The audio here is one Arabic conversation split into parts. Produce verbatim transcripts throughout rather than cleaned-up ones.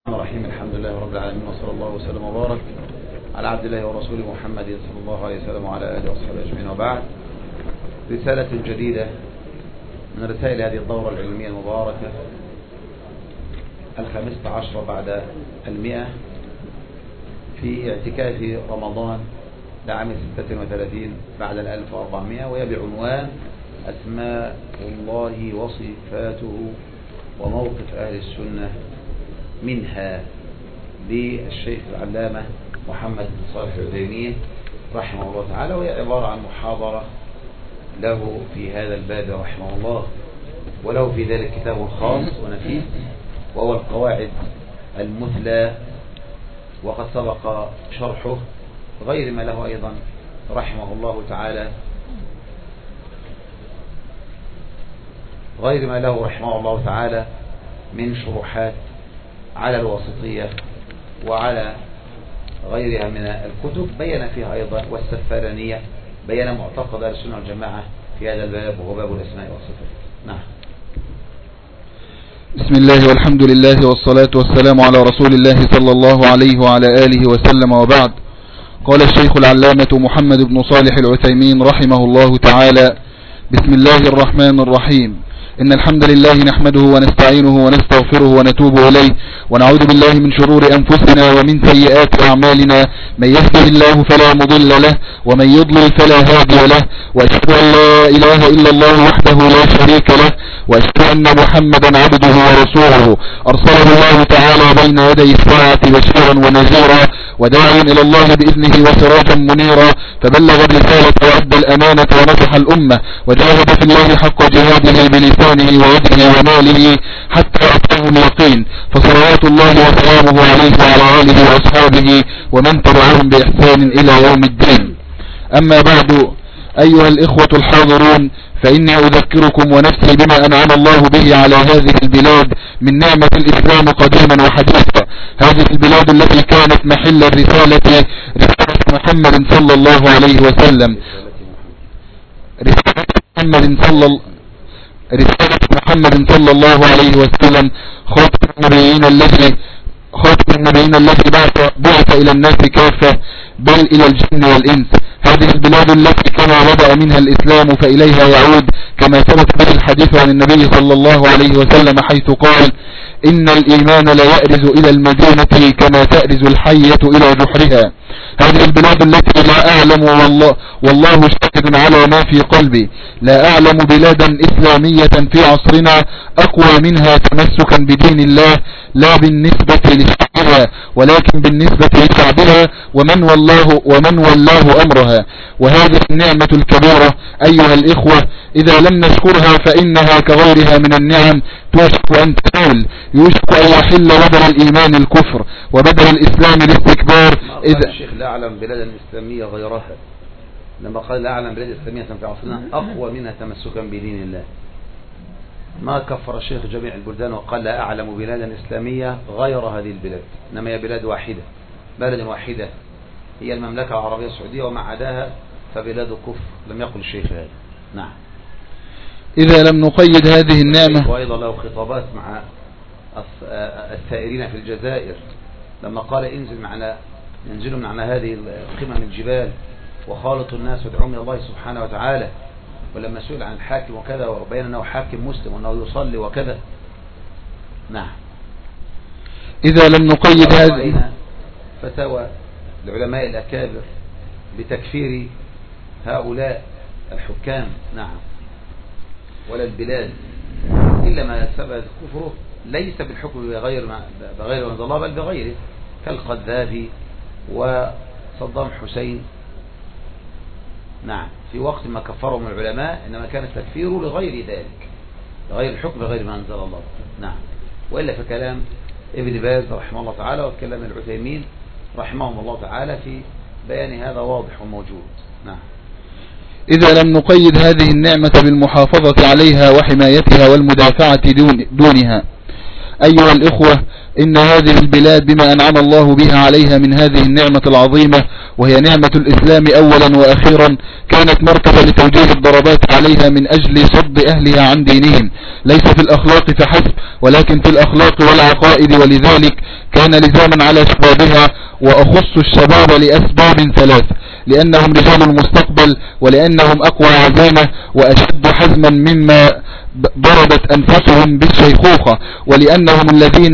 الرحيم. الحمد لله رب العالمين، وصلى الله وسلم وبارك على عبد الله ورسوله محمد صلى الله عليه وسلم وعلى آله وصحبه أجمعين، وبعد. رسالة جديدة من رسائل هذه الدورة العلمية المباركة، الخامسة عشرة بعد المئة في اعتكاف رمضان لعام ستة وثلاثين بعد الألف وأربعمائة، وهي بعنوان أسماء الله وصفاته وموقف أهل السنة منها، للشيخ العلامة محمد بن صالح العثيمين رحمه الله تعالى، وهي عبارة عن محاضرة له في هذا الباب رحمه الله، وله في ذلك كتاب خاص ونفيس وهو القواعد المثلى، وقد سبق شرحه، غير ما له أيضا رحمه الله تعالى غير ما له رحمه الله تعالى من شروحات على الواسطية وعلى غيرها من الكتب، بين فيها أيضا والسفارانية بين معتقد أهل السنة والجماعة في هذا الباب، وهو باب الأسماء والصفات. نعم. بسم الله والحمد لله والصلاة والسلام على رسول الله صلى الله عليه وعلى آله وسلم، وبعد. قال الشيخ العلامة محمد بن صالح العثيمين رحمه الله تعالى: بسم الله الرحمن الرحيم. إن الحمد لله نحمده ونستعينه ونستغفره ونتوب إليه، ونعوذ بالله من شرور أنفسنا ومن سيئات أعمالنا، من يهده الله فلا مضل له ومن يضلل فلا هادي له، وأشهد أن لا إله إلا الله وحده لا شريك له، وأشهد أن محمدا عبده ورسوله أرسله الله تعالى بين يدي الساعة بشيرا ونذيرا وداعيا إلى الله بإذنه وسراجا منيرا، فبلغ الرسالة وأدى الأمانة ونصح الأمة، وجاهد في الله حق جهاده بلسانه ويده وماله حتى أتاه اليقين، فصلوات الله وسلامه عليه وعلى آله وأصحابه ومن تبعهم بإحسان إلى يوم الدين. أما بعد، أيها الإخوة الحاضرون، فإني أذكركم ونفسي بما أنعم الله به على هذه البلاد من نعمة الإسلام قديما وحديثا، هذه البلاد التي كانت محل الرسالة، رسالة محمد صلى الله عليه وسلم، رسالة محمد صلى رسالة محمد صلى الله عليه وسلم، خاتم النبيين الذي خاتم النبيين الذي بعث, بعث إلى الناس كافة، بل إلى الجن والإنس. هذه البلاد التي كما بدأ منها الإسلام فإليها يعود، كما ثبت به الحديث عن النبي صلى الله عليه وسلم حيث قال: إن الإيمان لا يأرز إلى المدينة كما تأرز الحية إلى جحرها. هذه البلاد التي لا أعلم والله, والله شاهد على ما في قلبي، لا أعلم بلادا إسلامية في عصرنا أقوى منها تمسكا بدين الله، لا بالنسبة لشعبها ولكن بالنسبة لشعبها ومن والله ومن والله أمرها. وهذه النعمة الكبيرة أيها الإخوة، إذا لم نشكرها فإنها كغيرها من النعم توشك أن تزول، يوشك أن يحل بدل الإيمان الكفر وبدل الإسلام الاستكبار. إذا الشيخ لا أعلم بلادا إسلامية غيرها، لما قال لا أعلم بلاد إسلامية في عصرنا أقوى منها تمسكا بدين الله، ما كفر الشيخ جميع البلدان وقال لا أعلم بلادا إسلامية غير هذه البلاد، إنما هي بلاد واحدة، بلد واحدة هي المملكة العربية السعودية، وما عداها فبلاد كفر، لم يقل الشيخ هذا. نعم. إذا لم نقيد هذه النعمة. وأيضا له خطابات مع الثائرين في الجزائر، لما قال انزل معنا ينزلوا من على هذه القمم الجبال وخالطوا الناس وادعوهم الى الله سبحانه وتعالى، ولما سئل عن الحاكم وكذا وبين انه حاكم مسلم وانه يصلي وكذا. نعم. إذا لم نقيد هذه فتاوى العلماء الأكابر بتكفير هؤلاء الحكام، نعم، ولا البلاد إلا ما ثبت كفره، ليس بالحكم بغير ما بغير ما الله بل بغيره، كالقذافي وصدام حسين. نعم. في وقت ما كفرهم العلماء إنما كان التكفير لغير ذلك، لغير الحكم بغير ما أنزل الله. نعم. وإلا فكلام ابن باز رحمه الله تعالى وكلام العثيمين رحمهم الله تعالى في بيان هذا واضح وموجود. نعم. إذا لم نقيد هذه النعمة بالمحافظة عليها وحمايتها والمدافعة دون دونها. أيها الإخوة، إن هذه البلاد بما أنعم الله بها عليها من هذه النعمة العظيمة، وهي نعمة الإسلام أولا وأخيرا، كانت مركزا لتوجيه الضربات عليها من أجل صد أهلها عن دينهم، ليس في الأخلاق فحسب ولكن في الأخلاق والعقائد. ولذلك كان لزاما على شبابها، وأخص الشباب لأسباب ثلاث: لأنهم رجال المستقبل، ولأنهم أقوى عزيمة وأشد حزما مما ضربت أنفسهم بالشيخوخة، ولأنهم الذين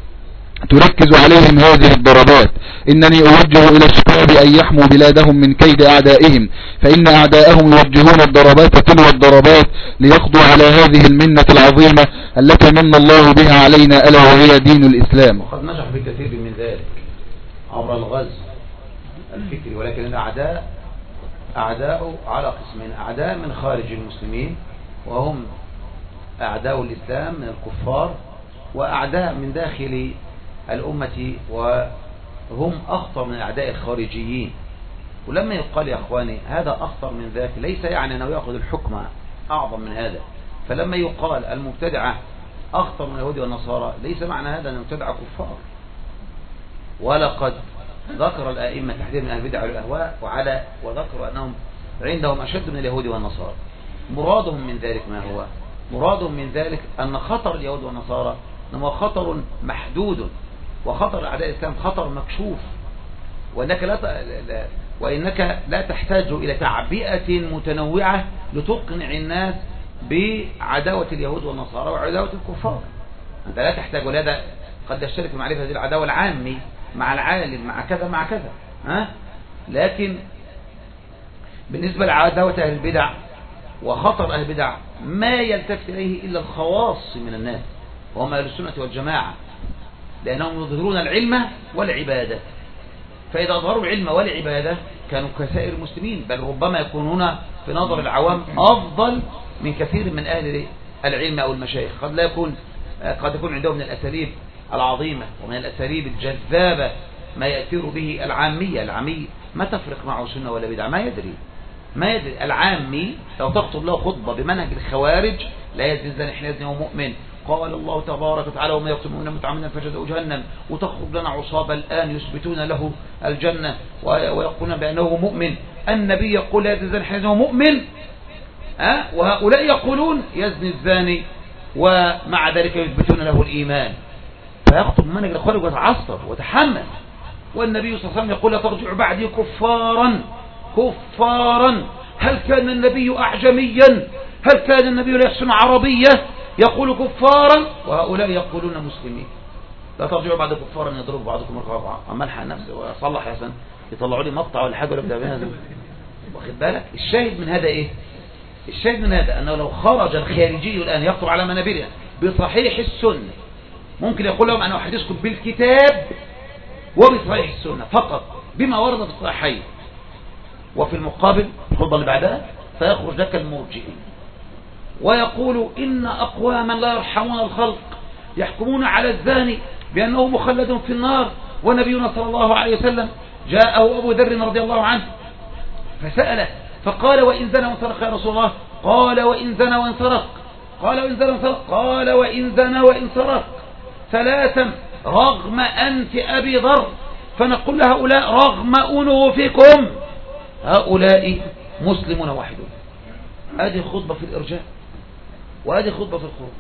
تركز عليهم هذه الضربات. إنني أوجه إلى الشباب أن يحموا بلادهم من كيد أعدائهم، فإن أعدائهم يوجهون الضربات تلو الضربات ليقضوا على هذه المنة العظيمة التي من الله بها علينا، ألا وهي دين الإسلام. وقد نجح بكثير من ذلك عبر الغزو الفكري، ولكن الأعداء أعداء على قسمين: أعداء من خارج المسلمين وهم أعداء الإسلام من الكفار، وأعداء من داخل الأمة وهم أخطر من الأعداء الخارجيين. ولما يقال يا أخواني هذا أخطر من ذاك، ليس يعني أنه يأخذ الحكم أعظم من هذا. فلما يقال المبتدعة أخطر من اليهود والنصارى، ليس معنى هذا أن المبتدعة كفار. ولقد ذكر الأئمة تحديدا من البدع والأهواء وعلى وذكروا أنهم عندهم أشد من اليهود والنصارى. مرادهم من ذلك ما هو؟ مرادهم من ذلك أن خطر اليهود والنصارى إنما خطر محدود، وخطر أعداء الإسلام خطر مكشوف، وإنك لا ت... وإنك لا تحتاج إلى تعبئة متنوعة لتقنع الناس بعداوة اليهود والنصارى وعداوة الكفار. أنت لا تحتاج، ولهذا قد يشترك في معرفة هذه العداوة العامي مع العالم مع كذا مع كذا، ها؟ لكن بالنسبة لعداوة أهل البدع وخطر أهل البدع ما يلتفت إليه إلا الخواص من الناس، وهم أهل السنة والجماعة، لأنهم يظهرون العلم والعبادة. فإذا أظهروا العلم والعبادة كانوا كسائر المسلمين، بل ربما يكونون في نظر العوام أفضل من كثير من أهل العلم أو المشايخ. قد لا يكون قد يكون عندهم من الأساليب العظيمة ومن الأساليب الجذابة ما يأثير به العامية. العامي ما تفرق معه سنة ولا بدعة، ما يدري ما يدري العامي لو تخطب له خطبة بمنهج الخوارج لا يزني الزاني حين يزني وهو مؤمن، قال الله تبارك وتعالى وما يقتل مؤمنا متعمدا فجزاؤه جهنم، وتخرج لنا عصابة الآن يثبتون له الجنة ويقولون بأنه مؤمن، النبي يقول لا يزني الزاني حين يزني وهو مؤمن، أه؟ وهؤلاء يقولون يزني الزاني ومع ذلك يثبتون له الإيمان. فيخطب منهج الخوارج وتعصر وتحمل. والنبي صلى الله عليه وسلم يقول لا ترجع بعدي كفارا كفارا. هل كان النبي أعجميا؟ هل كان النبي لا يحسن عربية؟ يقول كفارا، وهؤلاء يقولون مسلمين. لا ترجعوا بعد كفارا يضرب بعضكم رقبة. أما الحق نفسه وصلح يا سن يطلعوا لي مقطع ولا حاجة ولا بدأ بهذا. واخد بالك؟ الشاهد من هذا إيه؟ الشاهد من هذا أنه لو خرج الخارجي الآن يخطب على منابرنا بصحيح السنة، ممكن يقول لهم أنا أحدثكم بالكتاب وبصحيح السنة فقط بما ورد في الصحيحين، وفي المقابل الخطبة اللي بعدها فيخرج ذاك المرجئي ويقول إن أقواما لا يرحمون الخلق يحكمون على الزاني بأنه مخلد في النار، ونبينا صلى الله عليه وسلم جاءه أبو ذر رضي الله عنه فسأله فقال وإن زنى وانسرق يا رسول الله؟ قال وإن زنى وانسرق. قال وإن زنى وانسرق؟ قال وإن زنى وانسرق ثلاثا رغم أنف أبي ذر. فنقول لهؤلاء رغم أنوفكم هؤلاء مسلمون واحدون. هذه خطبة في الإرجاء وهذه خطبة في الخروج.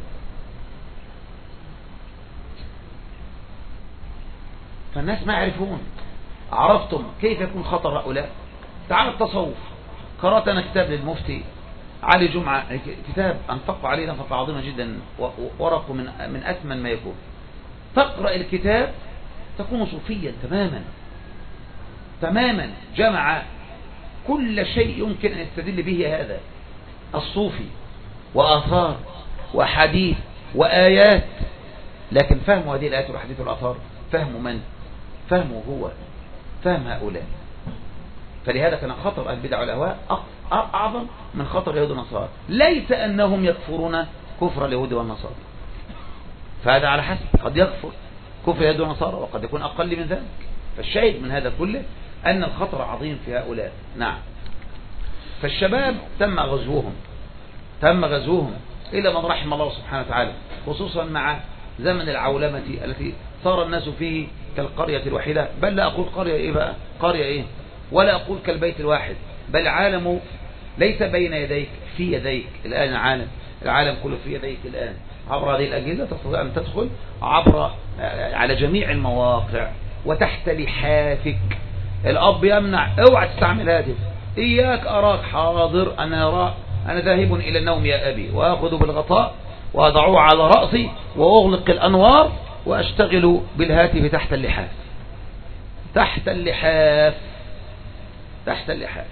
فالناس ما يعرفون. عرفتم كيف يكون خطر هؤلاء؟ تعال التصوف. قرأت أنا كتاب للمفتي علي جمعة، كتاب أنفق عليه نفقة عظيمة جدا، ورقه من من أثمن ما يكون. تقرأ الكتاب تكون صوفيا تماما تماما، جمع كل شيء يمكن أن يستدل به هذا الصوفي، وآثار وحديث وآيات. لكن فهم هذه الآيات والحديث والآثار فهم من؟ فهمه هو، فهم هؤلاء. فلهذا كان خطر البدع والأهواء أعظم من خطر اليهود والنصارى. ليس أنهم يكفرون كفر اليهود والنصارى، فهذا على حسب، قد يكفر كفر اليهود والنصارى وقد يكون أقل من ذلك. فالشاهد من هذا كله أن الخطر عظيم في هؤلاء. نعم. فالشباب تم غزوهم تم غزوهم إلى من رحم الله سبحانه وتعالى، خصوصا مع زمن العولمة التي صار الناس فيه كالقرية الوحيدة، بل لا أقول قرية إيه بقى، قرية إيه، ولا أقول كالبيت الواحد، بل العالم ليس بين يديك، في يديك الآن. العالم العالم كله في يديك الآن. عبر هذه الأجهزة تستطيع أن تدخل عبر على جميع المواقع وتحت لحافك. الأب يمنع، اوعى تستعمل هاتف، إياك أراك حاضر، أنا أرى أنا ذاهب إلى النوم يا أبي، وأخذ بالغطاء وأضعه على رأسي وأغلق الأنوار وأشتغل بالهاتف تحت اللحاف، تحت اللحاف، تحت اللحاف.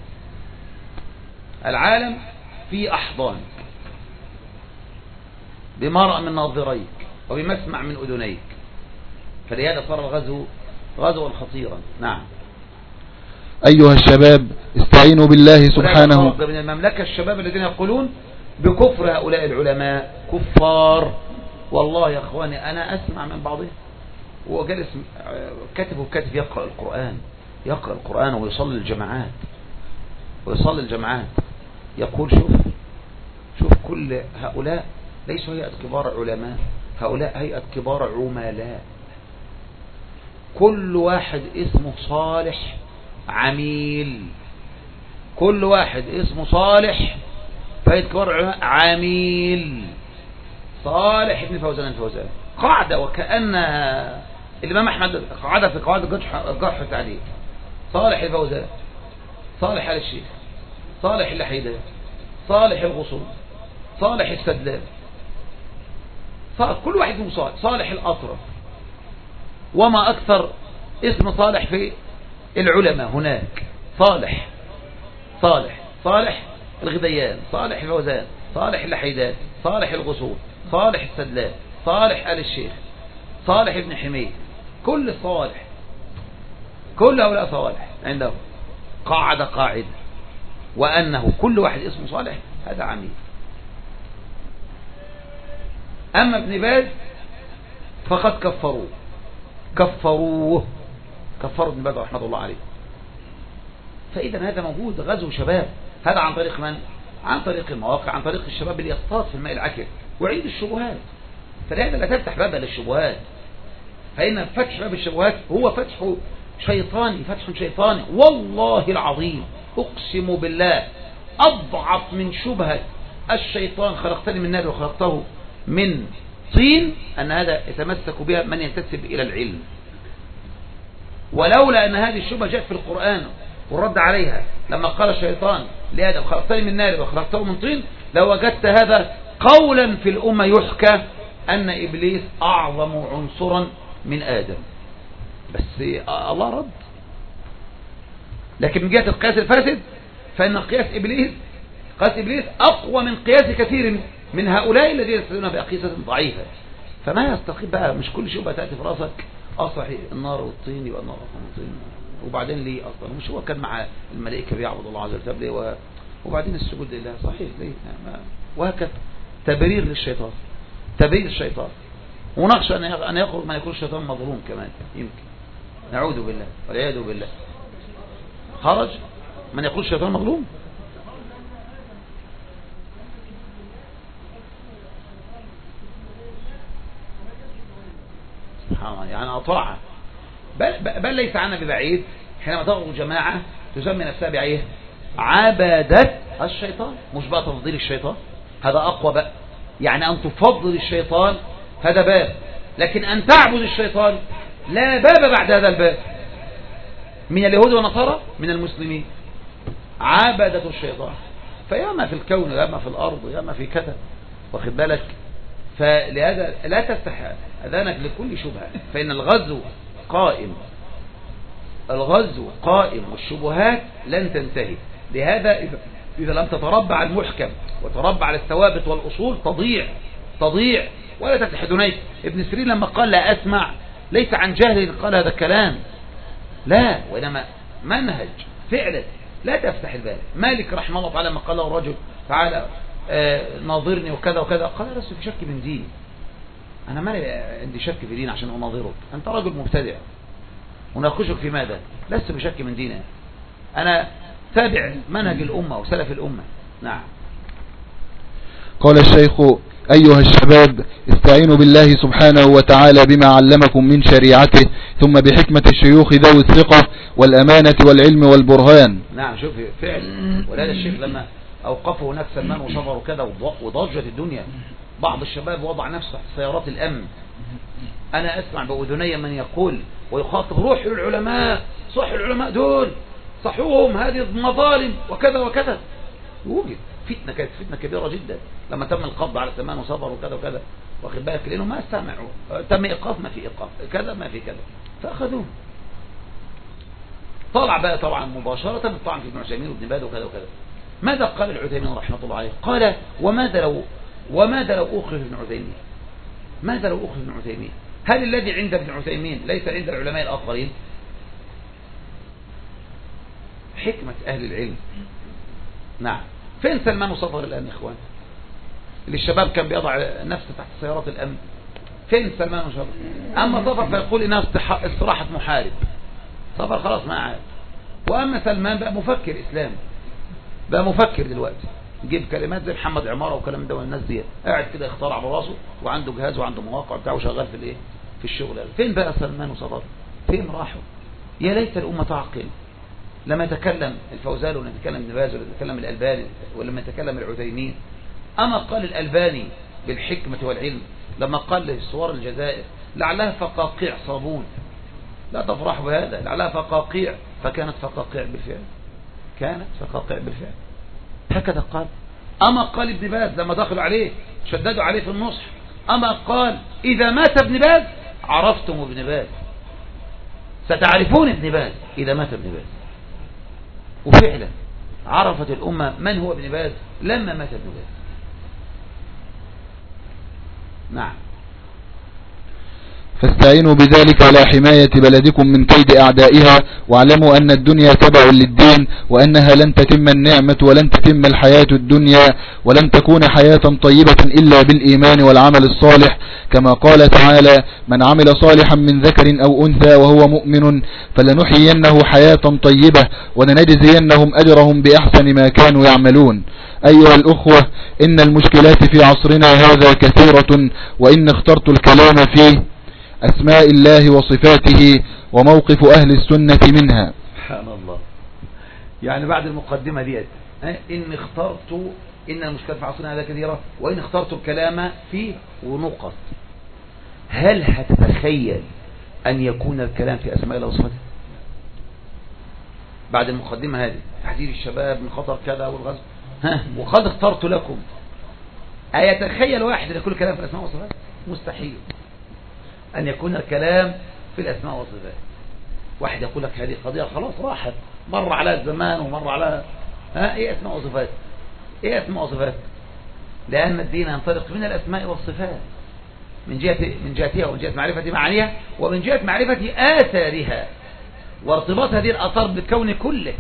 العالم في أحضانك، بمرأة من ناظريك وبمسمع من أذنيك، فلهذا صار الغزو غزوا خطيرا. نعم. أيها الشباب استعينوا بالله سبحانه. من المملكة الشباب الذين يقولون بكفر هؤلاء العلماء كفار. والله يا أخواني أنا أسمع من بعضهم هو جالس كاتب وكاتب يقرأ القرآن، يقرأ القرآن ويصلي الجماعات، ويصلي الجماعات، يقول شوف شوف كل هؤلاء ليسوا هيئة كبار علماء، هؤلاء هيئة كبار عملاء، كل واحد اسمه صالح عميل، كل واحد اسمه صالح فهيئة كبار علماء عميل. صالح ابن فوزان الفوزان قاعدة وكأن الإمام أحمد قاعدة في قواعد الجرح التعديل. صالح الفوزان، صالح آل الشيخ، صالح اللحيدان، صالح الغصون، صالح السدلان، كل واحد اسمه صالح، صالح الأطرف. وما أكثر اسم صالح في العلماء هناك، صالح صالح صالح الغديان، صالح الفوزان، صالح اللحيدان، صالح الغصون، صالح السدلان، صالح آل الشيخ، صالح ابن حميد، كل صالح، كل هؤلاء صالح عنده قاعدة قاعدة، وأنه كل واحد اسمه صالح هذا عميل. أما ابن باز فقد كفروه كفروه كفروا ابن باز رحمة الله عليه. فإذا هذا موجود غزو شباب، هذا عن طريق من؟ عن طريق المواقع، عن طريق الشباب اللي يصطاد في الماء العكر وعيد الشبهات. فلهذا لا تفتح بابا للشبهات، فإن فتح باب الشبهات هو فتح شيطاني، فتح شيطاني. والله العظيم أقسم بالله أضعف من شبهة الشيطان خلقتني من نار وخلقته من طين أن هذا يتمسك بها من ينتسب إلى العلم. ولولا أن هذه الشبهة جاءت في القرآن والرد عليها لما قال الشيطان لآدم خلقتني من نار وخلقته من طين، لو وجدت هذا قولا في الأمة يحكى أن إبليس أعظم عنصرا من آدم، بس الله رد. لكن من جهة القياس الفاسد فإن قياس إبليس قياس إبليس أقوى من قياس كثير من هؤلاء الذين يستدلون بأقيسة ضعيفة. فما يستقيم بقى، مش كل شبهة تأتي في راسك اه صحيح النار والطين يبقى النار والطين، وبعدين ليه اصلا مش هو كان مع الملائكه بيعبد الله عز وجل ليه و... وبعدين السجود لله صحيح ليه ما... وهكذا تبرير للشيطان، تبرير الشيطان. ونخشى ان ان يخرج من يكون الشيطان مظلوم كمان، يمكن نعوذ بالله والعياذ بالله. خرج من يقول الشيطان مظلوم. سبحان الله، يعني أطاع. بل, بل ليس عنا ببعيد حينما تغرق جماعة تسمي نفسها بعيه عبادة الشيطان، مش بقى تفضيل الشيطان، هذا أقوى بقى. يعني أن تفضل الشيطان هذا باب، لكن أن تعبد الشيطان لا باب بعد هذا الباب. من اليهود والنصارى من المسلمين عبادة الشيطان، فياما في الكون ياما في الأرض ياما في كذا، واخد بالك. فلهذا لا تفتح أذانك لكل شبهة، فإن الغزو قائم، الغزو قائم والشبهات لن تنتهي. لهذا إذا لم تتربع على المحكم وتربع على الثوابت والأصول تضيع تضيع ولا تفتح دنيك. ابن سيرين لما قال لا أسمع ليس عن جهل قال هذا الكلام، لا، وإنما منهج فعلا. لا تفتح الباب. مالك رحمه الله تعالى لما قال له الرجل تعالى آه ناظرني وكذا وكذا، قال لست في شك من ديني، أنا ما عندي شك في دين عشان أناظرك، أنت رجل مبتدع وناقشك في ماذا؟ لست بشك من ديني، أنا تابع منهج الأمة وسلف الأمة. نعم. قال الشيخ: أيها الشباب، استعينوا بالله سبحانه وتعالى بما علمكم من شريعته، ثم بحكمة الشيوخ ذوي الثقة والأمانة والعلم والبرهان. نعم، شوف فعل. ولهذا الشيخ لما أوقفوا هناك سلمان وصبروا كده وضجت الدنيا، بعض الشباب وضع نفسه تحت سيارات الأمن. أنا أسمع بأذني من يقول ويخاطب: روحوا للعلماء، صحوا العلماء دول، صحوهم، هذه مظالم وكذا وكذا. يوجد فتنة، كانت فتنة كبيرة جدا لما تم القبض على سلمان وصبر وكذا وكذا، واخد بالك، لأنه ما استمعوا، تم إيقاف ما في إيقاف، كذا ما في كذا، فأخذوه. طلع بقى طبعا مباشرة طبعا في ابن عثيمين وابن باز وكذا وكذا. ماذا قال العثيمين رحمة الله عليه؟ قال: وماذا لو وماذا لو أخرج ابن عثيمين؟ ماذا لو أخرج ابن عثيمين؟ هل الذي عند ابن عثيمين ليس عند العلماء الآخرين؟ حكمة أهل العلم. نعم. فين سلمان وصبر الآن يا إخوان؟ اللي الشباب كان بيضع نفسه تحت سيارات الأمن، فين سلمان وصبر؟ أما صبر فيقول إنها استراحة محارب، صبر خلاص ما عاد. وأما سلمان بقى مفكر إسلامي، بقى مفكر دلوقتي، يجيب كلمات زي محمد عمارة وكلام ده، والناس دي قاعد كده يختار على راسه، وعنده جهاز وعنده مواقع بتاعه شغال في الايه، في الشغل. فين بقى سلمان وصبر؟ فين راحوا؟ يا ليت الأمة تعقل. لما يتكلم الفوزان ولا يتكلم ابن باز ولا يتكلم الألباني ولما يتكلم العثيمين، أما قال الألباني بالحكمة والعلم لما قال لصور الجزائر: لعلها فقاقيع صابون، لا تفرح بهذا، لعلها فقاقيع، فكانت فقاقيع بالفعل، كانت فقاقيع بالفعل، هكذا قال. أما قال ابن باز لما دخلوا عليه شددوا عليه في النصح، أما قال: إذا مات ابن باز عرفتم ابن باز، ستعرفون ابن باز إذا مات ابن باز. وفعلا عرفت الأمة من هو ابن باز لما مات ابن باز. نعم. فاستعينوا بذلك على حماية بلدكم من كيد أعدائها، واعلموا أن الدنيا تبع للدين، وأنها لن تتم النعمة ولن تتم الحياة الدنيا ولن تكون حياة طيبة إلا بالإيمان والعمل الصالح، كما قال تعالى: من عمل صالحا من ذكر أو أنثى وهو مؤمن فلنحيينه حياة طيبة ولنجزينهم أجرهم بأحسن ما كانوا يعملون. أيها الأخوة، إن المشكلات في عصرنا هذا كثيرة، وإن اخترت الكلام فيه أسماء الله وصفاته وموقف أهل السنة منها. سبحان الله. يعني بعد المقدمة ديت، إن اخترت إن المشكلات في عصرنا هذا كثيرة وإن اخترت الكلام فيه ونقط. هل هتتخيل أن يكون الكلام في أسماء الله وصفاته؟ بعد المقدمة هذه، تحذير الشباب من خطر كذا والغزو، ها وقد اخترت لكم، أيتخيل واحد أن يكون الكلام في الأسماء وصفاته؟ مستحيل أن يكون الكلام في الأسماء والصفات. واحد يقول لك هذه قضية خلاص راحت، مر على الزمان ومر على ها إيه أسماء وصفات؟ إيه أسماء وصفات؟ لأن الدين ينطلق من الأسماء والصفات، من جهة من جهتها ومن جهة معرفة معانيها ومن جهة معرفة آثارها وارتباط هذه الآثار بالكون كله.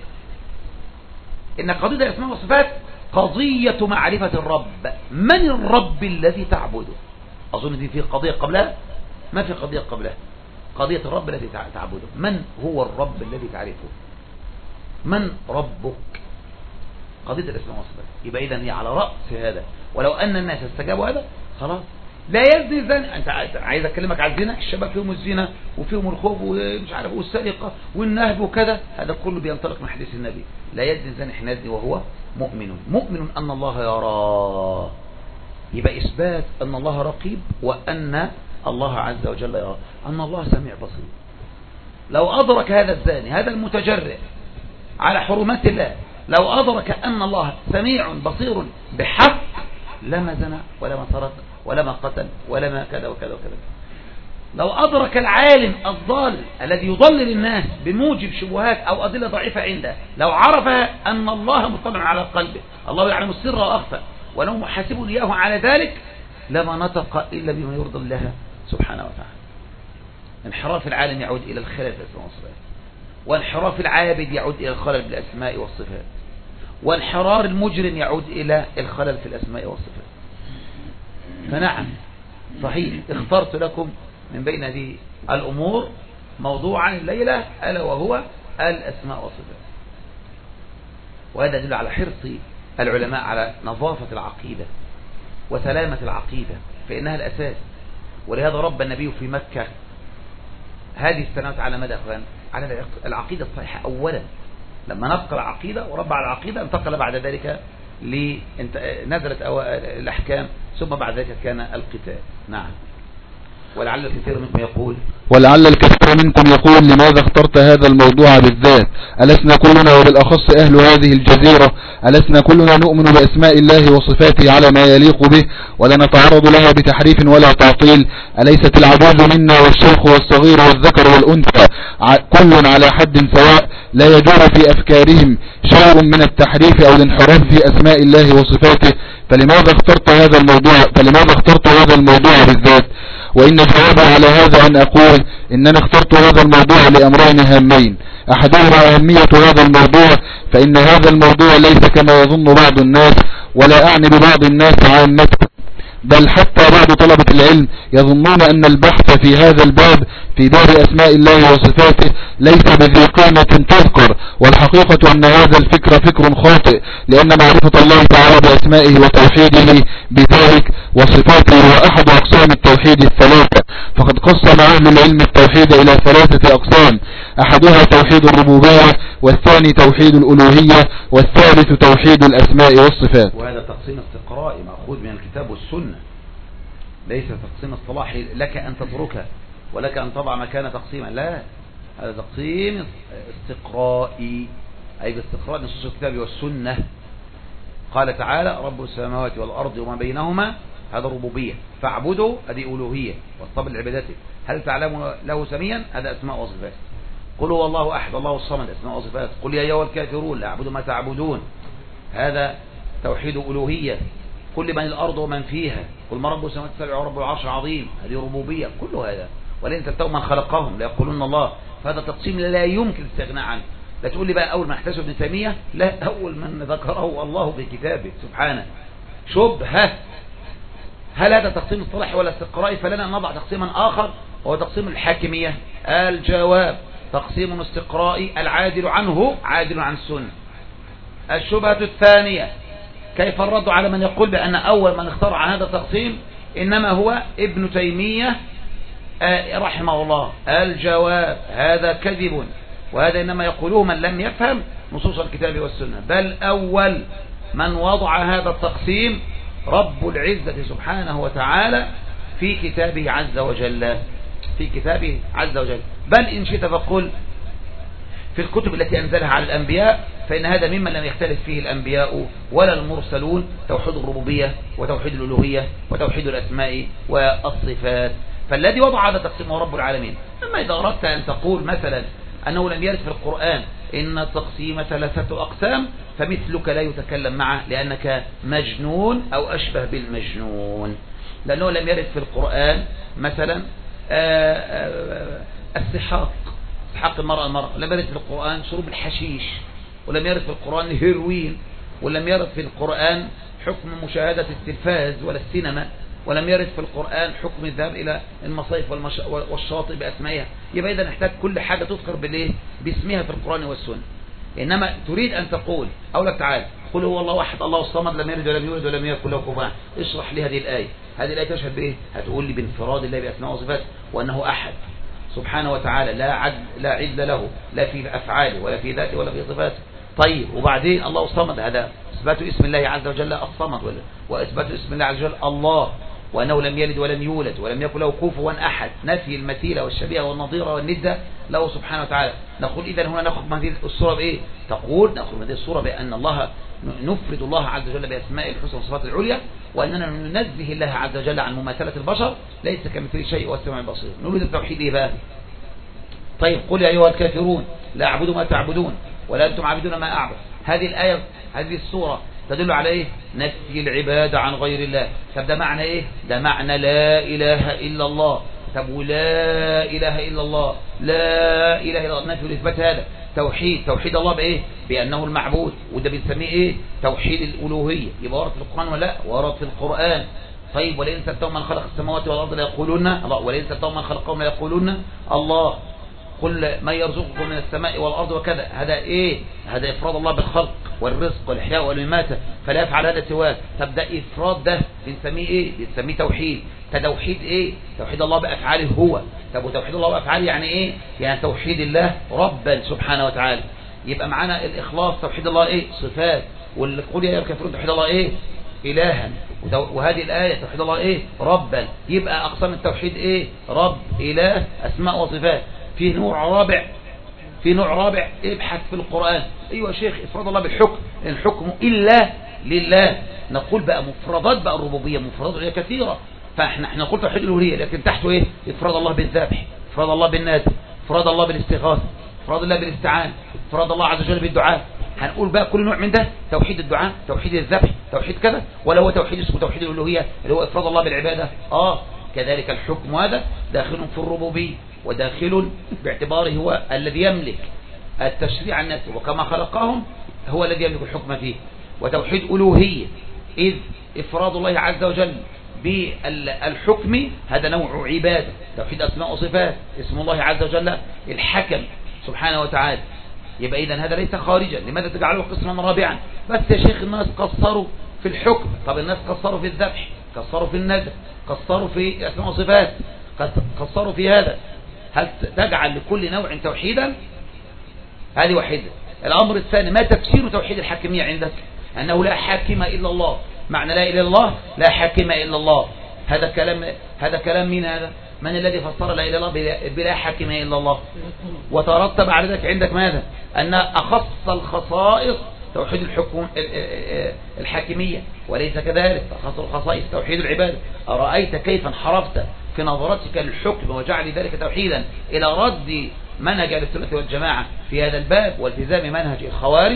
إن قضية الأسماء والصفات قضية معرفة الرب. من الرب الذي تعبده؟ أظن دي في قضية قبلها، ما في قضية قبلها. قضية الرب الذي تعبده، من هو الرب الذي تعرفه؟ من ربك؟ قضية الأسماء والصفات. يبقى إذن هي على رأس هذا. ولو أن الناس استجابوا هذا خلاص. لا يزني زاني. أنت عايز أكلمك على الزنا، الشباب فيهم الزنا وفيهم الخوف ومش عارف والسرقة والنهب وكذا، هذا كله بينطلق من حديث النبي: لا يزني زاني حين يزني وهو مؤمن. مؤمن أن الله يراه. يبقى إثبات أن الله رقيب وأن الله عز وجل يرى، أن الله سميع بصير. لو أدرك هذا الزاني هذا المتجرئ على حرمات الله، لو أدرك أن الله سميع بصير بحق لما زنى ولما سرق ولما قتل ولما كذا وكذا وكذا. لو أدرك العالم الضال الذي يضلل الناس بموجب شبهات أو أدلة ضعيفة عنده، لو عرف أن الله مطلع على قلبه، الله يعلم السر وأخفى، ولو محاسب إياه على ذلك لما نطق إلا بما يرضي الله سبحانه وتعالى. انحراف العالم يعود إلى الخلل في الأسماء والصفات، وانحراف العابد يعود إلى الخلل بالأسماء والصفات، وانحرار المجرم يعود إلى الخلل في الأسماء والصفات. فنعم صحيح اخترت لكم من بين هذه الأمور موضوعا الليلة ألا وهو الأسماء والصفات. وهذا يدل على حرص العلماء على نظافة العقيدة وسلامة العقيدة، فإنها الأساس. ولهذا رب النبي في مكة هذه السنوات على مدى أخوان على العقيدة الصحيحة أولا. لما نبقى العقيدة ورب على العقيدة انتقل بعد ذلك نزلت الأحكام، ثم بعد ذلك كان القتال. نعم. ولعل الكثير منكم يقول ولعل الكثير منكم يقول لماذا اخترت هذا الموضوع بالذات؟ ألسنا كلنا وبالأخص أهل هذه الجزيرة ألسنا كلنا نؤمن بأسماء الله وصفاته على ما يليق به ولا نتعرض لها بتحريف ولا تعطيل؟ أليست العجوز منا والشيخ والصغير والذكر والأنثى كل على حد سواء لا يجور في أفكارهم شيء من التحريف أو الانحراف في أسماء الله وصفاته؟ فلماذا اخترت هذا الموضوع فلماذا اخترت هذا الموضوع بالذات؟ وإن الجواب على هذا أن أقول إننا اخترت هذا الموضوع لأمرين هامين. أحدهما أهمية هذا الموضوع، فإن هذا الموضوع ليس كما يظن بعض الناس، ولا أعني ببعض الناس عامة، بل حتى بعض طلبة العلم يظنون أن البحث في هذا الباب في باب أسماء الله وصفاته ليس بذي قيمة تذكر، والحقيقة أن هذا الفكر فكر خاطئ، لأن معرفة الله تعالى بأسمائه وتوحيده بذلك وصفاته هو أحد أقسام التوحيد الثلاثة. فقد قسم أهل العلم التوحيد إلى ثلاثة أقسام، أحدها توحيد الربوبية، والثاني توحيد الألوهية، والثالث توحيد الأسماء والصفات. وهذا تقسيم استقرائي مأخوذ من الكتاب والسنة، ليس تقسيم اصطلاحي لك أن تتركه ولك أن تضع مكان تقسيما، لا، هذا تقسيم استقرائي، أي باستقراء نصوص الكتاب والسنة. قال تعالى رب السماوات والأرض وما بينهما، هذا ربوبية، فاعبدوا هذه ألوهية والطبع لعبادته، هل تعلم له سميا، هذا أسماء وصفات. قل هو الله أحد الله الصمد، أسماء وصفات. قل يا أيها الكافرون لا أعبد ما تعبدون، هذا توحيد ألوهية. كل من الأرض ومن فيها، قل ما رب السماوات السبع ورب العرش العظيم، هذه ربوبية. كل هذا ولئن سألتهم من خلقهم ليقولون الله، فهذا تقسيم لا يمكن الاستغناء عنه. لا تقول لي بقى أول ما احتسب ابن تيمية، لا، أول من ذكره الله في كتابه سبحانه. شبهة، هل هذا تقسيم اصطلاحي ولا استقرائي؟ فلنا أن نضع تقسيما آخر وهو تقسيم الحاكمية. الجواب تقسيم استقرائي، العادل عنه عادل عن السنة. الشبهة الثانية، كيف الرد على من يقول بأن أول من اخترع هذا التقسيم إنما هو ابن تيمية رحمه الله؟ الجواب هذا كذب، وهذا إنما يقوله من لم يفهم نصوص الكتاب والسنة، بل أول من وضع هذا التقسيم رب العزة سبحانه وتعالى في كتابه عز وجل، في كتابه عز وجل. بل إن شئت فقل في الكتب التي أنزلها على الأنبياء، فإن هذا مما لم يختلف فيه الأنبياء ولا المرسلون، توحيد الربوبية وتوحيد الألوهية وتوحيد الأسماء والصفات. فالذي وضع هذا التقسيم هو رب العالمين. أما إذا أردت أن تقول مثلا أنه لم يرد في القرآن إن التقسيم ثلاثة أقسام، فمثلك لا يتكلم معه، لأنك مجنون أو أشبه بالمجنون، لأنه لم يرد في القرآن مثلا السحاق، سحاق المرأة المرأة، ولم يرد في القرآن شرب الحشيش، ولم يرد في القرآن الهيروين، ولم يرد في القرآن حكم مشاهدة التلفاز ولا السينما، ولم يرد في القرآن حكم الذهاب إلى المصايف والشاطئ بأسمائها. يبقى إذا نحتاج كل حاجة تذكر بالإيه؟ باسمها في القرآن والسنة. إنما تريد أن تقول أولك تعالى قل هو الله أحد الله الصمد لم يلد ولم يولد ولم يكن له كفوا أحد، اشرح لي هذه الآية. هذه الآية تشهد بإيه؟ هتقول لي بانفراد الله بأسماء وصفاته، وأنه أحد سبحانه وتعالى لا عد لا عد له، لا في أفعاله ولا في ذاته ولا في صفاته. طيب وبعدين الله الصمد، هذا إثبات اسم الله عز وجل الصمد، وإثبات اسم الله عز وجل الله، وأنه لم يلد ولم يولد ولم يكن له كفوا أحد، نفي المثيلة والشبيه والنظيرة والندة له سبحانه وتعالى. نقول إذا هنا نأخذ من هذه الصورة بإيه؟ تقول نأخذ من هذه الصورة بأن الله نفرد الله عز وجل بأسماء الحسنى والصفات العليا، وأننا ننزه الله عز وجل عن مماثلة البشر، ليس كمثل شيء والسميع البصير. نريد التوحيد إيه بقى؟ طيب قل يا أيها الكافرون لا أعبد ما تعبدون ولا أنتم عابدون ما أعبد. هذه الآية هذه السورة تدل على إيه؟ نفي العبادة عن غير الله. طب ده معنى إيه؟ ده معنى لا إله إلا الله. طب ولا إله إلا الله، لا إله إلا الله، نفي الإثبات هذا توحيد. توحيد الله بإيه؟ بأنه المعبود، وده بنسميه إيه؟ توحيد الألوهية. يبقى ورد في القرآن ولا لا؟ ورد في القرآن. طيب ولئن سألتهم من خلق السماوات والأرض ليقولون الله، ولئن سألتهم من خلقهم ليقولون الله. قل من يرزقكم من السماء والأرض وكذا، هذا إيه؟ هذا إفراد الله بالخلق والرزق والإحياء والإماتة، فلا يفعل هذا سواه. طب ده إفراد، ده بنسميه إيه؟ بنسميه توحيد. توحيد إيه؟ توحيد الله بأفعاله هو. طب وتوحيد الله بأفعاله يعني إيه؟ يعني توحيد الله ربا سبحانه وتعالى. يبقى معانا الإخلاص توحيد الله إيه؟ صفات. والقول يا أيها الكافرون توحيد الله إيه؟ إلها. وهذه الآية توحيد الله إيه؟ ربا. يبقى أقسام التوحيد إيه؟ رب، إله، أسماء وصفات. في نوع رابع، في نوع رابع ابحث في القرآن. أيوة يا شيخ، إفراد الله بالحكم، الحكم إلا لله. نقول بقى مفردات بقى الربوبية، مفردات هي كثيرة. فاحنا احنا نقول توحيد الألوهية، لكن تحته إيه؟ إفراد الله بالذبح، إفراد الله بالنادي، إفراد الله بالاستغاثة، إفراد الله بالاستعانة، إفراد الله عز وجل بالدعاء. هنقول بقى كل نوع من ده توحيد الدعاء، توحيد الذبح، توحيد كذا، ولا هو توحيد اسمه توحيد الألوهية اللي هو إفراد الله بالعبادة. آه كذلك الحكم هذا داخل في الربوبية، وداخل باعتباره هو الذي يملك التشريع الناس، وكما خلقهم هو الذي يملك الحكم فيه. وتوحيد ألوهية إذ إفراد الله عز وجل بالحكم هذا نوع عبادة. توحيد أسماء وصفات، اسم الله عز وجل الحكم سبحانه وتعالى. يبقى إذن هذا ليس خارجا. لماذا تجعله قسما رابعا؟ بس يا شيخ الناس قصروا في الحكم. طب الناس قصروا في الذبح، قصروا في النذر، قصروا في أسماء وصفات، قصروا في هذا. هل تجعل لكل نوع توحيدا؟ هذه واحدة. الأمر الثاني، ما تفسير توحيد الحاكمية عندك؟ أنه لا حاكم إلا الله. معنى لا إله إلا الله لا حاكم إلا الله. هذا كلام، هذا كلام من هذا؟ من الذي فسر لا إله إلا الله بلا حاكم إلا الله؟ وترتب على ذلك عندك ماذا؟ أن أخص الخصائص توحيد الحكم الحاكمية، وليس كذلك. أخص الخصائص توحيد العبادة. أرأيت كيف انحرفت في نظرتك للحكم وجعل ذلك توحيدا إلى رد منهج السنة والجماعة في هذا الباب والتزام منهج الخوارج؟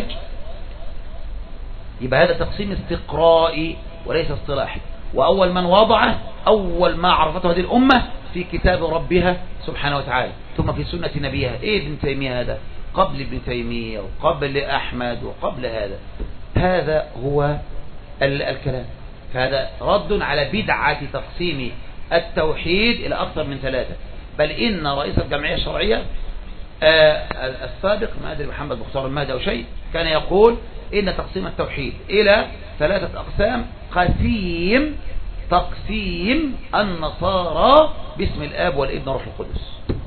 يبقى هذا تقسيم استقرائي وليس اصطلاحي. وأول من وضعه، أول ما عرفته هذه الأمة في كتاب ربها سبحانه وتعالى، ثم في سنة نبيها. إيه ابن تيمية هذا؟ قبل ابن تيمية وقبل أحمد وقبل هذا. هذا هو الكلام. فهذا رد على بدعة تقسيم التوحيد إلى أكثر من ثلاثة. بل إن رئيس الجمعية الشرعية السابق، ما أدري محمد مختار المهدي أو شيء، كان يقول إن تقسيم التوحيد إلى ثلاثة أقسام. قسيم تقسيم النصارى باسم الآب والابن والروح القدس.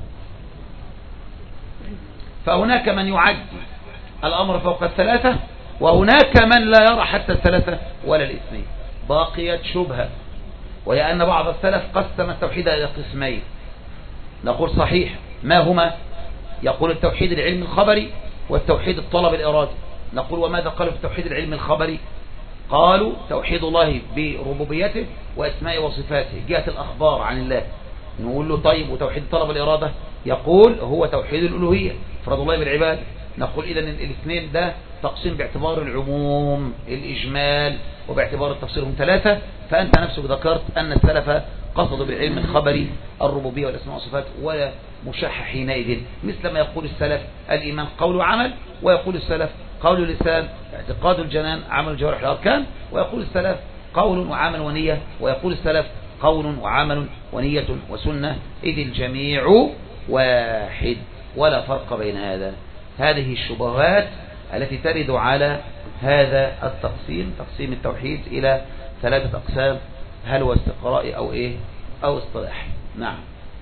فهناك من يعد الأمر فوق الثلاثة، وهناك من لا يرى حتى الثلاثة ولا الاثنين. باقيت شبهة، وهي أن بعض السلف قسم التوحيد إلى قسمين. نقول صحيح، ما هما؟ يقول التوحيد العلم الخبري والتوحيد الطلب الإرادي. نقول وماذا قالوا في التوحيد العلم الخبري؟ قالوا توحيد الله بربوبيته وأسماء وصفاته، جهة الأخبار عن الله. نقول له طيب وتوحيد طلب الإرادة؟ يقول هو توحيد الألوهية، إفراد الله بالعباد. نقول إذن الاثنين ده تقسيم باعتبار العموم الإجمال، وباعتبار التفصيل هم ثلاثة. فأنت نفسك ذكرت أن السلف قصدوا بالعلم الخبري الربوبية والأسماء والصفات، ولا مشاح حينئذ، مثل ما يقول السلف الإيمان قول وعمل، ويقول السلف قول اللسان اعتقاد الجنان عمل الجوارح الأركان، ويقول السلف قول وعمل ونية، ويقول السلف قول وعمل ونية وسنة، إذ الجميع واحد ولا فرق بين هذا. هذه الشبهات التي ترد على هذا التقسيم، تقسيم التوحيد إلى ثلاثة أقسام، هل هو استقرائي أو إيه أو اصطلاحي. نعم.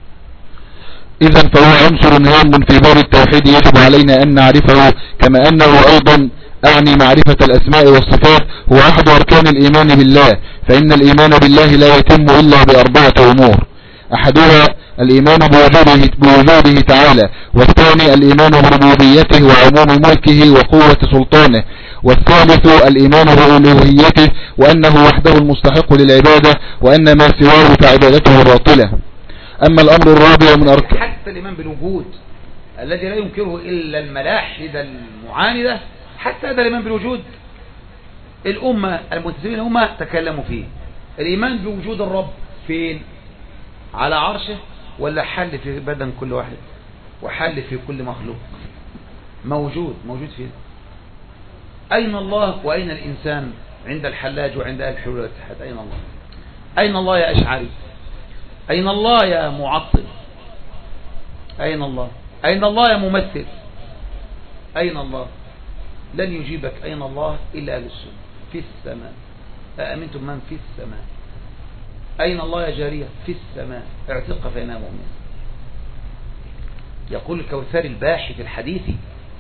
إذن فهو عنصر هام في باب التوحيد يجب علينا أن نعرفه، كما أنه أيضا أعني معرفة الأسماء والصفات هو أحد أركان الإيمان بالله، فإن الإيمان بالله لا يتم إلا بأربعة أمور. أحدها الإيمان بوجوده, بوجوده تعالى، والثاني الإيمان بربوبيته وعموم ملكه وقوة سلطانه، والثالث الإيمان بألوهيته وأنه وحده المستحق للعبادة، وأن ما سواه فعبادته باطلة. أما الأمر الرابع من أركان حتى الإيمان بالوجود الذي لا ينكره إلا الملاحدة المعاندة، حتى هذا الإيمان بالوجود الأمة المنتسبين الأمة تكلموا فيه. الإيمان بوجود الرب فين؟ على عرشه، ولا حل في بدن كل واحد وحل في كل مخلوق؟ موجود موجود فين؟ أين الله وأين الإنسان عند الحلاج وعند أهل الحلول والاتحاد؟ أين الله؟ أين الله يا أشعري؟ أين الله يا معطل؟ أين الله؟ أين الله يا ممثل؟ أين الله؟ لن يجيبك أين الله إلا أهل السنة. في السماء. أأمنتم من في السماء؟ أين الله يا جارية؟ في السماء. اعتق فإنها مؤمنة. يقول الكوثري الباحث الحديثي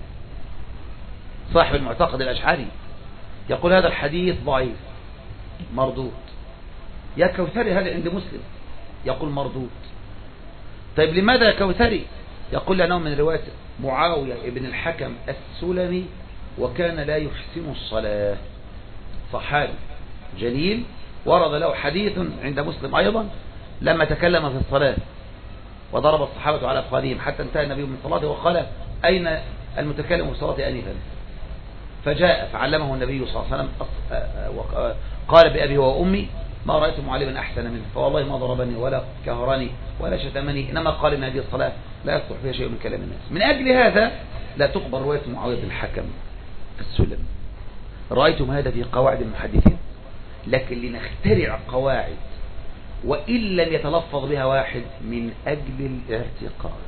صاحب المعتقد الأشعري، يقول هذا الحديث ضعيف مردود. يا كوثري هذا عند مسلم؟ يقول مردود. طيب لماذا يا كوثري؟ يقول لأنه من رواية معاوية ابن الحكم السلمي، وكان لا يحسن الصلاة. صحابي جليل ورد له حديث عند مسلم أيضا لما تكلم في الصلاة وضرب الصحابة على أفخاذهم حتى انتهى النبي من صلاته وقال أين المتكلم في الصلاة آنفا؟ فجاء فعلمه النبي صلى الله عليه وسلم قال بأبي وأمي ما رأيت معلما أحسن منه، فوالله ما ضربني ولا كهرني ولا شتمني، إنما قال إن هذه الصلاة لا يصلح فيها شيء من كلام الناس. من أجل هذا لا تقبل رواية معاوية بن الحكم السلمي. رأيتم هذا في قواعد المحدثين، لكن لنخترع قواعد وإن لم يتلفظ بها واحد من أجل الاعتقاد.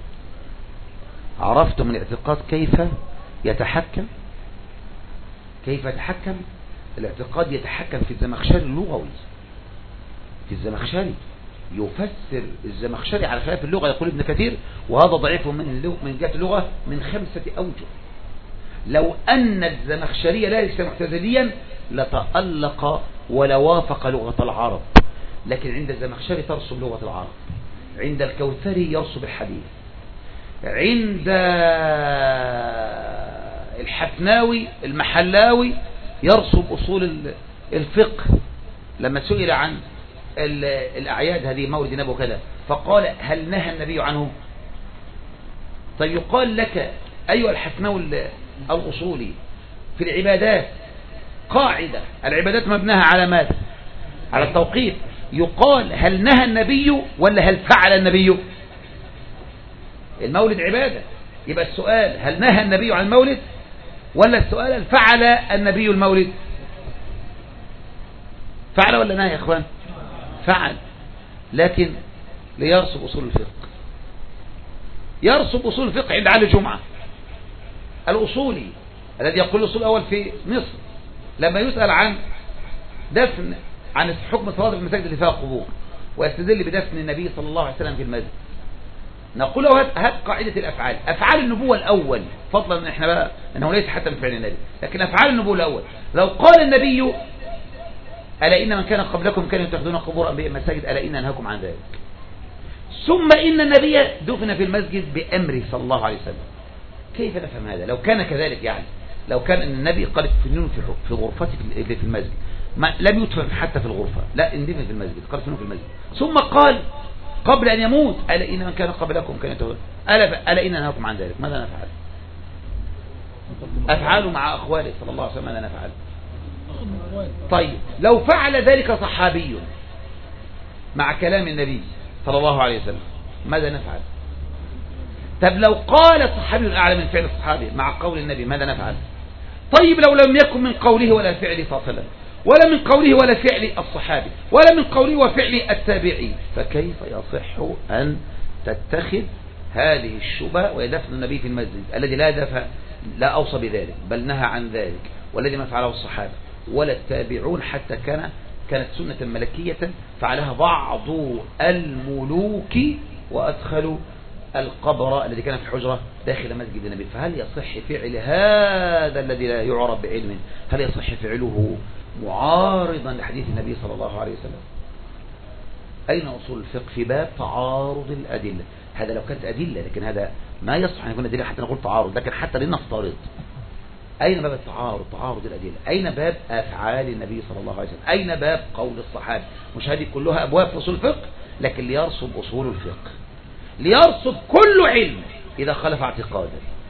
عرفتم الاعتقاد كيف يتحكم؟ كيف يتحكم؟ الاعتقاد يتحكم في الزمخشري اللغوي. في الزمخشري يفسر الزمخشري على خلاف اللغة، يقول ابن كثير وهذا ضعيف من من جهة اللغة من خمسة أوجه. لو أن الزمخشري ليس معتزليا لتألق ولوافق لغة العرب، لكن عند الزمخشري ترسب لغة العرب، عند الكوثري يرسب الحديث، عند الحفناوي المحلاوي يرسب أصول الفقه. لما سئل عن الأعياد هذه مولد النبي وكذا فقال هل نهى النبي عنه؟ طيب يقال لك أيها الحفناوي الأصولي في العبادات قاعدة، العبادات مبناها على ماذا؟ على التوقيف. يقال هل نهى النبي ولا هل فعل النبي؟ المولد عبادة، يبقى السؤال هل نهى النبي عن المولد ولا السؤال هل فعل النبي المولد؟ فعل ولا نهى يا اخوان؟ فعل، لكن ليرسب أصول الفقه. يرسب أصول الفقه عند علي جمعة الأصولي الذي يقول الأصول الأول في مصر لما يسأل عن دفن عن حكم صلاة المساجد اللي فيها قبور ويستدل بدفن النبي صلى الله عليه وسلم في المسجد، نقول له هات قاعدة الأفعال، أفعال النبوة الأول، فضلا ان احنا بقى انه ليس حتى من فعل النبي، لكن أفعال النبوة الأول. لو قال النبي ألا إن من كان قبلكم كانوا يتخذون قبور أنبياء مساجد ألا إن أنهاكم عن ذلك، ثم إن النبي دفن في المسجد بأمره صلى الله عليه وسلم. كيف نفهم هذا؟ لو كان كذلك، يعني لو كان أن النبي قال ادفنون في غرفتك في المسجد، ما لم يدفن حتى في الغرفة، لا اندفن في المسجد، قال ادفنون في المسجد، ثم قال قبل أن يموت ألا إن من كان قبلكم كانوا يتخذون ألا, ألا إن أنهاكم عن ذلك. ماذا نفعل؟ أفعاله مع أخواله صلى الله عليه وسلم، ماذا نفعل؟ طيب لو فعل ذلك صحابي مع كلام النبي صلى الله عليه وسلم ماذا نفعل؟ طب لو قال الصحابي أعلى من فعل الصحابي مع قول النبي ماذا نفعل؟ طيب لو لم يكن من قوله ولا فعله صلى الله عليه وسلم ولا من قوله ولا فعل الصحابي ولا من قوله وفعل التابعي، فكيف يصح أن تتخذ هذه الشبهة ويدفن النبي في المسجد الذي لا دفع لا أوصى بذلك بل نهى عن ذلك، والذي ما فعله الصحابة ولا التابعون حتى كان كانت سنة ملكية فعلها بعض الملوك وأدخلوا القبر الذي كان في الحجرة داخل مسجد النبي. فهل يصح فعل هذا الذي لا يعرف بعلم، هل يصح فعله معارضا لحديث النبي صلى الله عليه وسلم؟ أين أصول الفقه في باب تعارض الأدلة؟ هذا لو كانت أدلة، لكن هذا ما يصح أن يكون أدلة حتى نقول تعارض، لكن حتى لنفترض أين باب التعارض، تعارض الأدلة؟ أين باب أفعال النبي صلى الله عليه وسلم؟ أين باب قول الصحابة؟ مش هذه كلها أبواب في أصول الفقه، لكن ليرسب أصول الفقه، ليرسب كل علم إذا خالف اعتقادا.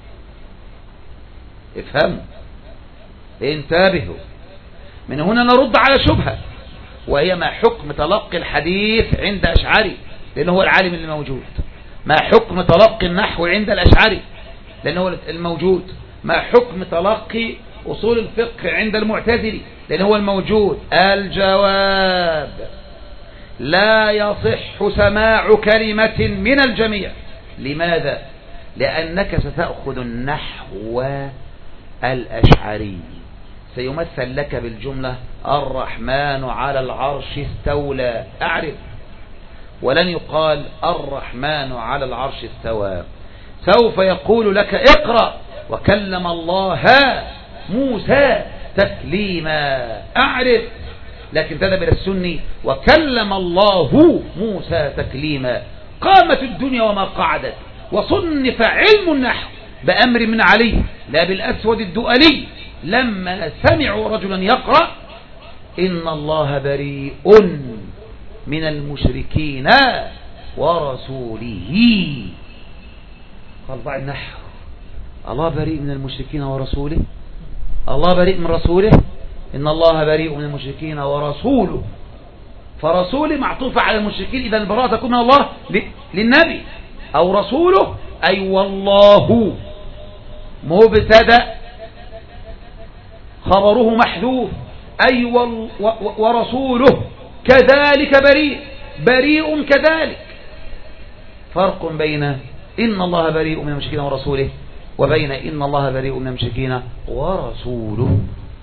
افهموا، انتبهوا. من هنا نرد على شبهة، وهي ما حكم تلقي الحديث عند أشعري لأنه هو العالم اللي موجود، ما حكم تلقي النحو عند الأشعري لأنه هو الموجود، ما حكم تلقي أصول الفقه عند المعتزلي لأنه هو الموجود. الجواب لا يصح سماع كلمة من الجميع. لماذا؟ لأنك ستأخذ النحو الأشعري، سيمثل لك بالجملة الرحمن على العرش استولى، أعرف، ولن يقال الرحمن على العرش استوى. سوف يقول لك اقرأ وكلم الله موسى تكليما، أعرف، لكن تذهب إلى السني وكلم الله موسى تكليما. قامت الدنيا وما قعدت، وصنف علم النحو بأمر من علي لا بالأسود الدؤلي لما سمعوا رجلا يقرأ إن الله بريء من المشركين ورسوله. قال ضع النحو، الله بريء من المشركين ورسوله، الله بريء من رسوله، إن الله بريء من المشركين ورسوله، فرسوله معطوفة على المشركين، إذا البراءة تكون من الله للنبي، أو رسوله أي والله مبتدأ خبره محذوف، أي ورسوله كذلك بريء، بريء كذلك. فرق بين إن الله بريء من المشركين ورسوله وبين إن الله بريء من المشركين ورسوله.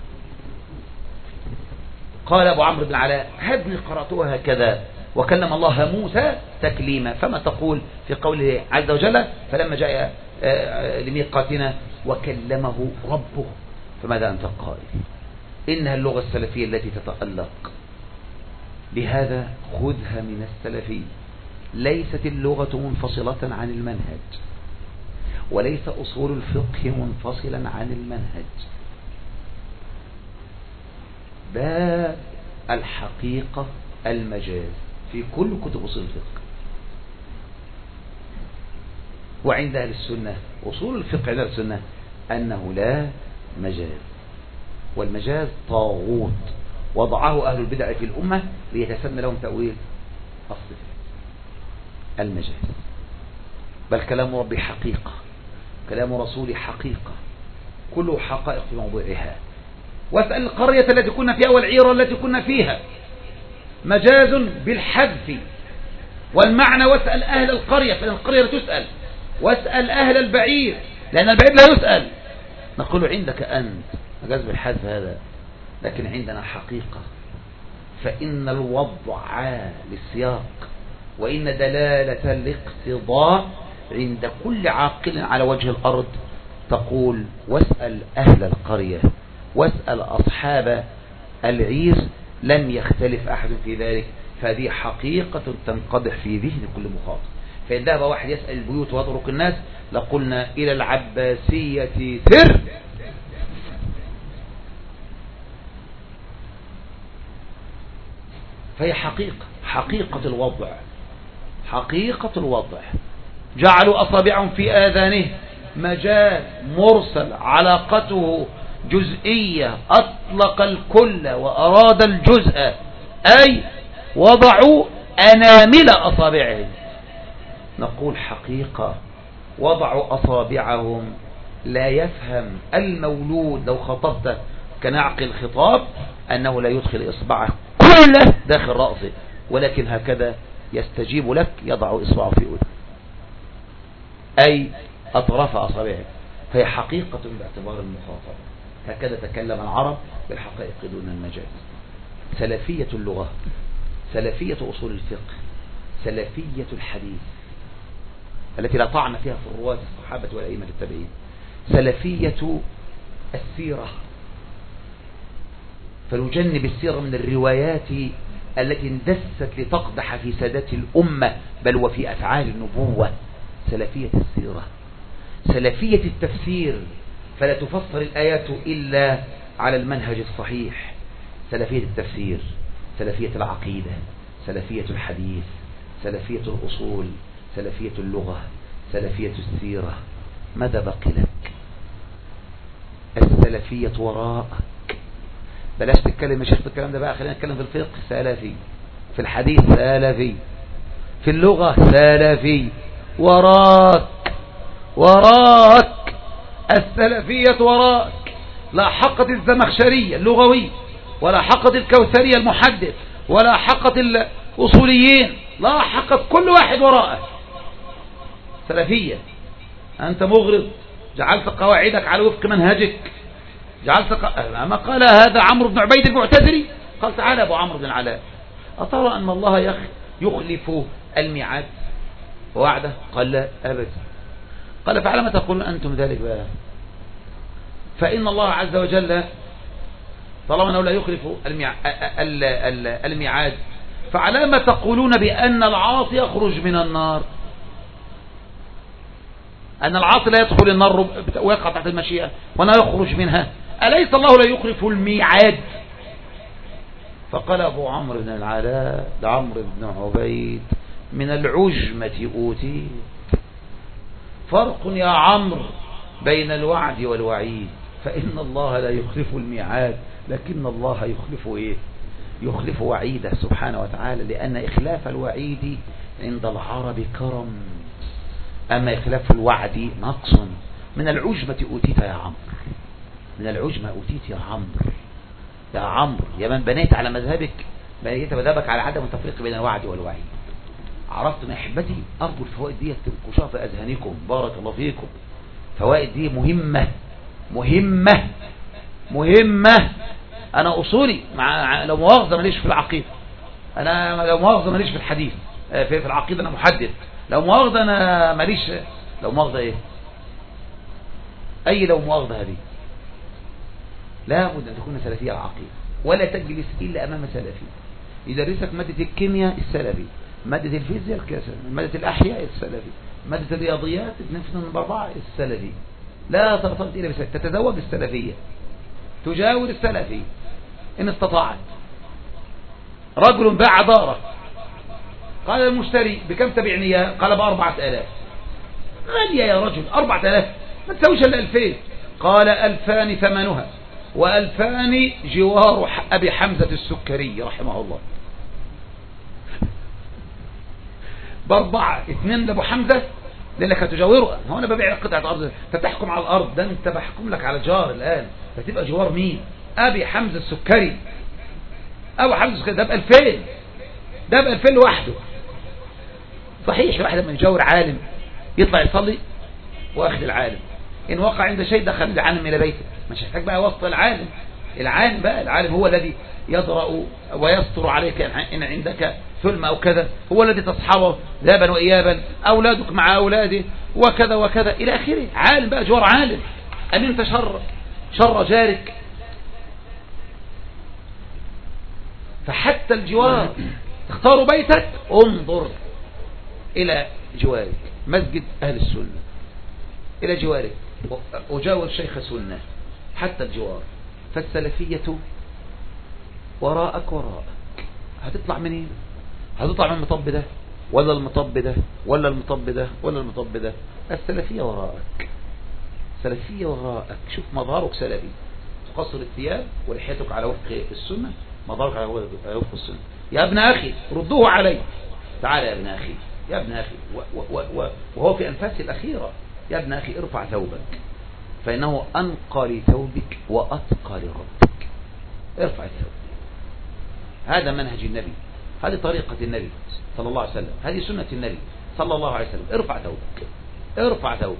قال أبو عمرو بن العلاء هذه قرأتها هكذا وكلم الله موسى تكليما، فما تقول في قوله عز وجل فلما جاء لميقاتنا وكلمه ربه، فماذا أنت قائل؟ إنها اللغة السلفية التي تتألق بهذا، خذها من السلفي. ليست اللغة منفصلة عن المنهج، وليس أصول الفقه منفصلا عن المنهج. باب الحقيقة المجاز في كل كتب أصول الفقه. وعند أهل السنة أصول الفقه عند أهل السنة أنه لا مجاز، والمجاز طاغوت وضعه أهل البدع في الأمة ليتسنى لهم تأويل الصفات. المجاز بل كلام ربي حقيقة، كلام رسولي حقيقة، كله حقائق في موضوعها. واسأل القرية التي كنا فيها والعيرة التي كنا فيها، مجاز بالحذف والمعنى. واسأل أهل القرية فإن القرية لا تسأل، واسأل أهل البعير لأن البعير لا يسأل. نقول عندك أنت مجاز بالحذف هذا، لكن عندنا حقيقة، فإن الوضع للسياق وإن دلالة الاقتضاء عند كل عاقل على وجه الأرض تقول واسأل أهل القرية واسأل أصحاب العير، لم يختلف أحد في ذلك. فهذه حقيقة تنقضح في ذهن كل مخاطب. فإن ذهب واحد يسأل البيوت ويطرق الناس لقلنا إلى العباسية سر، فهي حقيقة، حقيقة الوضع، حقيقة الوضع. جعلوا أصابعهم في آذانه، مجاز مرسل علاقته جزئية، أطلق الكل وأراد الجزء، أي وضعوا أنامل أصابعهم. نقول حقيقة وضعوا أصابعهم. لا يفهم المولود لو خطبته كنعقل الخطاب أنه لا يدخل إصبعه كله داخل رأسه، ولكن هكذا يستجيب لك، يضع إصبعه في أذنه، أي أطراف أصابعه. فهي حقيقة باعتبار المخاطب. هكذا تكلم العرب بالحقائق دون المجاز. سلفية اللغة، سلفية أصول الفقه، سلفية الحديث التي لا طعن فيها في الرواة الصحابة والأئمة التابعين، سلفية السيرة، فنجنب السيرة من الروايات التي اندست لتقدح في سادات الأمة بل وفي أفعال النبوة. سلفية السيرة، سلفية التفسير، فلا تفسر الآيات إلا على المنهج الصحيح. سلفية التفسير، سلفية العقيدة، سلفية الحديث، سلفية الأصول، سلفية اللغة، سلفية السيرة. ماذا بقي لك؟ السلفية وراءك. بلاش تتكلم يا شيخ الكلام ده بقى، خلينا نتكلم في الفقه سلفي، في الحديث سلفي، في اللغة سلفي. وراك، وراك السلفية وراك. لا حقت الزمخشرية اللغوي، ولا حقت الكوثرية المحدث، ولا حقت الأصوليين، لا حقت كل واحد وراءه سلفية. أنت مغرض، جعلت قواعدك على وفق منهجك، جعلت ق... أما قال هذا عمرو بن عبيد المعتزلي، قال تعالى أبو عمرو بن العلاء أترى أن الله يخ... يخلف الميعاد ووعده؟ قال لا أبدا. قال فعلى تقولون أنتم ذلك بقى؟ فإن الله عز وجل طالما أنه لا يخلف الميع... الميعاد فعلى ما تقولون بأن العاصي يخرج من النار؟ أن العاصي لا يدخل النار ويقع تحت المشيئة وأنه يخرج منها، أليس الله لا يخلف الميعاد؟ فقال أبو عمرو بن العلاء لعمرو بن عبيد من العجمة أوتي. فرق يا عمرو بين الوعد والوعيد، فإن الله لا يخلف الميعاد لكن الله يخلف إيه؟ يخلف وعيده سبحانه وتعالى، لأن إخلاف الوعيد عند العرب كرم، أما إخلاف الوعد نقص. من العجمة أوتيت يا عمرو، من العجمة أوتيت يا عمرو، يا عمرو يا من بنيت على مذهبك، بنيت مذهبك على عدم التفريق بين الوعد والوعيد. عرفتم أحبتي؟ أرجو الفوائد دي تنقشوها في أذهانكم، بارك الله فيكم. فوائد دي مهمة مهمة مهمة. أنا أصولي مع لو مؤاخذة ماليش في العقيدة، أنا لو مؤاخذة ماليش في الحديث، في العقيدة أنا محدث، لو مؤاخذة أنا ماليش، لو مؤاخذة إيه؟ أي لو مؤاخذة هذه لا بد أن تكون سلفية العقيدة، ولا تجلس إلا أمام سلفي يدرسك مادة الكيمياء السلفي، مادة الفيزياء السلفي، مادة الأحياء السلفي، مادة الرياضيات اثنين بأربعة السلفي. لا ترتبط إلا بسلفي، تتزوج السلفية، تجاور السلفي إن استطاعت. رجل باع داره، قال المشتري بكم تبيعنيها؟ قال بأربعة آلاف. غالية يا رجل، أربعة آلاف ما تسويش إلا ألفين. قال ألفان ثمنها وألفان جوار أبي حمزة السكري رحمه الله. بأربعة اثنين لأبو حمزة لأنك هتجاوره. هو أنا ببيع قطعة أرض، فتحكم على الأرض، ده أنت بحكم لك على جار الآن، فتبقى جوار مين؟ أبي حمزة السكري. أبو حمزة السكري ده بألفين، ده بألفين لوحده. صحيح واحد من يجاور عالم يطلع يصلي واخد العالم، إن وقع عند شيء دخل العالم إلى بيته، مش هيحتاج بقى وسط العالم. العالم بقى، العالم هو الذي يضرأ ويستر عليك إن عندك ثلم أو كذا، هو الذي تصحبه ذهبا وإيابا، أولادك مع أولاده وكذا وكذا إلى آخره. عالم بقى، جوار عالم. أن أنت شر شر جارك. فحتى الجوار تختار بيتك انظر إلى جوارك، مسجد أهل السنة إلى جوارك، وجاور شيخ سنة، حتى الجوار. فالسلفية وراءك وراءك. هتطلع منين؟ هتطلع من المطب ده ولا المطب ده ولا المطب ده ولا المطب ده؟ السلفية وراءك، سلفية وراءك. شوف مظهرك سلفي، تقصر الثياب ولحيتك على وفق السنة، مظهرك على وفق السنة. يا ابن أخي ردوه علي، تعال يا ابن أخي، يا ابن أخي، وهو في أنفاسه الأخيرة، يا ابن أخي ارفع ثوبك فإنه أنقى لثوبك وأتقى لربك. ارفع الثوب. هذا منهج النبي، هذه طريقة النبي صلى الله عليه وسلم، هذه سنة النبي صلى الله عليه وسلم. ارفع ثوبك، ارفع ثوبك.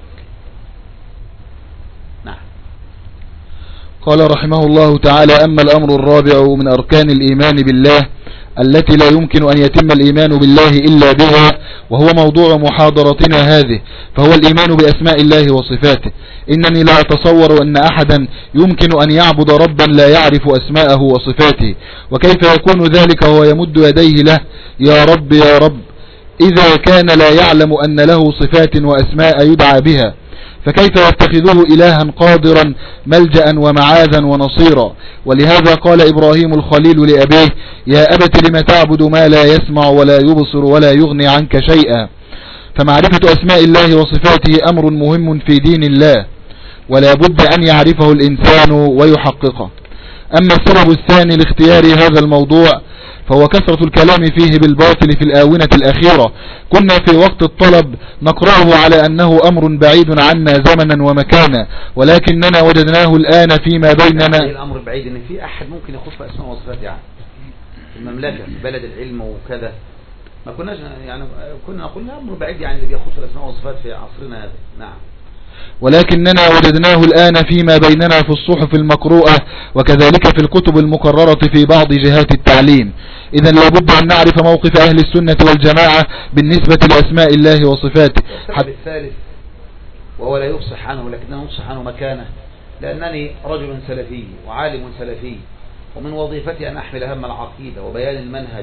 نعم. قال رحمه الله تعالى: أما الأمر الرابع من أركان الإيمان بالله التي لا يمكن أن يتم الإيمان بالله إلا بها، وهو موضوع محاضرتنا هذه، فهو الإيمان بأسماء الله وصفاته. إنني لا أتصور أن أحدا يمكن أن يعبد ربا لا يعرف أسماءه وصفاته، وكيف يكون ذلك وهو يمد يديه له: يا رب يا رب، إذا كان لا يعلم أن له صفات وأسماء يدعى بها، فكيف يتخذه إلها قادرا ملجأ ومعاذا ونصيرا؟ ولهذا قال إبراهيم الخليل لأبيه: يا أبت لم تعبد ما لا يسمع ولا يبصر ولا يغني عنك شيئا. فمعرفة أسماء الله وصفاته أمر مهم في دين الله، ولا بد أن يعرفه الإنسان ويحققه. أما السبب الثاني لاختيار هذا الموضوع فهو كثرة الكلام فيه بالباطل في الآونة الأخيرة. كنا في وقت الطلب نقرأه على أنه أمر بعيد عنا زمنا ومكانا، ولكننا وجدناه الآن فيما بيننا. الأمر بعيد إن في أحد ممكن يخش في أسماء وصفات يعني في المملكة، في بلد العلم وكذا، ما كناش يعني كنا نقول أمر بعيد يعني اللي بيخش في الأسماء والصفات في عصرنا هذا. نعم. ولكننا وجدناه الآن فيما بيننا في الصحف المقروءة وكذلك في الكتب المكررة في بعض جهات التعليم. إذن لابد أن نعرف موقف أهل السنة والجماعة بالنسبة لأسماء الله وصفاته. السبب الثالث وهو لا يفصح عنه لكنه يفصح عنه مكانه، لأنني رجل سلفي وعالم سلفي، ومن وظيفتي أن أحمل هم العقيدة وبيان المنهج،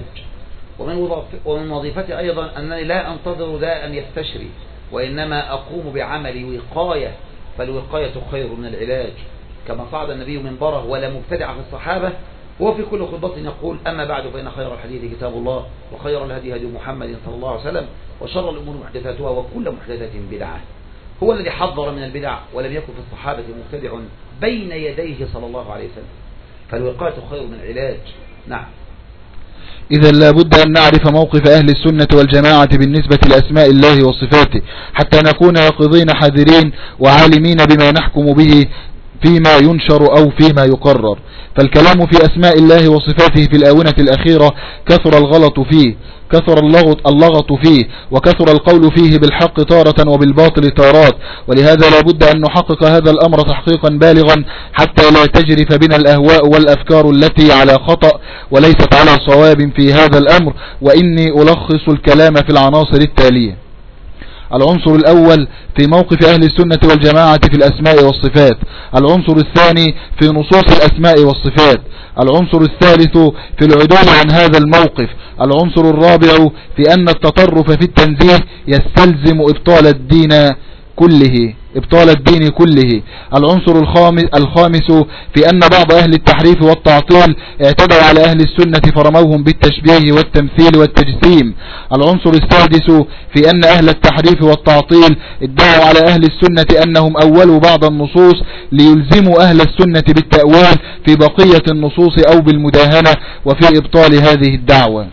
ومن وظيفتي أيضا أنني لا أنتظر داء يستشري، وإنما أقوم بعمل وقاية، فالوقاية خير من العلاج، كما صعد النبي منبره ولا مبتدع في الصحابة هو في كل خطبة يقول: أما بعد فإن خير الحديث كتاب الله، وخير الهدي هدي محمد صلى الله عليه وسلم، وشر الأمور محدثاتها، وكل محدثة بدعة. هو الذي حذر من البدع، ولم يكن في الصحابة مبتدع بين يديه صلى الله عليه وسلم، فالوقاية خير من العلاج. نعم. إذا لابد أن نعرف موقف أهل السنة والجماعة بالنسبة لأسماء الله وصفاته حتى نكون يقظين حذرين وعالمين بما نحكم به فيما ينشر أو فيما يقرر. فالكلام في أسماء الله وصفاته في الآونة الأخيرة كثر الغلط فيه كثر اللغط, اللغط فيه وكثر القول فيه بالحق تارة وبالباطل تارات، ولهذا لابد أن نحقق هذا الأمر تحقيقا بالغا حتى لا تجرف بنا الأهواء والأفكار التي على خطأ وليست على صواب في هذا الأمر. وإني ألخص الكلام في العناصر التالية. العنصر الأول في موقف أهل السنة والجماعة في الأسماء والصفات. العنصر الثاني في نصوص الأسماء والصفات. العنصر الثالث في العدول عن هذا الموقف. العنصر الرابع في أن التطرف في التنزيه يستلزم إبطال الدين كله إبطال الدين كله. العنصر الخامس, الخامس في أن بعض أهل التحريف والتعطيل اعتدوا على أهل السنة فرموهم بالتشبيه والتمثيل والتجسيم. العنصر السادس في أن أهل التحريف والتعطيل ادعوا على أهل السنة أنهم أولوا بعض النصوص ليلزموا أهل السنة بالتأويل في بقية النصوص أو بالمداهنة، وفي إبطال هذه الدعوة.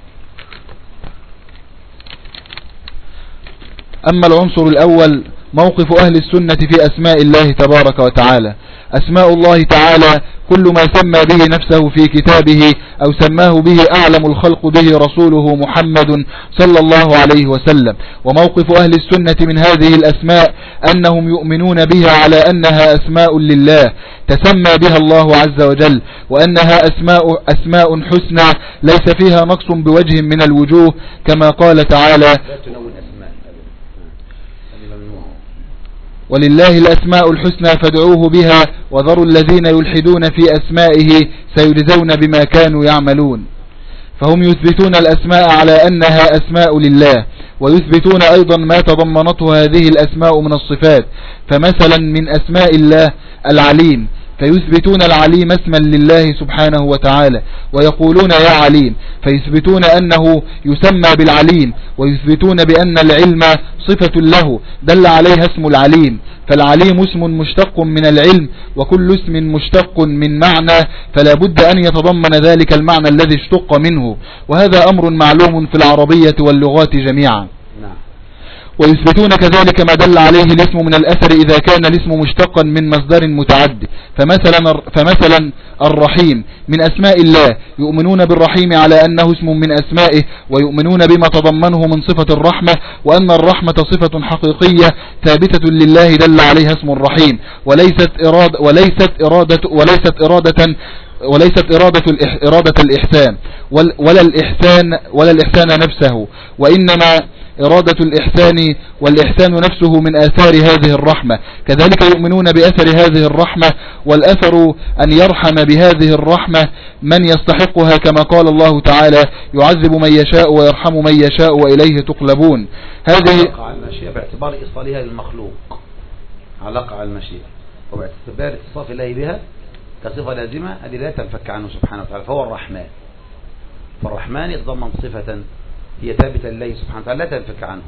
أما العنصر الأول موقف أهل السنة في أسماء الله تبارك وتعالى. أسماء الله تعالى كل ما سمى به نفسه في كتابه أو سماه به أعلم الخلق به رسوله محمد صلى الله عليه وسلم. وموقف أهل السنة من هذه الأسماء أنهم يؤمنون بها على أنها أسماء لله تسمى بها الله عز وجل، وأنها أسماء, أسماء حسنى ليس فيها نقص بوجه من الوجوه، كما قال تعالى: ولله الأسماء الحسنى فادعوه بها وذروا الذين يلحدون في أسمائه سيجزون بما كانوا يعملون. فهم يثبتون الأسماء على أنها أسماء لله، ويثبتون أيضا ما تضمنته هذه الأسماء من الصفات. فمثلا من أسماء الله العليم، فيثبتون العليم اسما لله سبحانه وتعالى ويقولون يا عليم، فيثبتون أنه يسمى بالعليم، ويثبتون بأن العلم صفة له دل عليها اسم العليم. فالعليم اسم مشتق من العلم، وكل اسم مشتق من معنى فلا بد أن يتضمن ذلك المعنى الذي اشتق منه، وهذا أمر معلوم في العربية واللغات جميعا. ويثبتون كذلك ما دل عليه الاسم من الأثر إذا كان الاسم مشتقا من مصدر متعدي. فمثلا, فمثلا الرحيم من أسماء الله، يؤمنون بالرحيم على أنه اسم من أسمائه، ويؤمنون بما تضمنه من صفة الرحمة، وأن الرحمة صفة حقيقية ثابتة لله دل عليها اسم الرحيم، وليست إرادة وليست إرادة وليست إرادة وليست إرادة, الإح إرادة الإحسان ولا الإحسان ولا الإحسان نفسه، وإنما إرادة الإحسان، والإحسان نفسه من آثار هذه الرحمة. كذلك يؤمنون بأثر هذه الرحمة، والأثر أن يرحم بهذه الرحمة من يستحقها، كما قال الله تعالى: يعذب من يشاء ويرحم من يشاء وإليه تقلبون. هذه علاقة على المشيئة باعتبار إيصالها للمخلوق، علاقة على المشيئة وباعتبار اتصاف الله بها كصفة لازمة، هذه لا تنفك عنه سبحانه وتعالى. فهو الرحمن، فالرحمن يتضمن صفة هي ثابتة لله سبحانه وتعالى لا تنفك عنه،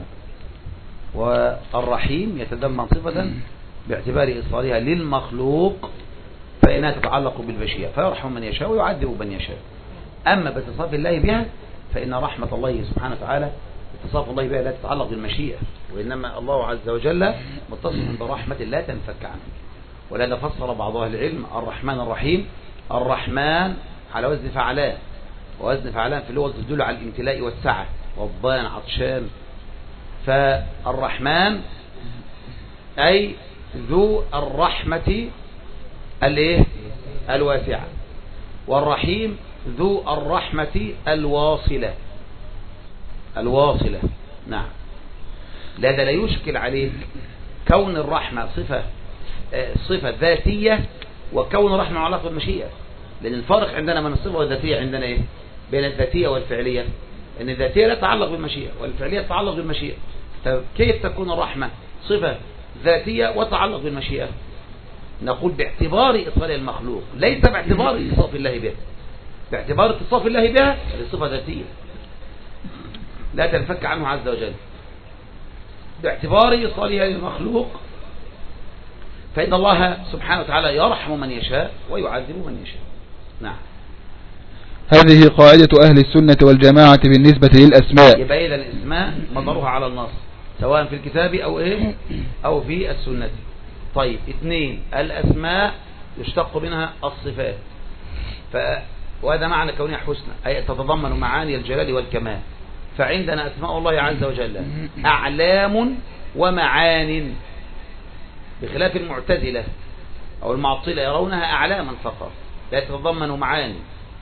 والرحيم يتضمن صفة باعتبار إيصالها للمخلوق فإنها تتعلق بالمشيئة، فيرحم من يشاء ويعذب من يشاء. أما باتصاف الله بها فإن رحمة الله سبحانه وتعالى اتصاف الله بها لا تتعلق بالمشيئة، وإنما الله عز وجل متصف برحمة لا تنفك عنه. ولهذا فسر بعض أهل العلم الرحمن الرحيم: الرحمن على وزن فعلان، ووزن فعلان في اللغة تدل على الامتلاء والسعة، والضان عطشان. فالرحمن أي ذو الرحمة الايه الواسعة، والرحيم ذو الرحمة الواصلة الواصلة. نعم. لا ده لا يشكل عليك كون الرحمة صفة صفة ذاتية وكون الرحمة علاقة بالمشيئة، لأن الفارق عندنا من الصفة والذاتية عندنا إيه؟ بين الذاتية والفعلية، أن الذاتية لا تتعلق بالمشيئة والفعلية تتعلق بالمشيئة. كيف تكون الرحمة صفة ذاتية وتتعلق بالمشيئة؟ نقول باعتبار إيصال المخلوق، ليس باعتبار اتصاف الله بها. باعتبار اتصاف الله بها الصفة ذاتية لا تنفك عنه عز وجل، باعتبار إيصالها للمخلوق فإن الله سبحانه وتعالى يرحم من يشاء ويعذب من يشاء. نعم. هذه قاعدة أهل السنة والجماعة بالنسبة للأسماء. يبقى إذا الأسماء مضرها على النص سواء في الكتاب أو إيه أو في السنة. طيب اثنين، الأسماء يشتق منها الصفات، ف... وهذا معنى كونها حسنى أي تتضمن معاني الجلال والكمال. فعندنا أسماء الله عز وجل أعلام ومعان، بخلاف المعتزلة أو المعطلة يرونها أعلاما فقط لا تتضمن معاني،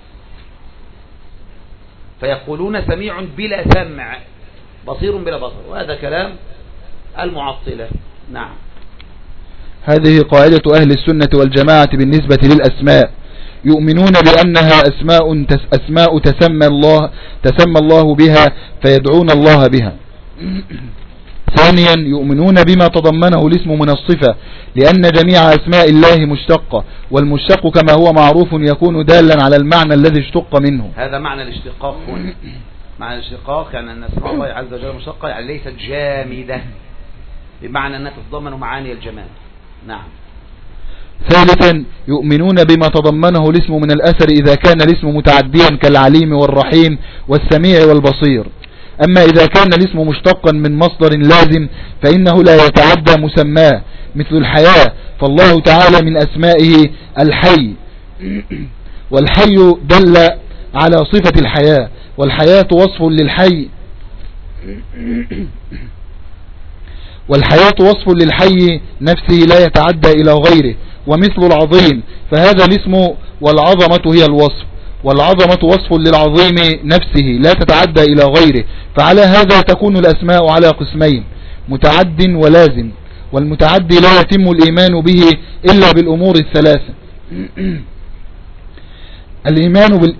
فيقولون سميع بلا سمع، بصير بلا بصر، وهذا كلام المعطلة. نعم. هذه قاعدة أهل السنة والجماعة بالنسبة للأسماء، يؤمنون بأنها أسماء أسماء تسمى الله تسمى الله بها فيدعون الله بها. ثانيا، يؤمنون بما تضمنه الاسم من الصفة، لأن جميع أسماء الله مشتقة، والمشتق كما هو معروف يكون دالا على المعنى الذي اشتق منه. هذا معنى الاشتقاق هنا. معنى الاشتقاق يعني أن اسماء الله عز وجل مشتقة، يعني ليست جامدة، بمعنى أنها تتضمن معاني الجمال. نعم. ثالثا، يؤمنون بما تضمنه الاسم من الأثر إذا كان الاسم متعديا كالعليم والرحيم والسميع والبصير. أما إذا كان الاسم مشتقا من مصدر لازم فإنه لا يتعدى مسماه، مثل الحياة، فالله تعالى من أسمائه الحي، والحي دل على صفة الحياة، والحياة وصف للحي والحياة وصف للحي نفسه لا يتعدى إلى غيره. ومثل العظيم، فهذا الاسم والعظمة هي الوصف، والعظمة وصف للعظيم نفسه لا تتعدى إلى غيره. فعلى هذا تكون الأسماء على قسمين، متعد ولازم، والمتعدي لا يتم الإيمان به إلا بالأمور الثلاثة: الإيمان بال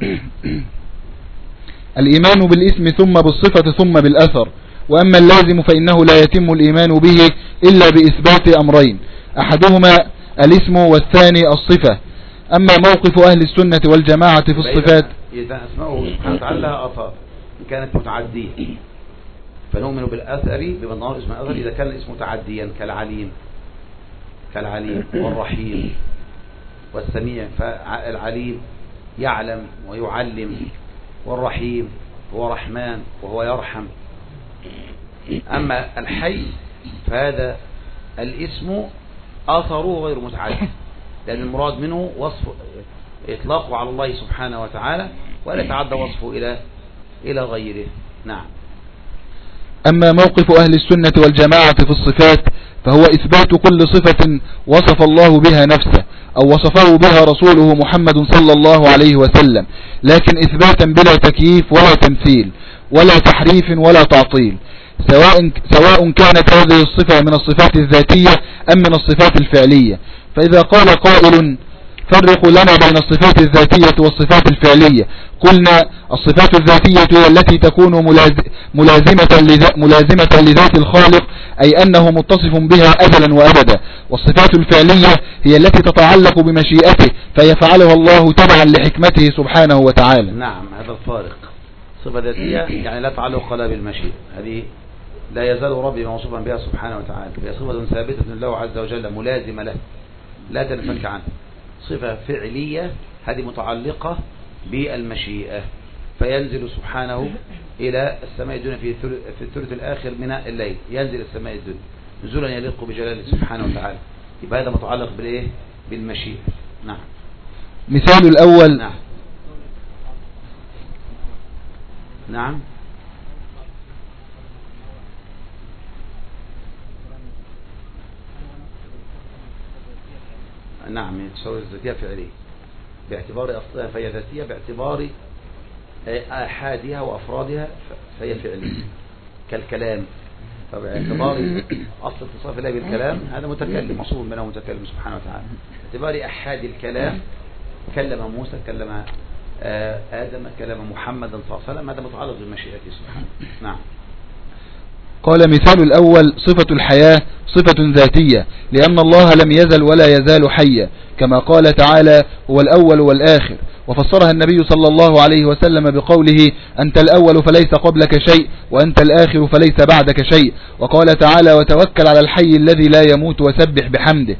الإيمان بالاسم ثم بالصفة ثم بالأثر. وأما اللازم فإنه لا يتم الإيمان به إلا بإثبات أمرين، أحدهما الاسم والثاني الصفة. أما موقف أهل السنة والجماعة في الصفات، إذا أسماؤه سبحانه وتعالى لها آثار إن كانت متعدية فنؤمن بالأثر بمنظور اسم الأثر إذا كان الاسم متعديا كالعليم كالعليم والرحيم والسميع، فالعليم يعلم ويعلم، والرحيم هو رحمن وهو يرحم. أما الحي فهذا الاسم آثره غير متعدد، لأن المراد منه وصف إطلاقه على الله سبحانه وتعالى ولا يتعدى وصفه إلى إلى غيره. نعم. أما موقف أهل السنة والجماعة في الصفات فهو إثبات كل صفة وصف الله بها نفسه أو وصفه بها رسوله محمد صلى الله عليه وسلم، لكن إثباتا بلا تكييف ولا تمثيل ولا تحريف ولا تعطيل، سواء سواء كانت هذه الصفة من الصفات الذاتية أم من الصفات الفعلية. فإذا قال قائل: فرقوا لنا بين الصفات الذاتية والصفات الفعلية، قلنا: الصفات الذاتية هي التي تكون ملازمة ملازمة لذات الخالق، أي أنه متصف بها أزلا وأبدا، والصفات الفعلية هي التي تتعلق بمشيئته فيفعلها الله تبعا لحكمته سبحانه وتعالى. نعم، هذا الفارق. صفة ذاتية يعني لا تعلق لها بالمشيئة، هذه لا يزال ربي موصوفا بها سبحانه وتعالى، هي صفة ثابتة له عز وجل ملازمة له لا تنفك عنه. صفة فعلية هذه متعلقة بالمشيئة، فينزل سبحانه إلى السماء الدنيا في في الثلث الآخر من الليل، ينزل السماء الدنيا نزولا يليق بجلاله سبحانه وتعالى، يبقى هذا متعلق بالإيه؟ بالمشيئة. نعم. مثال الأول. نعم. نعم. نعم من تصور الذاتية فعلية باعتبار أصلها فهي ذاتية، باعتبار آحادها وأفرادها فهي فعلية كالكلام. فباعتبار أصل اتصاف الله بالكلام هذا متكلم مصور منه متكلم سبحانه وتعالى. باعتبار أحاد الكلام كلم موسى، كلم آدم، كلم محمد صلى الله عليه وسلم، هذا متعلق بمشيئته سبحانه. نعم. قال مثال الأول صفة الحياة صفة ذاتية، لأن الله لم يزل ولا يزال حيا، كما قال تعالى هو الأول والآخر، وفسرها النبي صلى الله عليه وسلم بقوله أنت الأول فليس قبلك شيء وأنت الآخر فليس بعدك شيء، وقال تعالى وتوكل على الحي الذي لا يموت وسبح بحمده.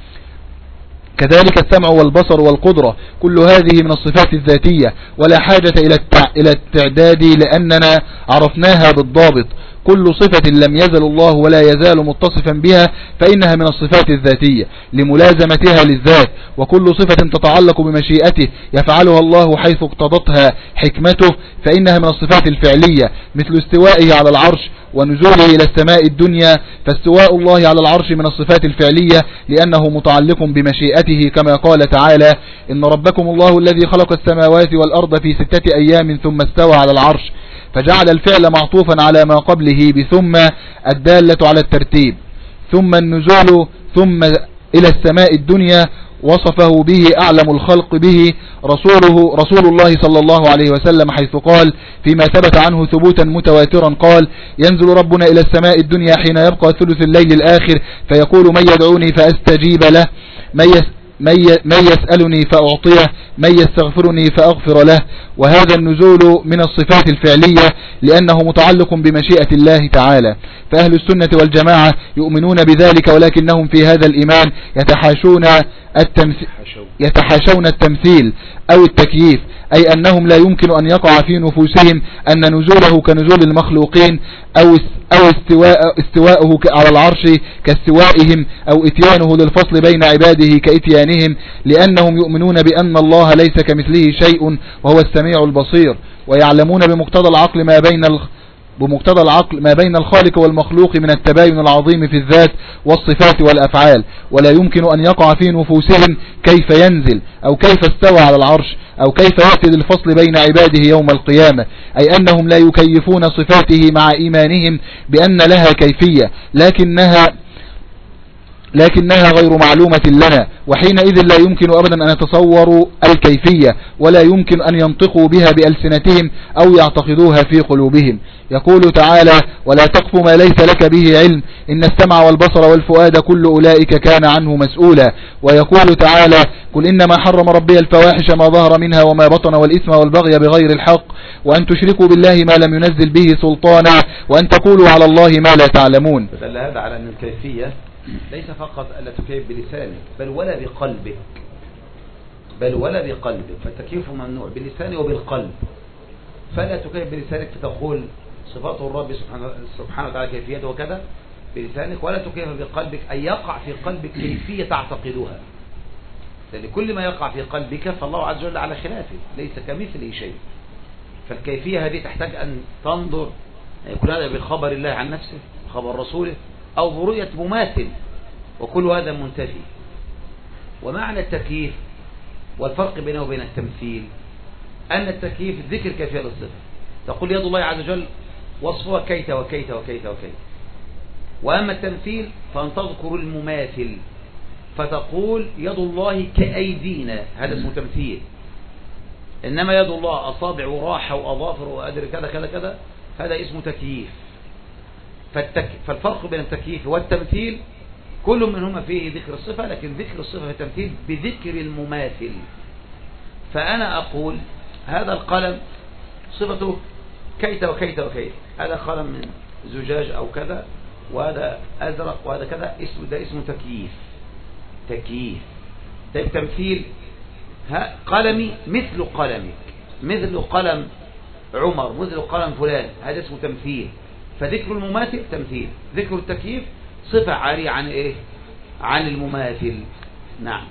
كذلك السمع والبصر والقدرة كل هذه من الصفات الذاتية، ولا حاجة إلى التعداد لأننا عرفناها بالضابط. كل صفة لم يزل الله ولا يزال متصفا بها فإنها من الصفات الذاتية لملازمتها للذات، وكل صفة تتعلق بمشيئته يفعلها الله حيث اقتضتها حكمته فإنها من الصفات الفعلية، مثل استوائه على العرش ونزوله إلى السماء الدنيا. فاستواء الله على العرش من الصفات الفعلية لأنه متعلق بمشيئته، كما قال تعالى إن ربكم الله الذي خلق السماوات والأرض في ستة أيام ثم استوى على العرش، فجعل الفعل معطوفا على ما قبله بثم الدالة على الترتيب. ثم النزول ثم إلى السماء الدنيا وصفه به أعلم الخلق به رسوله رسول الله صلى الله عليه وسلم، حيث قال فيما ثبت عنه ثبوتا متواترا قال ينزل ربنا إلى السماء الدنيا حين يبقى ثلث الليل الآخر فيقول من يدعوني فأستجيب له، من يسألني فأعطيه، من يستغفرني فأغفر له. وهذا النزول من الصفات الفعلية لأنه متعلق بمشيئة الله تعالى. فأهل السنة والجماعة يؤمنون بذلك، ولكنهم في هذا الإيمان يتحاشون التمثيل, يتحاشون التمثيل أو التكييف، أي أنهم لا يمكن أن يقع في نفوسهم أن نزوله كنزول المخلوقين أو أو استواء استواءه على العرش كاستوائهم أو إتيانه للفصل بين عباده كإتيانهم، لأنهم يؤمنون بأن الله ليس كمثله شيء وهو السميع البصير، ويعلمون بمقتضى العقل ما بين الخ... بمقتضى العقل ما بين الخالق والمخلوق من التباين العظيم في الذات والصفات والأفعال، ولا يمكن أن يقع في نفوسهم كيف ينزل أو كيف استوى على العرش أو كيف يأتي للفصل بين عباده يوم القيامة، أي أنهم لا يكيفون صفاته مع إيمانهم بأن لها كيفية، لكنها لكنها غير معلومة لنا، وحينئذ لا يمكن أبدا أن يتصوروا الكيفية، ولا يمكن أن ينطقوا بها بألسنتهم أو يعتقدوها في قلوبهم. يقول تعالى ولا تقف ما ليس لك به علم إن السمع والبصر والفؤاد كل أولئك كان عنه مسؤولا. ويقول تعالى قل إنما حرم ربي الفواحش ما ظهر منها وما بطن والإثم والبغي بغير الحق وأن تشركوا بالله ما لم ينزل به سلطانا وأن تقولوا على الله ما لا تعلمون. فدل هذا على أن الكيفية ليس فقط ألا تكيف بلسانك بل ولا بقلبك بل ولا بقلبك فالتكييف ممنوع باللسان وبالقلب. فلا تكيف بلسانك فتقول صفات الرب سبحانه وتعالى كيفيته وكذا بلسانك، ولا تكيف بقلبك أن يقع في قلبك كيفية تعتقدها، لأن كل ما يقع في قلبك فالله عز وجل على خلافه ليس كمثله شيء. فالكيفية هذه تحتاج أن تنظر يكون هذا بخبر الله عن نفسه خبر رسوله أو برؤية مماثل، وكل هذا منتفي. ومعنى التكييف والفرق بينه وبين التمثيل أن التكييف ذكر كيفية للصفة، تقول يد الله عز وجل وصفها كيت وكيت وكيت وكيت. وأما التمثيل فأن تذكر المماثل فتقول يد الله كأيدينا، هذا اسمه تمثيل. إنما يد الله أصابع وراحة وأظافر وأدري كذا كذا كذا، هذا اسمه تكييف. فالتك... فالفرق بين التكييف والتمثيل كل منهما فيه ذكر الصفة، لكن ذكر الصفة في التمثيل بذكر المماثل. فأنا أقول هذا القلم صفته كيت وكيت وكيت، هذا قلم من زجاج أو كذا، وهذا أزرق وهذا كذا، اسمه ده اسمه تكييف. تكييف. طيب تمثيل قلمي مثل قلمك، مثل قلم عمر، مثل قلم فلان، هذا اسمه تمثيل. فذكر المماثل تمثيل، ذكر التكييف صفة عارية عن ايه؟ عن المماثل. نعم.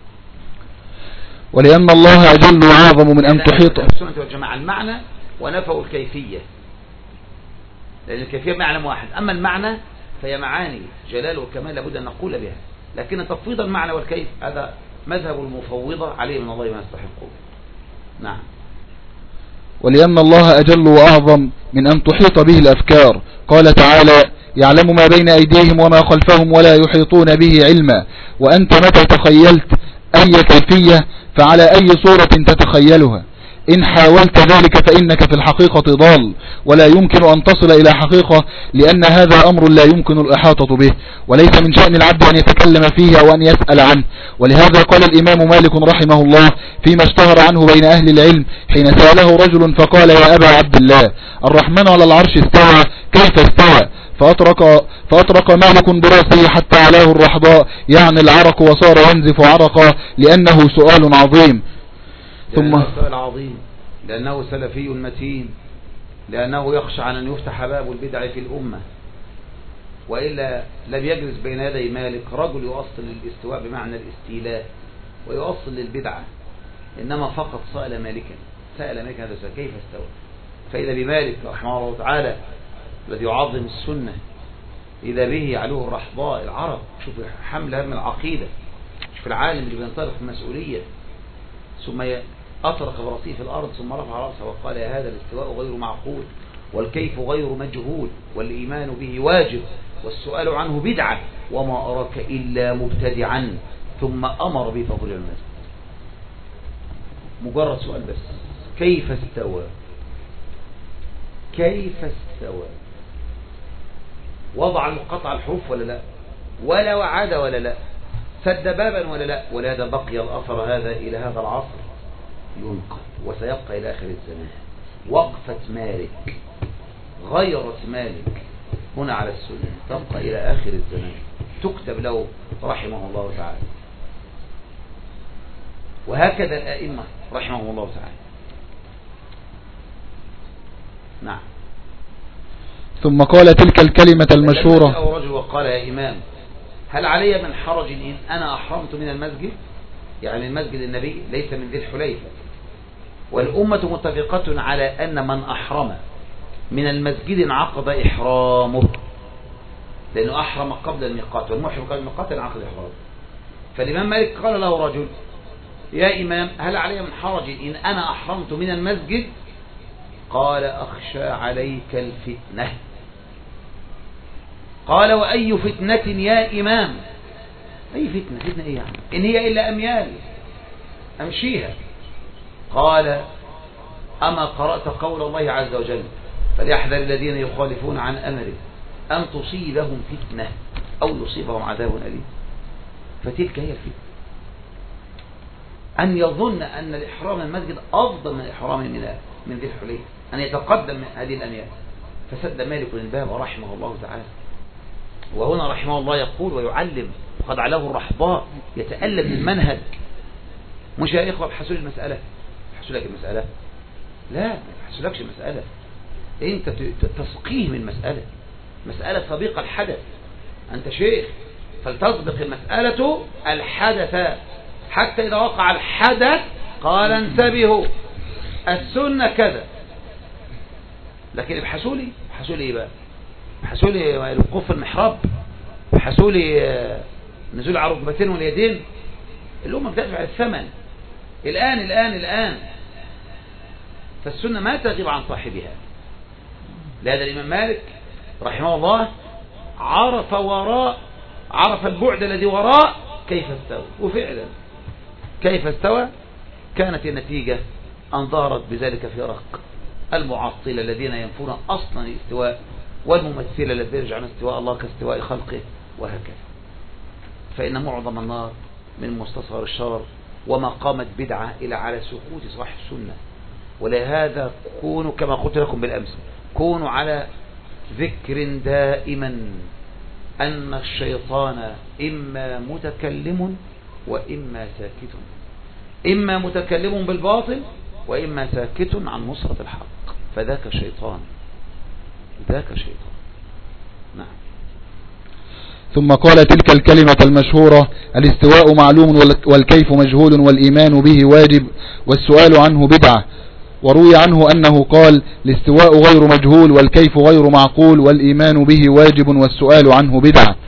ولأن الله أجل وأعظم من أن تحيط السنة والجماعة المعنى ونفوا الكيفية، لأن الكيفية معنى واحد، أما المعنى فهي معاني جلال وكمال لابد أن نقول بها، لكن تفويض المعنى والكيف هذا مذهب المفوضة عليه من الله ما يستحقون. نعم. ولأن الله أجل وأعظم من أن تحيط به الأفكار، قال تعالى: يعلم ما بين أيديهم وما خلفهم ولا يحيطون به علما. وأنت متى تخيلت أي كيفية فعلى أي صورة تتخيلها؟ إن حاولت ذلك فإنك في الحقيقة ضال، ولا يمكن أن تصل إلى حقيقة، لأن هذا أمر لا يمكن الإحاطة به، وليس من شأن العبد أن يتكلم فيه أو أن يسأل عنه. ولهذا قال الإمام مالك رحمه الله فيما اشتهر عنه بين أهل العلم حين سأله رجل فقال: يا أبا عبد الله، الرحمن على العرش استوى، كيف استوى؟ فأطرق, فأطرق مالك برأسه حتى علاه الرحضاء، يعني العرق، وصار ينزف عرقا، لأنه سؤال عظيم. ثم سؤال عظيم لأنه سلفي متين، لأنه يخشى عن أن يفتح باب البدع في الأمة، وإلا لم يجلس بين يدي مالك رجل يؤصل للاستواء بمعنى الاستيلاء ويؤصل للبدعة، إنما فقط سأل مالكا سأل مالكا هذا السؤال: كيف استوى؟ فإذا بمالك رحمه الله تعالى الذي يعظم السنة إذا به يعلوه الرحضاء، العرب. شوف حمل هم العقيدة، شوف العالم اللي بينطلق المسؤولية، ثم أطرق برأسه في الأرض ثم رفع رأسه وقال: يا هذا الاستواء غير معقول، والكيف غير مجهول، والإيمان به واجب، والسؤال عنه بدعة، وما أراك إلا مبتدعا. ثم أمر به فقل المسجد. مجرد سؤال بس: كيف استوى؟ كيف استوى؟ وضع القطع الحروف ولا لا؟ ولا وعد ولا لا؟ سد بابا ولا لا؟ ولهذا بقي الأثر هذا إلى هذا العصر ينقل، وسيبقى إلى آخر الزمان. وقفة مالك، غيرت مالك هنا على السنة، تبقى إلى آخر الزمان، تكتب له رحمه الله تعالى. وهكذا الأئمة رحمه الله تعالى. نعم. ثم قال تلك الكلمة المشهورة: أو رجل وقال: يا إمام، هل علي من حرج إن أنا أحرمت من المسجد؟ يعني المسجد النبي ليس من ذي الحليفة، والأمة متفقة على أن من أحرم من المسجد انعقد إحرامه، لأنه أحرم قبل الميقات، والمحرم قبل الميقات انعقد إحرامه. فالإمام مالك قال له رجل: يا إمام، هل علي من حرج إن أنا أحرمت من المسجد؟ قال: أخشى عليك الفتنة. قال: وأي فتنة يا إمام؟ أي فتنة؟ فتنة إيه يعني؟ إن هي إلا أميال أمشيها. قال: أما قرأت قول الله عز وجل: فليحذر الذين يخالفون عن أمره أن تصيبهم فتنة أو يصيبهم عذاب أليم. فتلك هي الفتنة، أن يظن أن الإحرام المسجد أفضل من الإحرام من من ذي الحليفة، أن يتقدم من هذه الأميال. فسد مالك الباب رحمه الله تعالى. وهنا رحمه الله يقول ويعلم، وقد علاه الرحضاء، يتألم المنهج. مش يا إخوة بحسوا لي المسألة، بحسوا لك المسألة، لا ما بحسوا لكش المسألة، أنت تسقيه من المسألة، مسألة سابقة الحدث. أنت شيخ فلتسبق المسألة الحدث، حتى إذا وقع الحدث قال: انتبهوا السنة كذا. لكن ابحثوا لي ابحثوا لي ايه بقى؟ ابحثوا لي الوقوف في المحراب، ابحثوا لي نزول على الركبتين واليدين. الأمة بتدفع الثمن الآن الآن الآن. فالسنة ما تغيب عن صاحبها. لهذا الإمام مالك رحمه الله عرف وراء عرف البعد الذي وراء كيف استوى، وفعلا كيف استوى كانت النتيجة أن ظهرت بذلك فرق المعطلة الذين ينفون أصلا الاستواء، والممثلة الذين يرجعون استواء الله كاستواء خلقه، وهكذا. فإن معظم النار من مستصغر الشرر، وما قامت بدعة إلى على سقوط صاحب السنة. ولهذا كونوا كما قلت لكم بالأمس، كونوا على ذكر دائما أن الشيطان إما متكلم وإما ساكت، إما متكلم بالباطل وإما ساكت عن نصرة الحق، فذاك شيطان، ذاك شيطان. نعم. ثم قال تلك الكلمة المشهورة: الاستواء معلوم والكيف مجهول، والإيمان به واجب، والسؤال عنه بدعة. وروي عنه أنه قال: الاستواء غير مجهول، والكيف غير معقول، والإيمان به واجب، والسؤال عنه بدعة.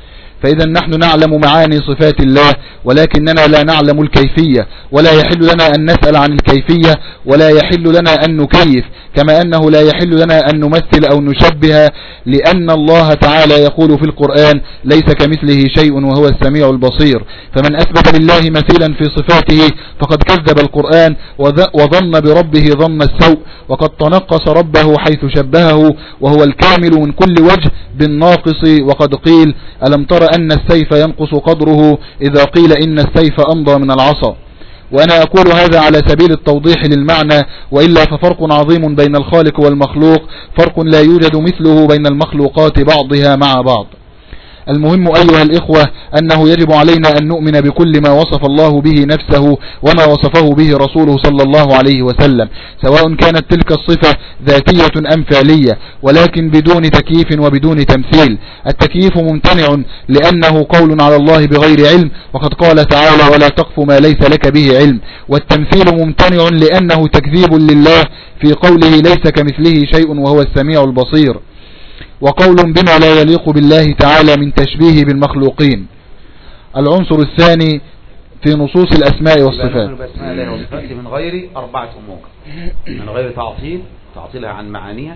فإذا نحن نعلم معاني صفات الله ولكننا لا نعلم الكيفية، ولا يحل لنا أن نسأل عن الكيفية، ولا يحل لنا أن نكيف، كما أنه لا يحل لنا أن نمثل أو نشبه، لأن الله تعالى يقول في القرآن: ليس كمثله شيء وهو السميع البصير. فمن أثبت لله مثيلا في صفاته فقد كذب القرآن وظن بربه ظن السوء، وقد تنقص ربه حيث شبهه، وهو الكامل من كل وجه بالناقص. وقد قيل: ألم تر أن السيف ينقص قدره إذا قيل إن السيف أمضى من العصا. وأنا أقول هذا على سبيل التوضيح للمعنى، وإلا ففرق عظيم بين الخالق والمخلوق، فرق لا يوجد مثله بين المخلوقات بعضها مع بعض. المهم أيها الإخوة أنه يجب علينا أن نؤمن بكل ما وصف الله به نفسه وما وصفه به رسوله صلى الله عليه وسلم، سواء كانت تلك الصفة ذاتية أم فعلية، ولكن بدون تكييف وبدون تمثيل. التكييف ممتنع لأنه قول على الله بغير علم، وقد قال تعالى: ولا تقف ما ليس لك به علم. والتمثيل ممتنع لأنه تكذيب لله في قوله: ليس كمثله شيء وهو السميع البصير، وقول بما لا يليق بالله تعالى من تشبيه بالمخلوقين. العنصر الثاني في نصوص الأسماء والصفات من غير أربعة أمور: من غير تعطيل، تعطيلها عن معانيها،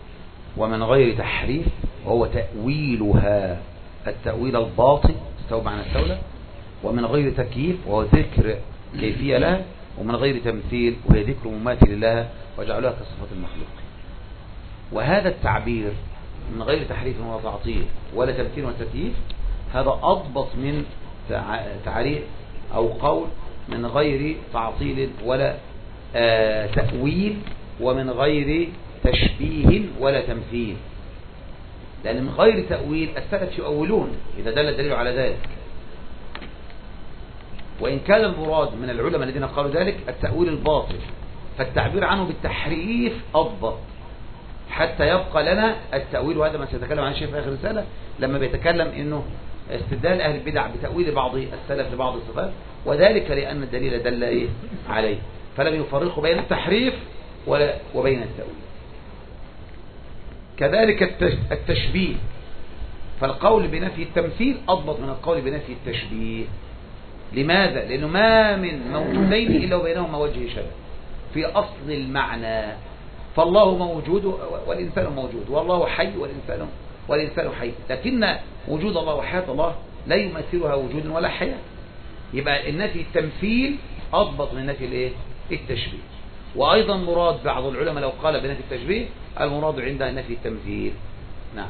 ومن غير تحريف وهو تأويلها التأويل الباطل استوى معنى التولى، ومن غير تكييف وهو ذكر كيفية لها، ومن غير تمثيل وهي ذكر مماثل لها وجعلها كصفة المخلوق. وهذا التعبير من غير تحريف ولا تعطيل ولا تمثيل ولا تكييف هذا أضبط من تعريف أو قول من غير تعطيل ولا آه تأويل ومن غير تشبيه ولا تمثيل. لأن من غير تأويل السلف يؤولون إذا دل الدليل على ذلك، وإن كان المراد من العلماء الذين قالوا ذلك التأويل الباطل، فالتعبير عنه بالتحريف أضبط حتى يبقى لنا التأويل. وهذا ما سيتكلم عن الشيخ في آخر رسالة لما بيتكلم إنه استدلال أهل البدع بتأويل بعض السلف لبعض الصفات، وذلك لأن الدليل دل إيه عليه، فلم يفرقوا بين التحريف وبين التأويل. كذلك التشبيه، فالقول بنفي التمثيل أضبط من القول بنفي التشبيه. لماذا؟ لأنه ما من موجودين إلا وبينهما وجه شبه في أصل المعنى. فالله موجود والإنسان موجود، والله حي والإنسان والإنسان حي، لكن وجود الله وحياة الله لا يمثلها وجود ولا حياة. يبقى النفي التمثيل أضبط من نفي الايه التشبيه. وأيضا مراد بعض العلماء لو قال بنفي التشبيه المراد عندها نفي التمثيل. نعم.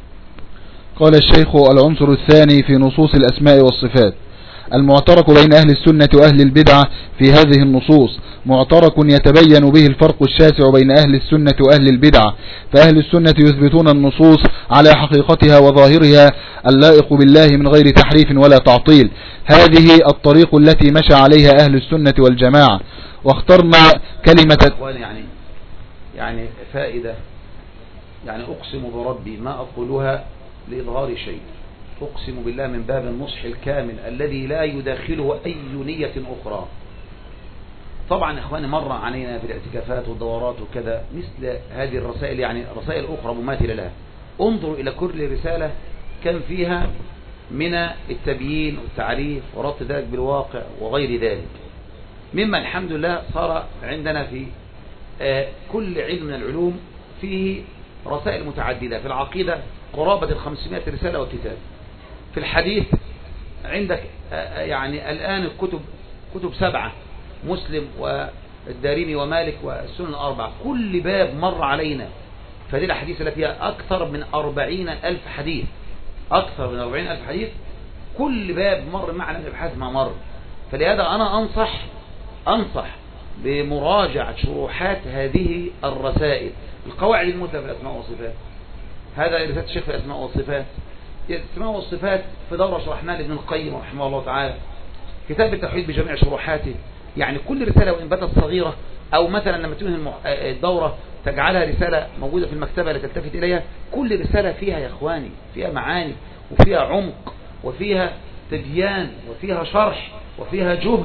قال الشيخ: العنصر الثاني في نصوص الأسماء والصفات. المعترك بين أهل السنة وأهل البدعة في هذه النصوص معترك يتبين به الفرق الشاسع بين أهل السنة وأهل البدعة. فأهل السنة يثبتون النصوص على حقيقتها وظاهرها اللائق بالله من غير تحريف ولا تعطيل. هذه الطريق التي مشى عليها أهل السنة والجماعة. واخترنا كلمة يعني يعني فائدة، يعني أقسم بربي ما أقولها لإظهار شيء، أقسم بالله من باب النصح الكامل الذي لا يداخله أي نية أخرى. طبعا إخواني مر علينا في الاعتكافات والدورات وكذا مثل هذه الرسائل، يعني رسائل أخرى مماثلة لها. انظروا إلى كل رسالة كان فيها من التبيين والتعريف وربط ذلك بالواقع وغير ذلك، مما الحمد لله صار عندنا في كل علم من العلوم فيه رسائل متعددة. في العقيدة قرابة الخمسمائة رسالة وكتاب. في الحديث عندك يعني الآن الكتب كتب سبعة: مسلم والدارمي ومالك والسنن الأربعة. كل باب مر علينا فهذه الحديث التي هي أكثر من أربعين ألف حديث، أكثر من أربعين ألف حديث، كل باب مر معنا بحث ما مر. فلهذا أنا أنصح أنصح بمراجعة شروحات هذه الرسائل. القواعد المثلى في الأسماء والصفات، هذا رسالة الشيخ في الأسماء والصفات. الأسماء والصفات في دورة شرحناها لابن القيم رحمه الله تعالى. كتاب التوحيد بجميع شروحاته. يعني كل رسالة وإن بدت صغيرة، أو مثلا لما تنهي الدورة تجعلها رسالة موجودة في المكتبة لتلتفت إليها، كل رسالة فيها يا إخواني فيها معاني وفيها عمق وفيها تبيان وفيها شرح وفيها جهد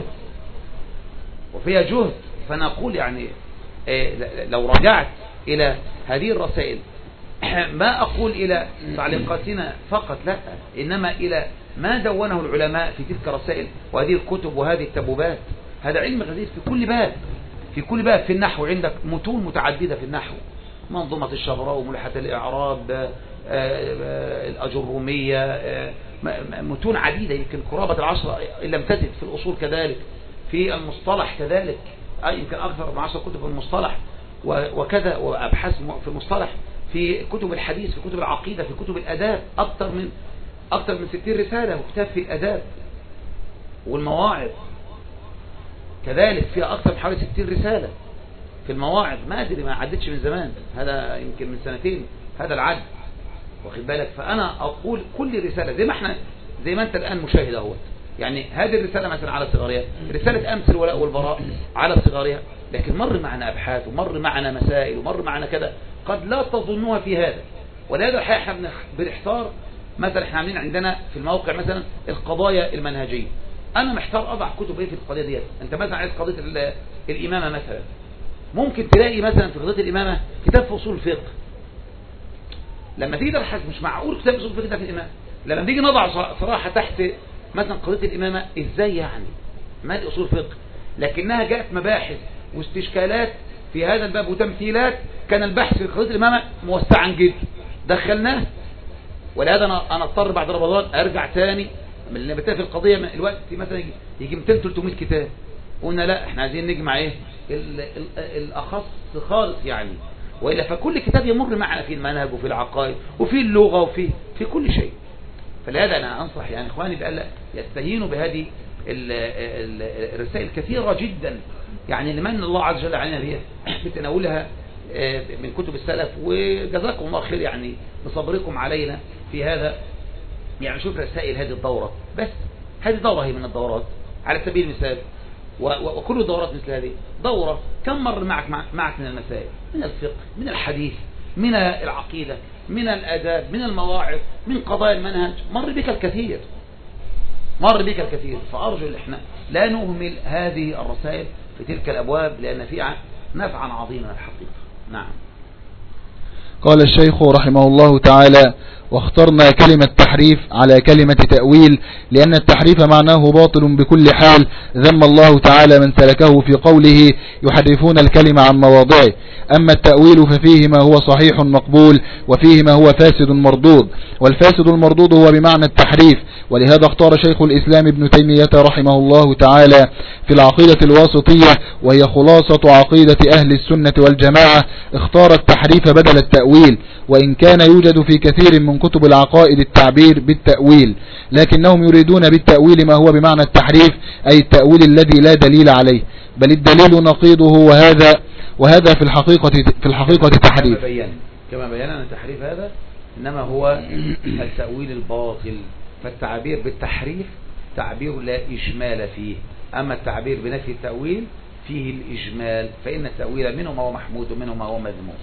وفيها جهد. فنقول يعني لو رجعت إلى هذه الرسائل ما أقول إلى تعليقاتنا فقط، لا، إنما إلى ما دونه العلماء في تلك الرسائل وهذه الكتب وهذه التبوبات. هذا علم غزير في كل باب، في كل باب. في النحو عندك متون متعددة في النحو، منظومة الشهراء وملحة الإعراب، الأجرومية، متون عديدة يمكن قرابة العشرة إن لم تزد. في الأصول كذلك، في المصطلح كذلك يمكن أكثر من عشر كتب في المصطلح وكذا، وأبحاث في المصطلح، في كتب الحديث، في كتب العقيدة، في كتب الأداب أكثر من أكثر من ستين رسالة، وكتاب في الأداب والمواعظ كذلك فيها أكثر من حوالي ستين رسالة في المواعظ. ما أدري، ما عدتش من زمان، هذا يمكن من سنتين هذا العد، واخد بالك. فأنا أقول كل رسالة زي ما احنا زي ما أنت الآن مشاهد اهوت، يعني هذه الرسالة مثلا على صغارها، رسالة أمس الولاء والبراء على صغارها، لكن مر معنا أبحاث ومر معنا مسائل ومر معنا كذا قد لا تظنوها في هذا. ولهذا الحقيقة احنا بنحتار. مثلا احنا عاملين عندنا في الموقع مثلا القضايا المنهجية، أنا محتار أضع كتب ايه في القضية ديت. أنت مثلا عايز قضية الإمامة مثلا، ممكن تلاقي مثلا في قضية الإمامة كتاب في أصول الفقه. لما تيجي تبحث مش معقول كتاب أصول الفقه ده في الإمامة. لما تيجي نضع صراحة تحت مثلا قضية الإمامة، إزاي يعني ما دي أصول فقه، لكنها جاءت مباحث واستشكالات في هذا الباب وتمثيلات. كان البحث في قضية الإمامة موسعا جدا، دخلناه. ولهذا أنا أنا اضطر بعد رمضان أرجع تاني من اللي بتاع في القضية. من الوقت مثلا يجي مئتين ثلاثمئة كتاب، قلنا لا احنا عايزين نجمع ايه ال ال الأخص خالص يعني. وإلا فكل كتاب يمر معنا في المنهج وفي العقائد وفي اللغة وفي في كل شيء. فلهذا أنا أنصح يعني إخواني بألا يستهينوا بهذه الرسائل كثيرة جدا، يعني لمن الله عز وجل علينا بها بتناولها من كتب السلف. وجزاكم الله خير يعني بصبركم علينا في هذا. يعني شوف رسائل هذه الدورة، بس هذه دورة هي من الدورات على سبيل المثال، وكل الدورات مثل هذه دورة كم مر معك معك من المسائل، من الفقه، من الحديث، من العقيدة، من الآداب، من المواعظ، من قضايا المنهج. مر بك الكثير، مر بك الكثير. فأرجو ان احنا لا نهمل هذه الرسائل في تلك الأبواب، لأن فيها نفعا عظيما الحقيقة. نعم. قال الشيخ رحمه الله تعالى: واخترنا كلمة تحريف على كلمة تأويل، لأن التحريف معناه باطل بكل حال. ذم الله تعالى من سلكه في قوله: يحرفون الكلمة عن مواضعه. أما التأويل ففيه ما هو صحيح مقبول، وفيه ما هو فاسد مردود، والفاسد المردود هو بمعنى التحريف. ولهذا اختار شيخ الإسلام ابن تيمية رحمه الله تعالى في العقيدة الواسطية، وهي خلاصة عقيدة أهل السنة والجماعة، اختار التحريف بدل التأويل، وإن كان يوجد في كثير من كتب العقائد التعبير بالتأويل، لكنهم يريدون بالتأويل ما هو بمعنى التحريف، أي التأويل الذي لا دليل عليه، بل الدليل نقيضه، وهذا وهذا في الحقيقة في الحقيقة تحريف. كما بينا كما بينا أن التحريف هذا إنما هو التأويل الباطل. فالتعبير بالتحريف تعبير لا إجمال فيه، أما التعبير بنفي التأويل فيه الإجمال، فإن التأويل منه ما هو محمود ومنه ما هو مذموم.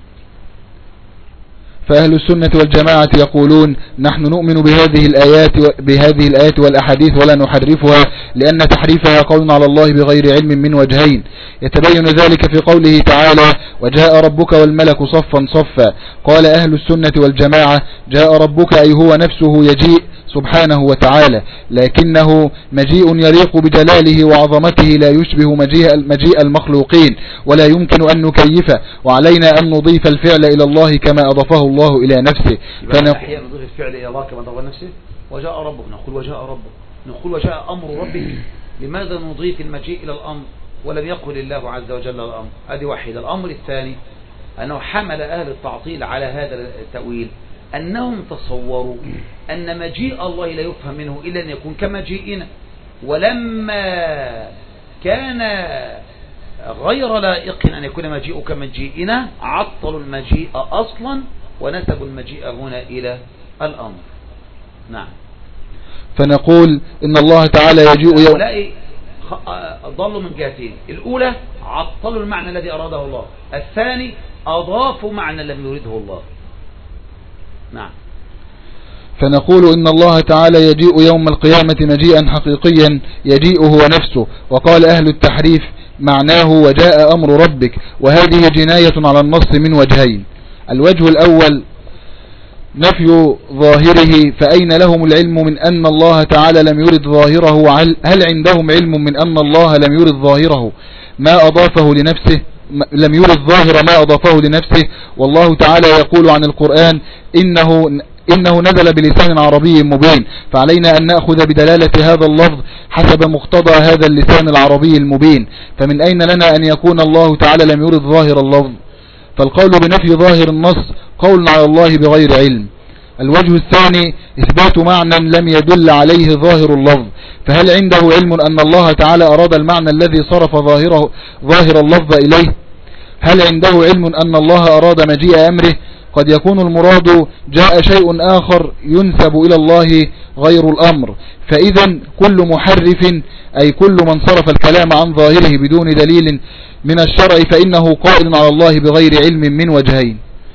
فأهل السنة والجماعة يقولون: نحن نؤمن بهذه الآيات بهذه الآيات والأحاديث ولا نحرفها، لأن تحريفها قول على الله بغير علم من وجهين. يتبين ذلك في قوله تعالى: وجاء ربك والملك صفا صفا. قال أهل السنة والجماعة: جاء ربك أي هو نفسه يجيء سبحانه وتعالى، لكنه مجيء يليق بجلاله وعظمته، لا يشبه مجيء مجيء المخلوقين، ولا يمكن أن نكيفه، وعلينا أن نضيف الفعل إلى الله كما أضافه الله إلى نفسه. فنحيانا نضيف الفعل إلى الله كما أضافه نفسه. وجاء ربك، نقول وجاء ربك، نقول وجاء أمر ربك. لماذا نضيف المجيء إلى الأمر ولم يقل الله عز وجل الأمر؟ هذه واحدة. الأمر الثاني أنه حمل أهل التعطيل على هذا التأويل أنهم تصوروا أن مجيء الله لا يفهم منه إلا أن يكون كمجيئنا، ولما كان غير لائق أن يكون مجيء كمجيئنا عطلوا المجيء أصلا ونسبوا المجيء هنا إلى الأمر. نعم. فنقول إن الله تعالى يجيء يوم. هؤلاء ضلوا من جهتين: الأولى عطلوا المعنى الذي أراده الله، الثاني أضافوا معنى لم يريده الله. نعم. فنقول إن الله تعالى يجيء يوم القيامة مجيئا حقيقيا يجيء هو نفسه. وقال أهل التحريف: معناه وجاء أمر ربك، وهذه جناية على النص من وجهين. الوجه الأول نفي ظاهره فأين لهم العلم من أن الله تعالى لم يرد ظاهره؟ هل عندهم علم من أن الله لم يرد ظاهره ما أضافه لنفسه لم يرد ظاهر ما أضافه لنفسه؟ والله تعالى يقول عن القرآن إنه إنه نزل بلسان عربي مبين، فعلينا أن نأخذ بدلالة هذا اللفظ حسب مقتضى هذا اللسان العربي المبين. فمن أين لنا أن يكون الله تعالى لم يرد ظاهر اللفظ؟ فالقول بنفي ظاهر النص قول على الله بغير علم. الوجه الثاني إثبات معنى لم يدل عليه ظاهر اللفظ، فهل عنده علم أن الله تعالى أراد المعنى الذي صرف ظاهره ظاهر اللفظ إليه؟ هل عنده علم أن الله أراد مجيء أمره؟ قد يكون المراد جاء شيء آخر ينسب إلى الله غير الأمر، فإذا كل محرف أي كل من صرف الكلام عن ظاهره بدون دليل من الشرع فإنه قائل على الله بغير علم من وجهين: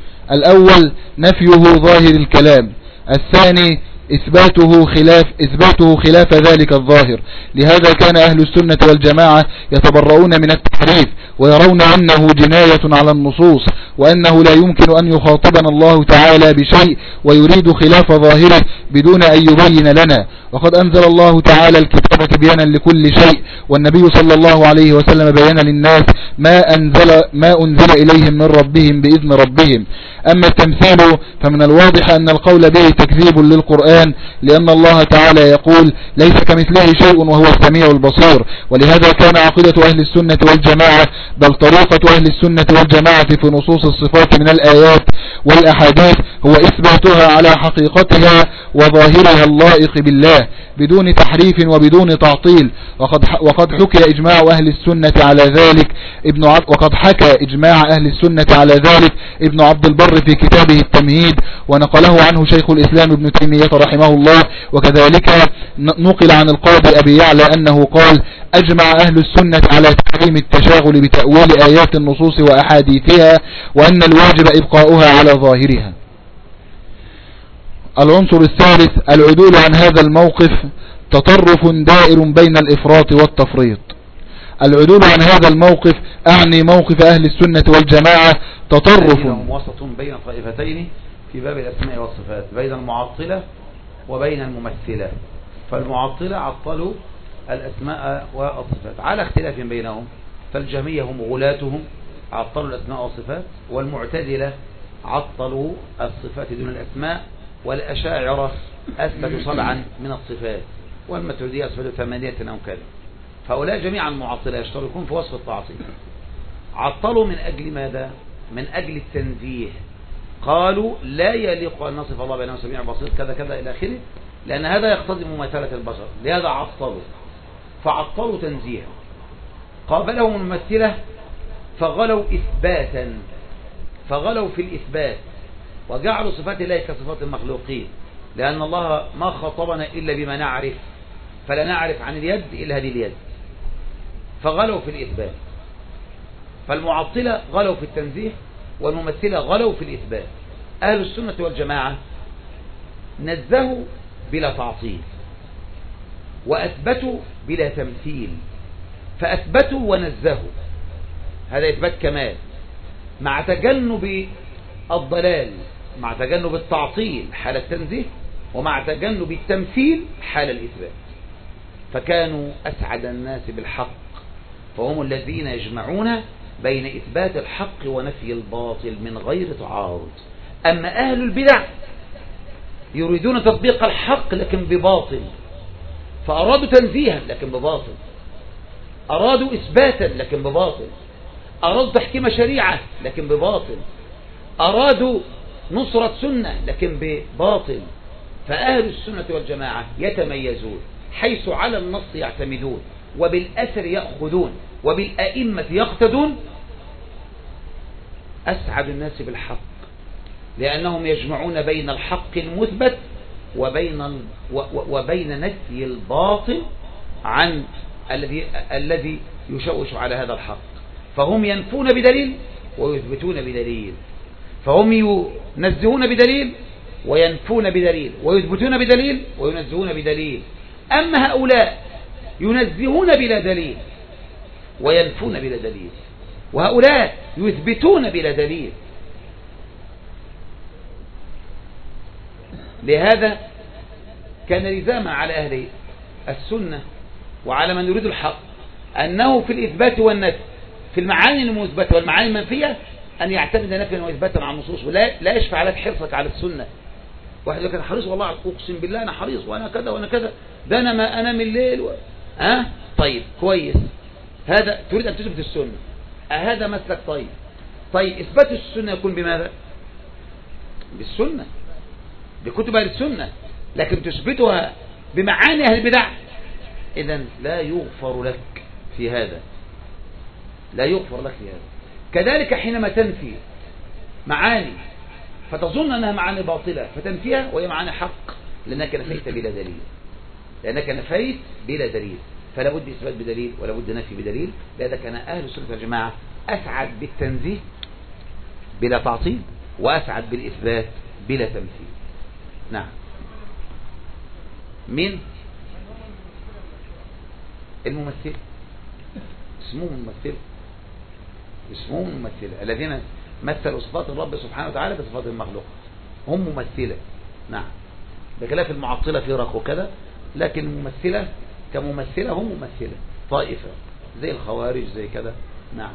الأول نفيه ظاهر الكلام، الثاني إثباته خلاف, إثباته خلاف ذلك الظاهر. لهذا كان أهل السنة والجماعة يتبرؤون من التحريف ويرون أنه جناية على النصوص، وأنه لا يمكن أن يخاطبنا الله تعالى بشيء ويريد خلاف ظاهره بدون أن يبين لنا. وقد أنزل الله تعالى الكتاب تبيانا لكل شيء، والنبي صلى الله عليه وسلم بيان للناس ما أنزل, ما أنزل إليهم من ربهم بإذن ربهم. أما التمثيل فمن الواضح أن القول به تكذيب للقرآن، لأن الله تعالى يقول ليس كمثله شيء وهو السميع البصير. ولهذا كان عقيدة أهل السنة والجماعة بل طريقة أهل السنة والجماعة في نصوص الصفات من الآيات والأحاديث هو إثباتها على حقيقتها وظاهرها اللائق بالله بدون تحريف وبدون تعطيل. وقد وقد حكى إجماع أهل السنة على ذلك ابن عبد وقد حكى إجماع أهل السنة على ذلك ابن عبد البر في كتابه التمهيد، ونقله عنه شيخ الإسلام ابن تيمية رحمه الله. وكذلك نقل عن القاضي أبي يعلى أنه قال: أجمع أهل السنة على تحريم التشاغل بتأويل آيات النصوص وأحاديثها، وأن الواجب إبقاؤها على ظاهرها. العنصر الثالث العدول عن هذا الموقف تطرف دائر بين الإفراط والتفريط. العدول عن هذا الموقف أعني موقف أهل السنة والجماعة تطرف وسط بين طائفتين في باب الأسماء والصفات، بين المعطلة وبين الممثلة. فالمعطلة عطلوا الأسماء والصفات على اختلاف بينهم، فالجهمية هم غلاتهم عطلوا الأسماء والصفات، والمعتزلة عطلوا الصفات دون الأسماء، والأشاعرة أثبتوا سبعا من الصفات، والماتريدية أثبتوا ثمانية أو كذا. فهؤلاء جميعا معطلة يشتركون في وصف التعطيل. عطلوا من أجل ماذا؟ من أجل التنزيه. قالوا لا يليق أن نصف الله بأنه سميع بصير كذا كذا إلى آخره، لأن هذا يقتضي مماثلة البشر، لهذا عطلوا فعطلوا تنزيها. قابلهم الممثلة فغلوا إثباتا، فغلوا في الإثبات وجعلوا صفات الله كصفات المخلوقين، لأن الله ما خاطبنا إلا بما نعرف، فلا نعرف عن اليد إلا هذه اليد، فغلوا في الإثبات. فالمعطلة غلوا في التنزيه، والممثلة غلوا في الإثبات. أهل السنة والجماعة نزهوا بلا تعطيل، وأثبتوا بلا تمثيل، فأثبتوا ونزهوا، هذا إثبات كمال مع تجنب الضلال، مع تجنب التعطيل حال التنزيه، ومع تجنب التمثيل حال الإثبات. فكانوا أسعد الناس بالحق، فهم الذين يجمعون بين إثبات الحق ونفي الباطل من غير تعارض. أما أهل البدع يريدون تطبيق الحق لكن بباطل، فأرادوا تنزيها لكن بباطل، أرادوا إثباتا لكن بباطل، أرادوا تحكيم شريعة لكن بباطل، أرادوا نصرة سنة لكن بباطل. فأهل السنة والجماعة يتميزون حيث على النص يعتمدون، وبالأثر يأخذون، وبالأئمة يقتدون. أسعد الناس بالحق لأنهم يجمعون بين الحق المثبت وبين وبين نفي الباطل عن الذي الذي يشوش على هذا الحق. فهم ينفون بدليل ويثبتون بدليل، فهم ينزهون بدليل وينفون بدليل، ويثبتون بدليل وينزهون بدليل. أما هؤلاء ينزهون بلا دليل وينفون بلا دليل، وهؤلاء يثبتون بلا دليل. لهذا كان لزاما على أهل السنة وعلى من يريد الحق أنه في الإثبات والنفي في المعاني المثبتة والمعاني المنفية أن يعتمد نفيا وإثباتا على النصوص، ولا لا يشفع لك حرصك على السنة. واحد يقول حريص والله أقسم بالله أنا حريص وأنا كذا وأنا كذا، ده أنا ما أنا من الليل و... أه؟ طيب كويس، هذا تريد أن تثبت السنة، هذا مسلك. طيب طيب إثبات السنة يكون بماذا؟ بالسنة، بكتب أهل السنة، لكن تثبتها بمعاني أهل البدع، إذن لا يغفر لك في هذا، لا يغفر لك في هذا. كذلك حينما تنفي معاني فتظن أنها معاني باطلة فتنفيها وهي معاني حق، لأنك نفيت بلا دليل، لأنك نفيت بلا دليل، فلا بد إثبات بدليل ولا بد نفي بدليل. لذلك كان أهل السنة والجماعة أسعد بالتنزيه بلا تعطيل، وأسعد بالإثبات بلا تمثيل. نعم. من الممثل اسمهم الممثل اسمهم الممثلة الذين مثلوا صفات الرب سبحانه وتعالى بصفات المخلوق، هم ممثلة. نعم، بخلاف المعطلة في رق وكذا، لكن الممثلة كممثلة هم ممثلة طائفة زي الخوارج زي كذا. نعم.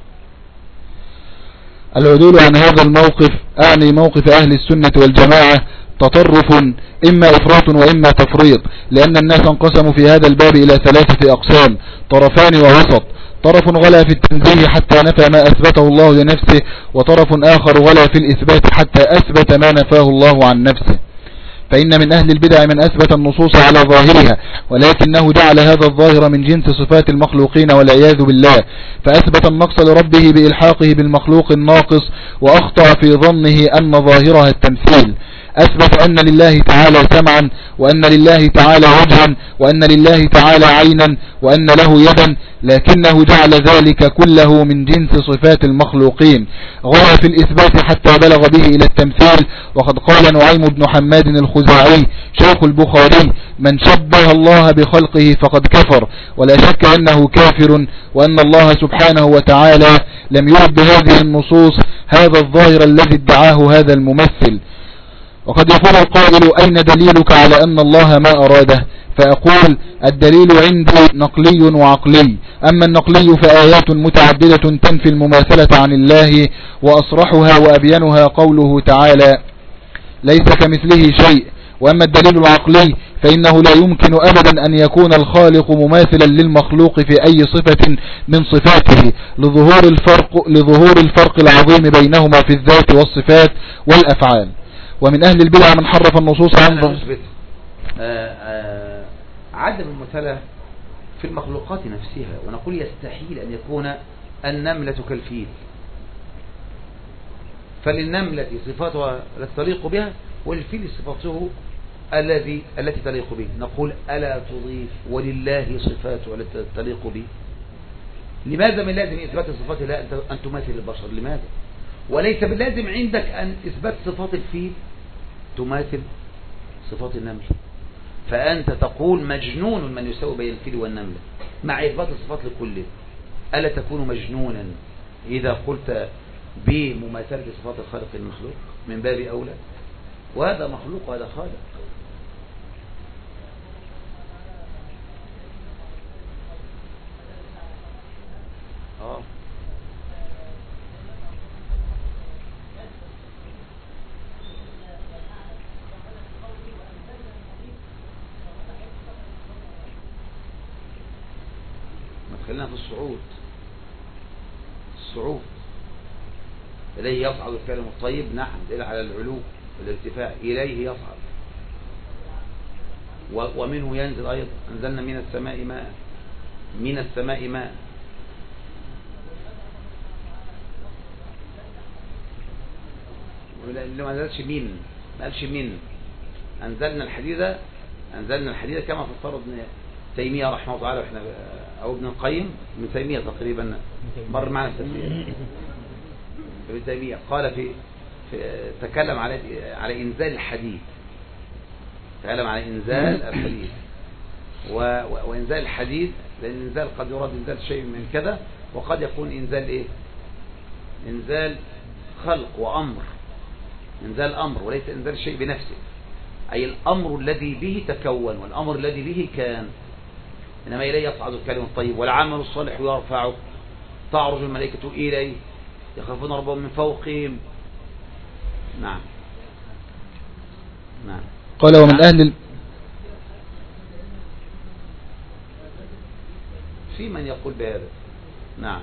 العدول عن هذا الموقف أعني موقف أهل السنة والجماعة تطرف إما إفراط وإما تفريط، لأن الناس انقسموا في هذا الباب إلى ثلاثة أقسام: طرفان ووسط. طرف غلا في التنزيه حتى نفى ما أثبته الله لنفسه، وطرف آخر غلا في الإثبات حتى أثبت ما نفاه الله عن نفسه. فإن من أهل البدع من أثبت النصوص على ظاهرها، ولكنه جعل هذا الظاهر من جنس صفات المخلوقين والعياذ بالله، فأثبت النقص لربه بإلحاقه بالمخلوق الناقص، وأخطأ في ظنه أن ظاهرها التمثيل. أثبت أن لله تعالى سمعا، وأن لله تعالى وجها، وأن لله تعالى عينا، وأن له يدا، لكنه جعل ذلك كله من جنس صفات المخلوقين، غلا في الإثبات حتى بلغ به إلى التمثيل. وقد قال نعيم بن حماد الخزاعي شيخ البخاري: من شبه الله بخلقه فقد كفر، ولا شك أنه كافر، وأن الله سبحانه وتعالى لم يرد بهذه النصوص هذا الظاهر الذي ادعاه هذا الممثل. وقد يقول القائل: أين دليلك على أن الله ما أراده؟ فأقول: الدليل عندي نقلي وعقلي. أما النقلي فآيات متعددة تنفي المماثلة عن الله، وأصرحها وأبينها قوله تعالى: ليس كمثله شيء. وأما الدليل العقلي فإنه لا يمكن أبدا أن يكون الخالق مماثلا للمخلوق في أي صفة من صفاته، لظهور الفرق, لظهور الفرق العظيم بينهما في الذات والصفات والأفعال. ومن أهل البدع من حرف النصوص عن نثبت عدم المماثلة في المخلوقات نفسها، ونقول يستحيل أن يكون النملة كالفيل، فللنملة صفاتها التي تليق بها، والفيل صفاته الذي التي تليق به. نقول: ألا تضيف ولله صفاته التي تليق به؟ لماذا من لازم إثبات صفات الله أن تماثل البشر؟ لماذا؟ وليس باللازم عندك أن إثبات صفات الفيل تماثل صفات النمل، فأنت تقول مجنون من يساوي بين الفيل والنملة مع إثبات الصفات لكله. ألا تكون مجنونا إذا قلت بمماثلة صفات الخالق المخلوق؟ من باب أولى، وهذا مخلوق وهذا خالق. آه. خلينا في الصعود. الصعود إليه يصعد الكلم الطيب، نعم، إلى على العلو والارتفاع، إليه يصعد. ومنه ينزل أيضا. أنزلنا من السماء ماء، من السماء ماء. اللي ما نزلش من، ما قالش من. أنزلنا الحديد، أنزلنا الحديد كما فسر ابن تيمية رحمه الله تعالى، احنا او ابن القيم، ابن تيمية تقريبا مر معنا التفسير. ابن تيمية قال في, في تكلم على على انزال الحديد، تكلم على انزال الحديد و... وانزال الحديد، لان الانزال قد يراد انزال شيء من كذا، وقد يكون انزال ايه؟ انزال خلق وامر، انزال امر وليس انزال شيء بنفسه. أي الأمر الذي به تكون والأمر الذي به كان. إنما إليه يصعد الكلم الطيب والعمل الصالح يرفعه، تعرج الملائكة إليه يخافون ربهم من فوقهم. نعم نعم. قال ومن أهل ال... في من يقول بهذا. نعم.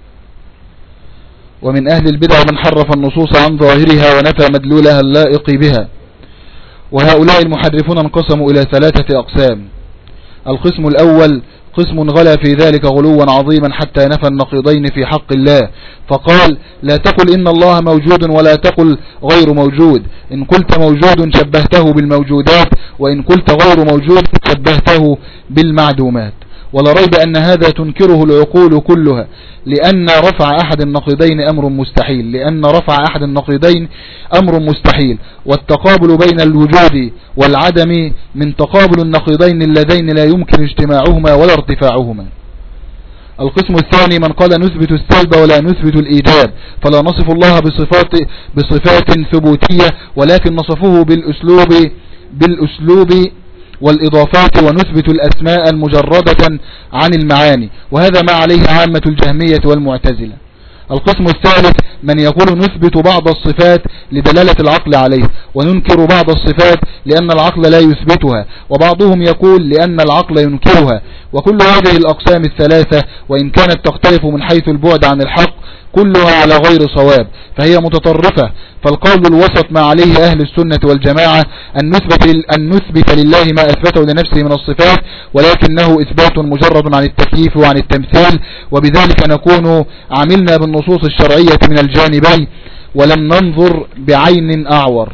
ومن أهل البدع من حرف النصوص عن ظاهرها ونفى مدلولها اللائق بها، وهؤلاء المحرفون انقسموا إلى ثلاثة أقسام. القسم الأول قسم غلا في ذلك غلوا عظيما حتى نفى النقيضين في حق الله، فقال لا تقل إن الله موجود ولا تقل غير موجود، إن قلت موجود شبهته بالموجودات، وإن قلت غير موجود شبهته بالمعدومات. ولا ريب أن هذا تنكره العقول كلها، لأن رفع أحد النقيضين أمر مستحيل لأن رفع أحد النقيضين أمر مستحيل والتقابل بين الوجود والعدم من تقابل النقيضين اللذين لا يمكن اجتماعهما ولا ارتفاعهما. القسم الثاني من قال نثبت السلب ولا نثبت الإيجاب، فلا نصف الله بصفات, بصفات ثبوتية، ولكن نصفه بالأسلوب, بالأسلوب والإضافات، ونثبت الأسماء المجردة عن المعاني، وهذا ما عليه عامة الجهمية والمعتزلة. القسم الثالث من يقول نثبت بعض الصفات لدلالة العقل عليه، وننكر بعض الصفات لأن العقل لا يثبتها، وبعضهم يقول لأن العقل ينكرها. وكل هذه الأقسام الثلاثة وإن كانت تختلف من حيث البعد عن الحق كلها على غير صواب، فهي متطرفة. فالقول الوسط ما عليه أهل السنة والجماعة أن نثبت, أن نثبت لله ما أثبته لنفسه من الصفات، ولكنه إثبات مجرد عن التكييف وعن التمثيل، وبذلك نكون عملنا بالنصوص الشرعية من الجانبين ولم ننظر بعين أعور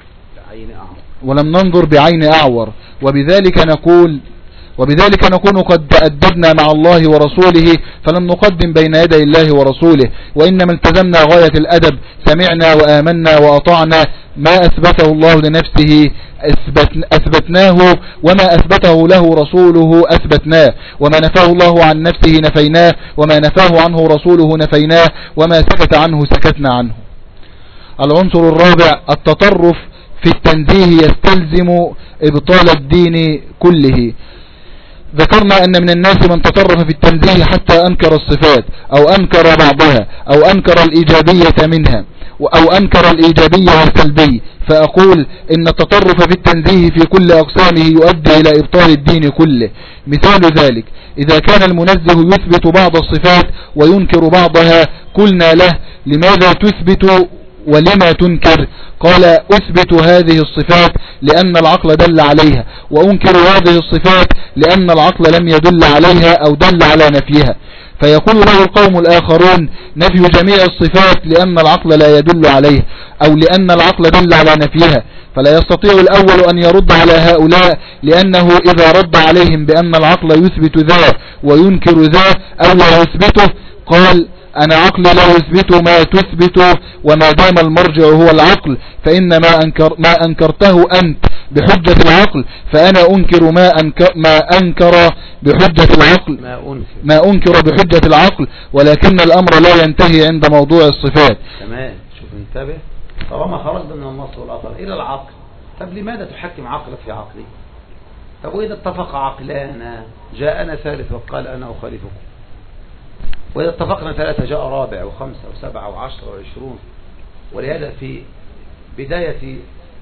ولم ننظر بعين أعور وبذلك نقول وبذلك نكون قد تأدبنا مع الله ورسوله، فلن نقدم بين يدي الله ورسوله، وإنما التزمنا غاية الأدب، سمعنا وآمنا وأطعنا، ما أثبته الله لنفسه أثبتناه، وما أثبته له رسوله أثبتناه، وما نفاه الله عن نفسه نفيناه، وما نفاه عنه رسوله نفيناه، وما سكت عنه سكتنا عنه. العنصر الرابع التطرف في التنزيه يستلزم إبطال الدين كله. ذكرنا أن من الناس من تطرف في التنزيه حتى أنكر الصفات أو أنكر بعضها أو أنكر الإيجابية منها أو أنكر الإيجابية والسلبية، فأقول إن التطرف في التنزيه في كل أقسامه يؤدي إلى إبطال الدين كله. مثال ذلك إذا كان المنزه يثبت بعض الصفات وينكر بعضها، قلنا له لماذا تثبت ولما تنكر؟ قال أثبت هذه الصفات لأن العقل دل عليها، وأنكر هذه الصفات لأن العقل لم يدل عليها أو دل على نفيها. فيقول له القوم الآخرون نفي جميع الصفات لأن العقل لا يدل عليها أو لأن العقل دل على نفيها، فلا يستطيع الأول أن يرد على هؤلاء، لأنه إذا رد عليهم بأن العقل يثبت ذا وينكر ذا أو لا يثبته، قال أنا عقلي لا يثبت ما تثبت، وما دام المرجع هو العقل فإن ما, أنكر ما أنكرته أنت بحجة العقل فأنا أنكر ما أنكر, ما أنكر بحجة العقل ما أنكر. ما أنكر بحجة العقل، ولكن الأمر لا ينتهي عند موضوع الصفات. تمام. شوف انتبه، طالما خرجنا من النص والأثر إلى العقل، طب لماذا تحكم عقلك في عقلي؟ طب وإذا اتفق عقلانا جاءنا ثالث وقال أنا أخالفكم، وإذا اتفقنا ثلاثة جاء رابع وخمسة وسبعة وعشرة وعشرون. ولهذا في بداية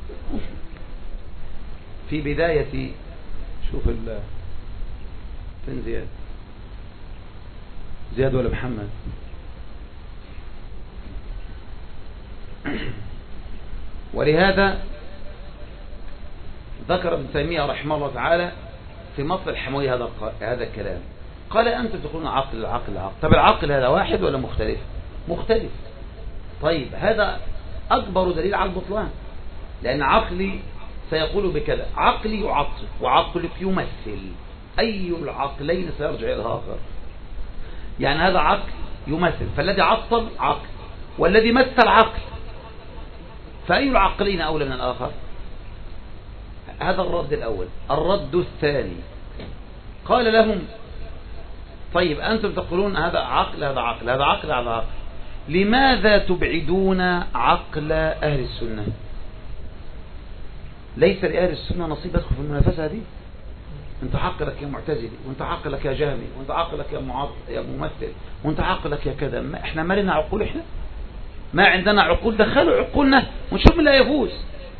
في بداية شوف ال فين زياد زياد ولا محمد؟ ولهذا ذكر ابن تيمية رحمه الله تعالى في مصل الحموية هذا هذا الكلام، قال أنتم تقولون عقل العقل العقل. طب العقل هذا واحد ولا مختلف؟ مختلف. طيب هذا أكبر دليل على البطلان، لأن عقلي سيقول بكذا، عقلي يعطل وعقلك يمثل، أي العقلين سيرجع إلى الآخر؟ يعني هذا عقل يمثل، فالذي عطل عقل والذي مثل عقل، فأي العقلين أولى من الآخر؟ هذا الرد الأول. الرد الثاني قال لهم طيب أنتم تقولون هذا عقل هذا عقل هذا عقل هذا عقل، لماذا تبعدون عقل أهل السنة؟ ليس لأهل السنة نصيب يدخل في المنافسة دي. انت عقلك يا معتزلي، وانت عقلك يا جهمي، وانت عقلك يا معطل يا ممثل، وانت عقلك يا كذا. ما احنا ما لنا عقول، احنا ما عندنا عقول، دخلوا عقولنا ونشوف من لا يفوز.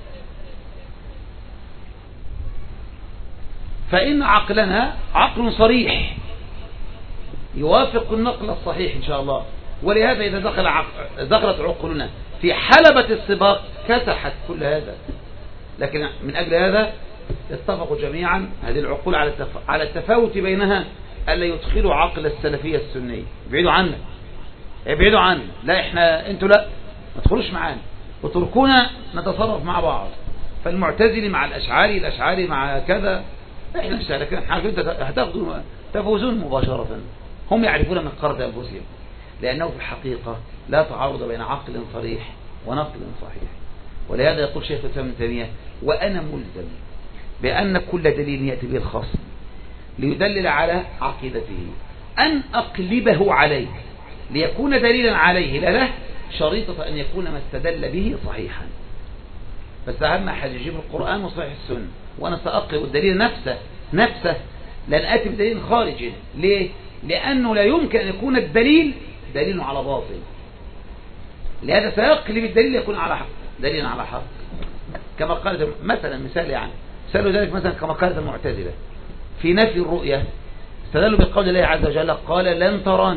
فإن عقلنا عقل صريح يوافق النقل الصحيح إن شاء الله. ولهذا إذا دخل عقل دخلت عقولنا في حلبة السباق كسحت كل هذا. لكن من أجل هذا اتفقوا جميعا هذه العقول على على التفاوت بينها، ألا يدخلوا عقل السلفية السنية. ابعدوا عنا، ابعدوا عنا، لا احنا انتوا لا ما تدخلوش معانا وتركونا نتصرف مع بعض. فالمعتزلي مع الأشعاري، الأشعاري مع كذا، احنا مش لكن هتاخدوا تفوزون مباشرة. هم يعرفون من قرض أنفسهم، لأنه في الحقيقة لا تعارض بين عقل صريح ونقل صحيح. ولهذا يقول شيخ الإسلام ابن تيمية: وأنا ملزم بأن كل دليل يأتي به الخصم ليدلل على عقيدته أن أقلبه عليه ليكون دليلا عليه لا له، شريطة أن يكون ما استدل به صحيحا. بس أهم حاجة يجيب القرآن وصحيح السنة، وأنا سأقلب الدليل نفسه نفسه لن أتي بدليل خارجي. ليه؟ لأنه لا يمكن أن يكون الدليل دليل على باطل. لهذا سيقلب الدليل يكون على حق، دليل على حق. كما قالت مثلا، مثال يعني مثال ذلك مثلا كما قالت المعتزلة في نفي الرؤية، استدلوا بقول الله عز وجل: قال لن تراني،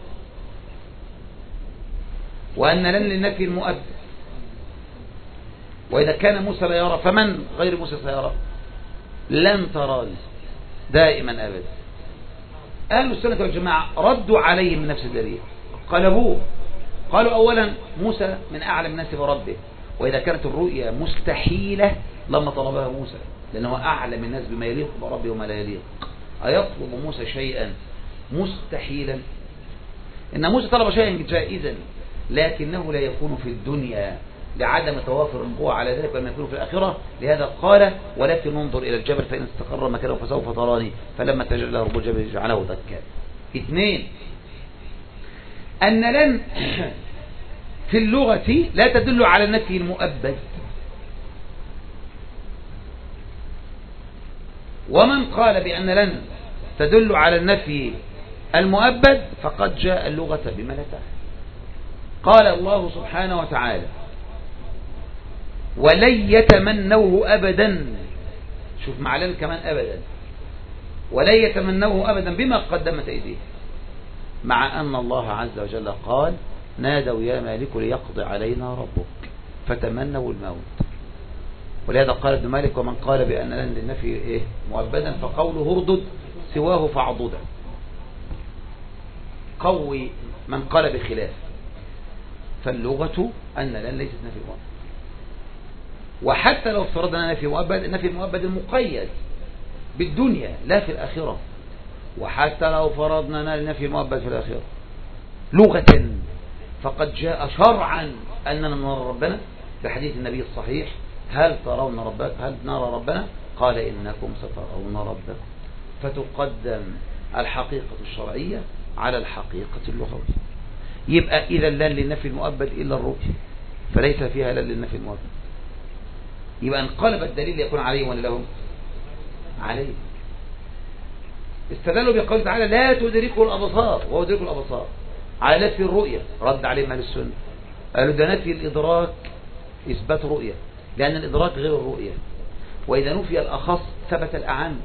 وأن لن للنفي المؤبد، وإذا كان موسى لا يرى فمن غير موسى سيرى؟ لن تراني دائما أبدا. أهل السنة والجماعة ردوا عليه من نفس الدليل، قلبوه، قالوا أولا موسى من أعلم الناس بربه، وإذا كانت الرؤيا مستحيلة لما طلبها موسى، لأنه أعلم الناس بما يليق بربه وما لا يليق. أيطلب موسى شيئا مستحيلا؟ إن موسى طلب شيئا جائزا، لكنه لا يكون في الدنيا لعدم توافر النبوة على ذلك، ولما يكون في الآخرة. لهذا قال: ولكن انظر إلى الجبل فإن استقر مكانه فسوف تراني، فلما تجلى رب الجبل جعله دكا. اثنين، أن لن في اللغة لا تدل على النفي المؤبد، ومن قال بأن لن تدل على النفي المؤبد فقد جاء اللغة بما لا تعلم. قال الله سبحانه وتعالى: ولن يتمنوه أبدا. شوف معلن كمان أبدا، ولن يتمنوه أبدا بما قدمت أيديه، مع أن الله عز وجل قال: نادوا يا مالك ليقضي علينا ربك فتمنوا الموت. ولهذا قال ابن مالك: ومن قال بأن لن للنفي إيه مؤبدا فقوله اردد سواه فاعضدا. قوي من قال بخلاف. فاللغة أن لن ليست نفي مؤبد، وحتى لو افترضنا نفي مؤبد، النفي المؤبد المقيد بالدنيا لا في الآخرة. وحتى لو فرضنا نفي المؤبد في الآخرة لغة، فقد جاء شرعا أننا نرى ربنا في حديث النبي الصحيح: هل ترون ربك هل نرى ربنا؟ قال: إنكم سترون ربكم. فتقدم الحقيقة الشرعية على الحقيقة اللغوية. يبقى إذا لن للنفي المؤبد إلا الرؤية، فليس فيها لن للنفي المؤبد. يبقى انقلب الدليل يكون عليه ولا لهم؟ عليه. استدلوا بقوله تعالى: لا تدركوا الأبصار وهو يدرك الأبصار، على نفي الرؤية. رد عليهم أهل السنة، قالوا ده نفي الإدراك إثبات رؤية، لأن الإدراك غير الرؤية، وإذا نفي الأخص ثبت الأعم.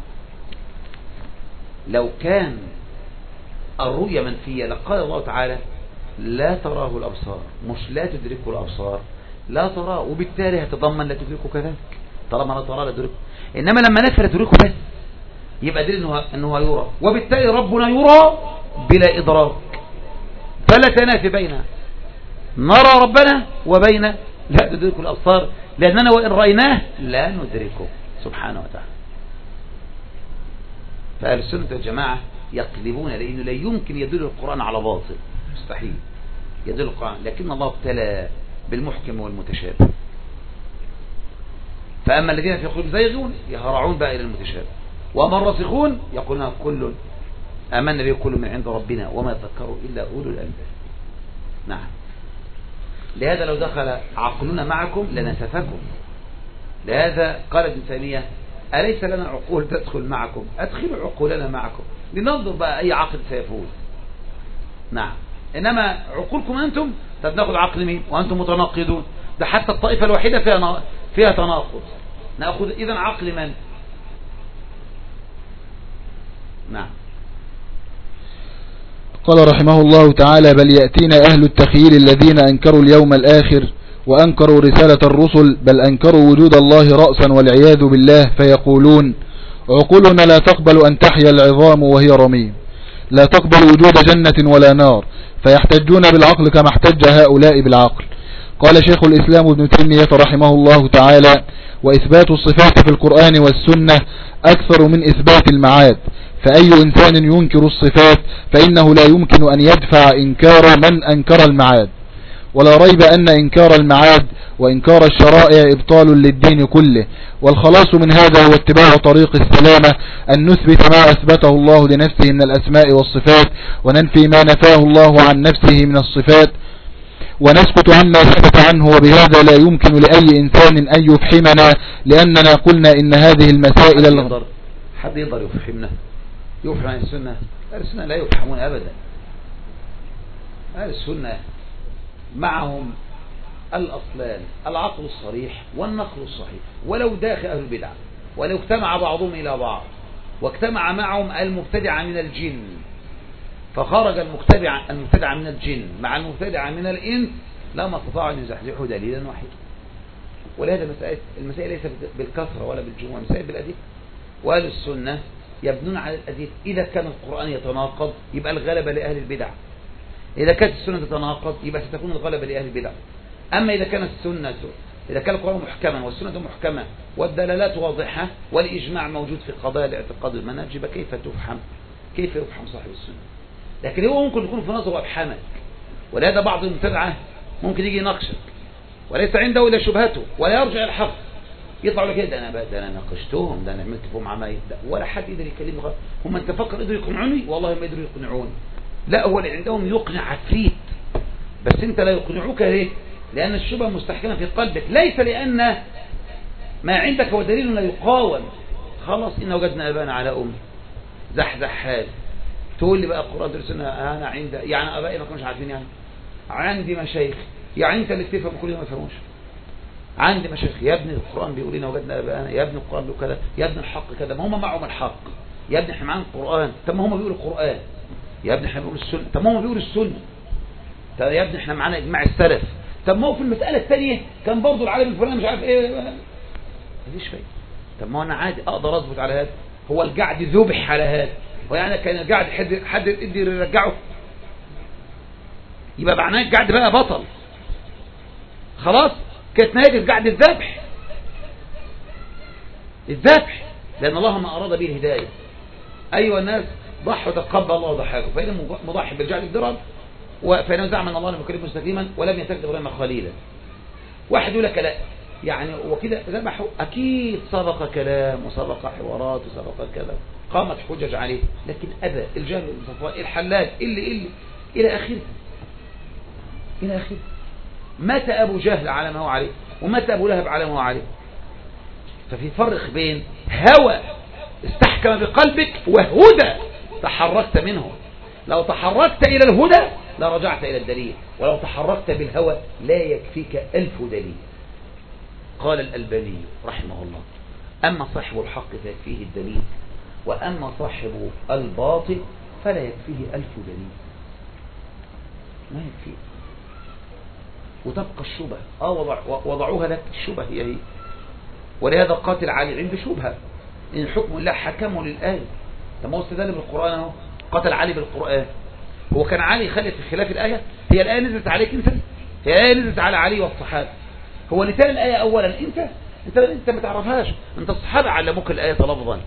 لو كان الرؤية منفية لقال الله تعالى: لا تراه الأبصار، مش لا تدركه الأبصار، لا تراه، وبالتالي هتضمن لا تدركه كذلك، طالما لا تراه لا تدركه. إنما لما نفي لا تدركه بس يبقى دليل إنه إنه يرى، وبالتالي ربنا يرى بلا إدراك، فلا تنافي بين نرى ربنا وبين لا تدركه الأبصار، لأننا وإن رأيناه لا ندركه سبحانه وتعالى. فأهل السنة والجماعة يقلبون، لأنه لا يمكن يدل القرآن على باطل، مستحيل يدل القرآن، لكن الله ابتلى بالمحكم والمتشابه. فأما الذين في قلوبهم زيغون يهرعون بقى إلى المتشابه، وأما الراسخون يقولون كل آمنا به كل من عند ربنا وما يذكروا إلا أولو الألباب. نعم. لهذا لو دخل عقلنا معكم لنسفكم، لهذا قال ابن تيمية أليس لنا عقول تدخل معكم؟ أدخلوا عقولنا معكم لننظر بقى أي عقل سيفوز. نعم، إنما عقولكم أنتم تناقض عقل مين وأنتم متناقضون؟ ده حتى الطائفة الوحيدة فيها فيها تناقض. نأخذ إذن عقل من؟ نعم. قال رحمه الله تعالى: بل يأتينا أهل التخييل الذين أنكروا اليوم الآخر وأنكروا رسالة الرسل، بل أنكروا وجود الله رأسا والعياذ بالله، فيقولون: عقولنا لا تقبل أن تحيا العظام وهي رميم، لا تقبل وجود جنة ولا نار، فيحتجون بالعقل كما احتج هؤلاء بالعقل. قال شيخ الإسلام ابن تيمية رحمه الله تعالى: وإثبات الصفات في القرآن والسنة أكثر من إثبات المعاد، فأي إنسان ينكر الصفات فإنه لا يمكن أن يدفع إنكار من أنكر المعاد، ولا ريب أن إنكار المعاد وإنكار الشرائع إبطال للدين كله، والخلاص من هذا هو اتباع طريق السلامة، أن نثبت ما أثبته الله لنفسه من الأسماء والصفات، وننفي ما نفاه الله عن نفسه من الصفات، ونسكت عما ثبت عنه، وبهذا لا يمكن لأي إنسان أن يفحمنا، لأننا قلنا إن هذه المسائل حد يقدر, حد يقدر يفحمنا يفحم عن السنة؟ أهل السنة لا يفحمون أبدا. أهل السنة معهم الأصلان، العقل الصريح والنقل الصحيح، ولو داخل أهل البدع، ولو اجتمع بعضهم إلى بعض واجتمع معهم المبتدع من الجن، فخرج المبتدع المبتدع من الجن مع المبتدع من الإنس، لما استطاعوا أن يزحزحوا دليلا واحدا. ولهذا المسائل ليس بالكثرة ولا بالجموع، مسائل بالأدلة. وأهل السنة يبنون على الأدلة. إذا كان القرآن يتناقض يبقى الغلبة لأهل البدع، إذا كانت السنة تتناقض يبقى ستكون الغلبة لأهل البدع. أما إذا كانت السنة إذا كان القرآن محكما والسنة محكمة والدلالات واضحة والإجماع موجود في قضايا الاعتقاد والمنهج، يبقى كيف تفهم كيف يفهم صاحب السنة؟ لكن هو ممكن يكون في نظره أفحمك، ولهذا بعض المبتدعة ممكن يجي يناقشك وليس عنده إلا شبهته ولا يرجع الحق، يطلع لك ده أنا ده أنا ناقشتهم، ده أنا عملت فيهم عمايل، ولا حد يقدر يكلمه غير هم. أنت فكر قدروا يقنعوني؟ والله ما يقدروا يقنعوني. لا، هو اللي عندهم يقنع عفريت، بس أنت لا يقنعوك. ليه؟ لأن الشبهة مستحكمة في قلبك، ليس لأن ما عندك هو دليل لا يقاوم. خلاص، إن وجدنا أبانا على أم زحزح حال. تقول لي بقى القرآن درسنا أنا عند يعني أبائي ما كانوش عارفين، يعني عندي مشايخ، يعني أنت اللي تفهم كل ما يفهموش. عندي مشايخ، يا ابني القرآن بيقول لنا وجدنا أبانا، يا ابني القرآن بيقول كذا، يا ابني الحق كذا، ما هم معهم الحق، يا ابني احنا معانا القرآن، طب ما هم بيقولوا القرآن، يا ابني احنا بنقول السنة، طب ما هم بيقولوا السنة، طب يا ابني احنا معانا إجماع السلف، طب ما هو في المسألة الثانية كان برضه العالم الفلاني مش عارف ايه، مفيش فايدة. طب ما انا عادي اقدر اضبط على هذا، هو القعد ذبح على هذا، ويعني كان القعد حد حد يقدر يرجعه، يبقى معناه القعد بقى بطل خلاص. كانت نهاية القعد الذبح الذبح لأن الله ما أراد به الهداية. أيها الناس ضحوا تقبل الله ضحاكم، فإن مضحي بالجعل الدرب، فإن زعم أن الله لم يكلم مستقيما ولم يتخذ إبراهيم خليلا. واحد يقول لك لا، يعني وكده ذبحوا، أكيد سبق كلام وسبق حوارات وسبق كذا، قامت حجج عليه، لكن أبى الجهل الصفاء الحلال اللي اللي إلى آخره إلى آخره. مات أبو جهل على ما هو عليه، ومات أبو لهب على ما هو عليه. ففي فرق بين هوى استحكم بقلبك وهدى تحركت منه. لو تحركت إلى الهدى لرجعت إلى الدليل، ولو تحركت بالهوى لا يكفيك ألف دليل. قال الألباني رحمه الله: أما صاحب الحق فيكفيه الدليل، وأما صاحب الباطل فلا يكفيه ألف دليل. ما يكفيه. وتبقى الشبهة اه وضع وضعوها لك، الشبهة هي هي. ولهذا قاتل علي عنده شبهة إن حكم الله حكمه للآية. لما هو استدل بالقرآن اهو، قتل علي بالقرآن. هو كان علي خالف في خلاف الآية؟ هي الآية نزلت عليك انت؟ هي الآية نزلت على علي والصحابة. هو اللي تاني الآية أولا انت انت انت ما تعرفهاش، انت الصحابة علموك الآية لفظا،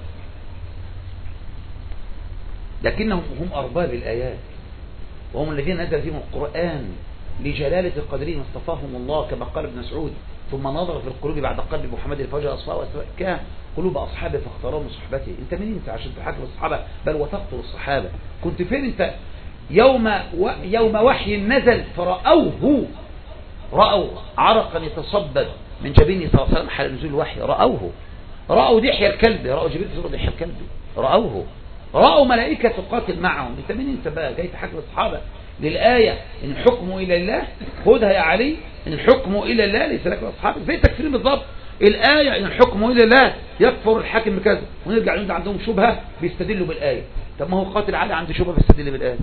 لكنهم هم أرباب الآيات، وهم الذين نزل فيهم القرآن لجلالة قدرهم اصطفاهم الله، كما قال ابن مسعود: ثم نظر في القلوب بعد قلب محمد الفجر أصفاء كان قلوب أصحابه فاختاروا من صحبته. انت مين انت عشان تحاكم الصحابة بل وتقتل الصحابة؟ كنت فين انت يوم و... يوم وحي نزل فرأوه رأوا عرقا يتصبب من جبينه صلى الله عليه وسلم حال نزول الوحي، رأوه، رأوا دحية الكلب، رأوا جبريل في سورة دحية الكلب، رأوه، رأوا ملائكة تقاتل معهم. انت مين انت بقى جاي تحكم الصحابة للآية ان الحكم إلى الله؟ خدها يا علي، ان الحكم إلى الله ليس لك الأصحاب. زي تكفير بالضبط، الآية ان الحكم إلى الله يكفر الحاكم بكذا، ونرجع عند عندهم شبهة بيستدلوا بالآية. طب ما هو قاتل علي عنده شبهة بيستدل بالآية.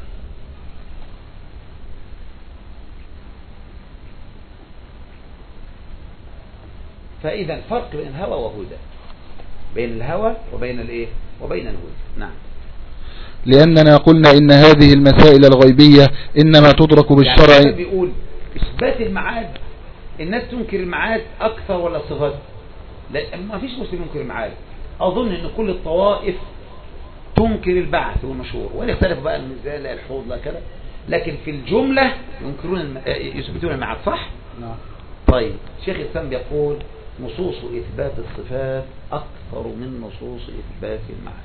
فإذا الفرق بين الهوى وهدى، بين الهوى وبين الايه وبين الهدى. نعم. لأننا قلنا إن هذه المسائل الغيبية إنما تدرك بالشرع. يعني بيقول إثبات المعاد، الناس تنكر المعاد أكثر ولا صفات؟ لا، ما فيش مسلم ينكر المعاد. أظن إن كل الطوائف تنكر البعث والنشور، ولا يختلف بقى الميزان لا الحوض لا كذا، لكن في الجملة ينكرون الم... يثبتون المعاد، صح؟ نعم. طيب شيخ الإسلام بيقول نصوص إثبات الصفات أكثر من نصوص إثبات المعاد،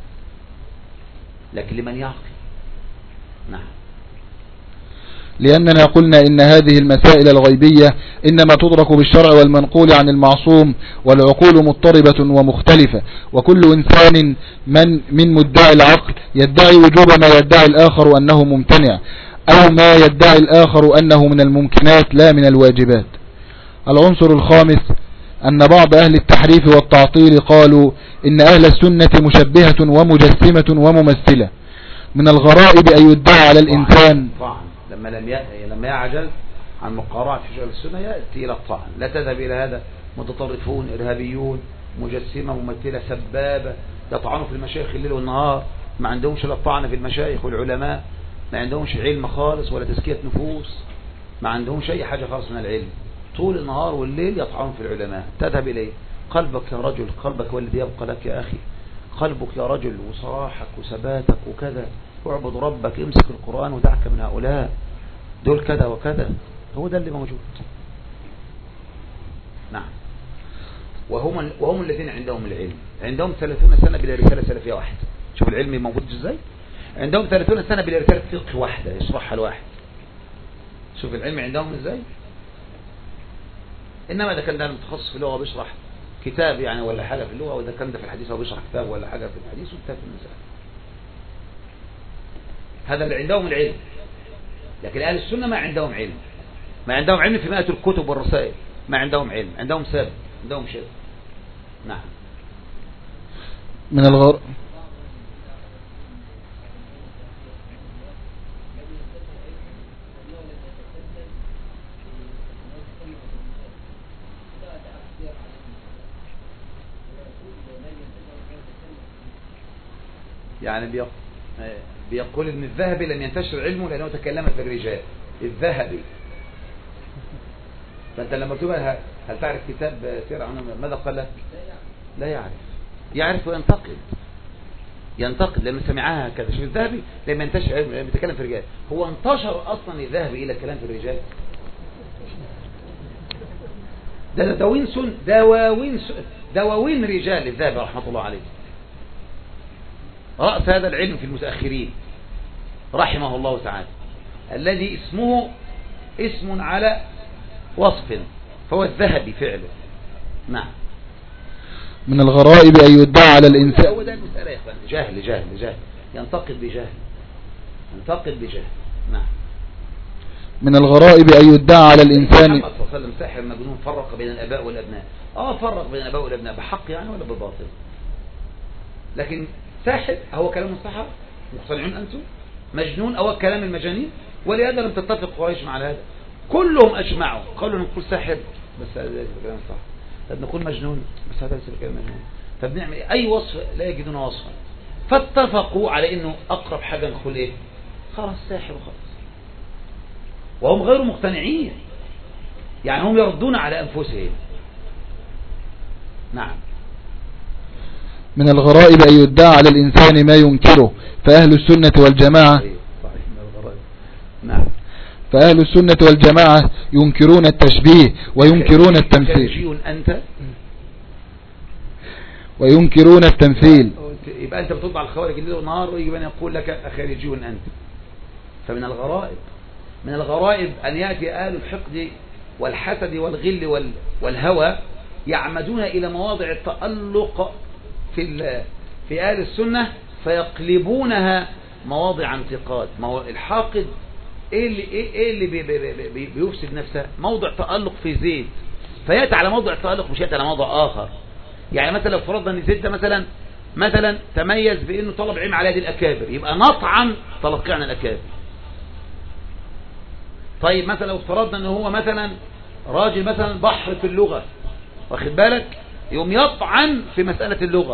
لكن لمن يعقل. نعم. لأننا قلنا إن هذه المسائل الغيبية إنما تدرك بالشرع والمنقول عن المعصوم، والعقول مضطربة ومختلفة، وكل إنسان من من مدعي العقل يدعي وجوب ما يدعي الآخر أنه ممتنع، أو ما يدعي الآخر أنه من الممكنات لا من الواجبات. العنصر الخامس أن بعض أهل التحريف والتعطيل قالوا إن أهل السنة مشبهة ومجسمة وممثلة. من الغرائب أن يدعى على الإنسان طعن، لما لم ي... لما يعجل عن مقارعة في شغل السنة يأتي إلى الطعن. لا تذهب إلى هذا، متطرفون إرهابيون مجسمة ممثلة سبابة يطعنوا في المشايخ الليل والنهار، ما عندهمش لا الطعن في المشايخ والعلماء، ما عندهمش علم خالص ولا تزكية نفوس، ما عندهمش أي حاجة خالص من العلم، طول النهار والليل يطعنون في العلماء. تذهب إليه قلبك يا رجل، قلبك هو الذي يبقى لك يا أخي، قلبك يا رجل وصراحك وثباتك وكذا، اعبد ربك، امسك القرآن ودعك من هؤلاء، دول كذا وكذا، هو ده اللي موجود. نعم. وهم وهم الذين عندهم العلم، عندهم ثلاثون سنة بلا رسالة سلفية واحدة. شوف العلم موجود ازاي، عندهم ثلاثون سنة بلا رسالة فقه واحدة يشرحها الواحد. شوف العلم عندهم ازاي. انما اذا كان ده متخصص في اللغة بيشرح كتاب يعني ولا حاجة في اللغة، واذا كان ده في الحديث هو بيشرح كتاب ولا حاجة في الحديث، وكتاب في المسائل. هذا اللي عندهم العلم. لكن أهل السنة ما عندهم علم، ما عندهم علم في مئة الكتب والرسائل، ما عندهم علم، عندهم سبب، عندهم شيء. نعم. من الغر يعني بيقول بيقول ان الذهبي لم ينتشر علمه لانه تكلم في الرجال. الذهبي. فانت لما تقولها هل تعرف كتاب سير عنه ماذا قال لك؟ لا يعرف. يعرف وينتقد، ينتقد لما سمعها كذا. شوف الذهبي لما ينتشر علمه لما يتكلم في الرجال، هو انتشر اصلا الذهبي الى الكلام في الرجال؟ ده دواوين سن دواوين سن دواوين رجال الذهبي رحمه الله عليه، رأس هذا العلم في المتأخرين رحمه الله تعالى، الذي اسمه اسم على وصف، فهو الذهبي فعلا. نعم. من الغرائب أن يدعى على الإنسان، هو ده المسألة يا اخوان، جهل جهل جهل، ينتقد بجهل، ينتقد بجهل. نعم. من الغرائب أن يدعى على الإنسان. محمد صلى الله عليه وسلم ساحر مجنون فرق بين الآباء والأبناء. اه فرق بين الآباء والأبناء بحق يعني ولا بباطل؟ لكن ساحر هو كلام السحرة؟ مقتنعون أنتم؟ مجنون أو كلام المجانين؟ ولهذا لم تتفق قريش مع هذا، كلهم أجمعوا قالوا نقول ساحر بس هذا ليس بكلام الصح، طب نقول مجنون بس هذا ليس بكلام مجنون، طب نعمل أي وصف لا يجدون وصفا، فاتفقوا على إنه أقرب حاجة نقول إيه؟ خلاص ساحر وخلاص، وهم غير مقتنعين، يعني هم يردون على أنفسهم. نعم. من الغرائب أن يدعى على الإنسان ما ينكره، فأهل السنة والجماعة نعم فأهل السنة والجماعة ينكرون التشبيه وينكرون التمثيل أنت وينكرون التمثيل. يبقى أنت بتطبع على الخوارج الليل والنهار، ويجب أن يقول لك أخارجي أنت. فمن الغرائب من الغرائب أن يأتي أهل الحقد والحسد والغل والهوى يعمدون إلى مواضع التألق في في أهل السنة فيقلبونها مواضع انتقاد. الحاقد ايه اللي ايه اللي بي بي بي بيفسد نفسه؟ موضع تألق في زيد، فياتي على موضع التألق مش ياتي على موضع آخر. يعني مثلا لو فرضنا ان زيد ده مثلا مثلا تميز بانه طلب علم على يد الاكابر، يبقى نطعن تلقي عن الاكابر. طيب مثلا لو افترضنا ان هو مثلا راجل مثلا بحر في اللغة، واخد بالك، يوم يطعن في مسألة اللغة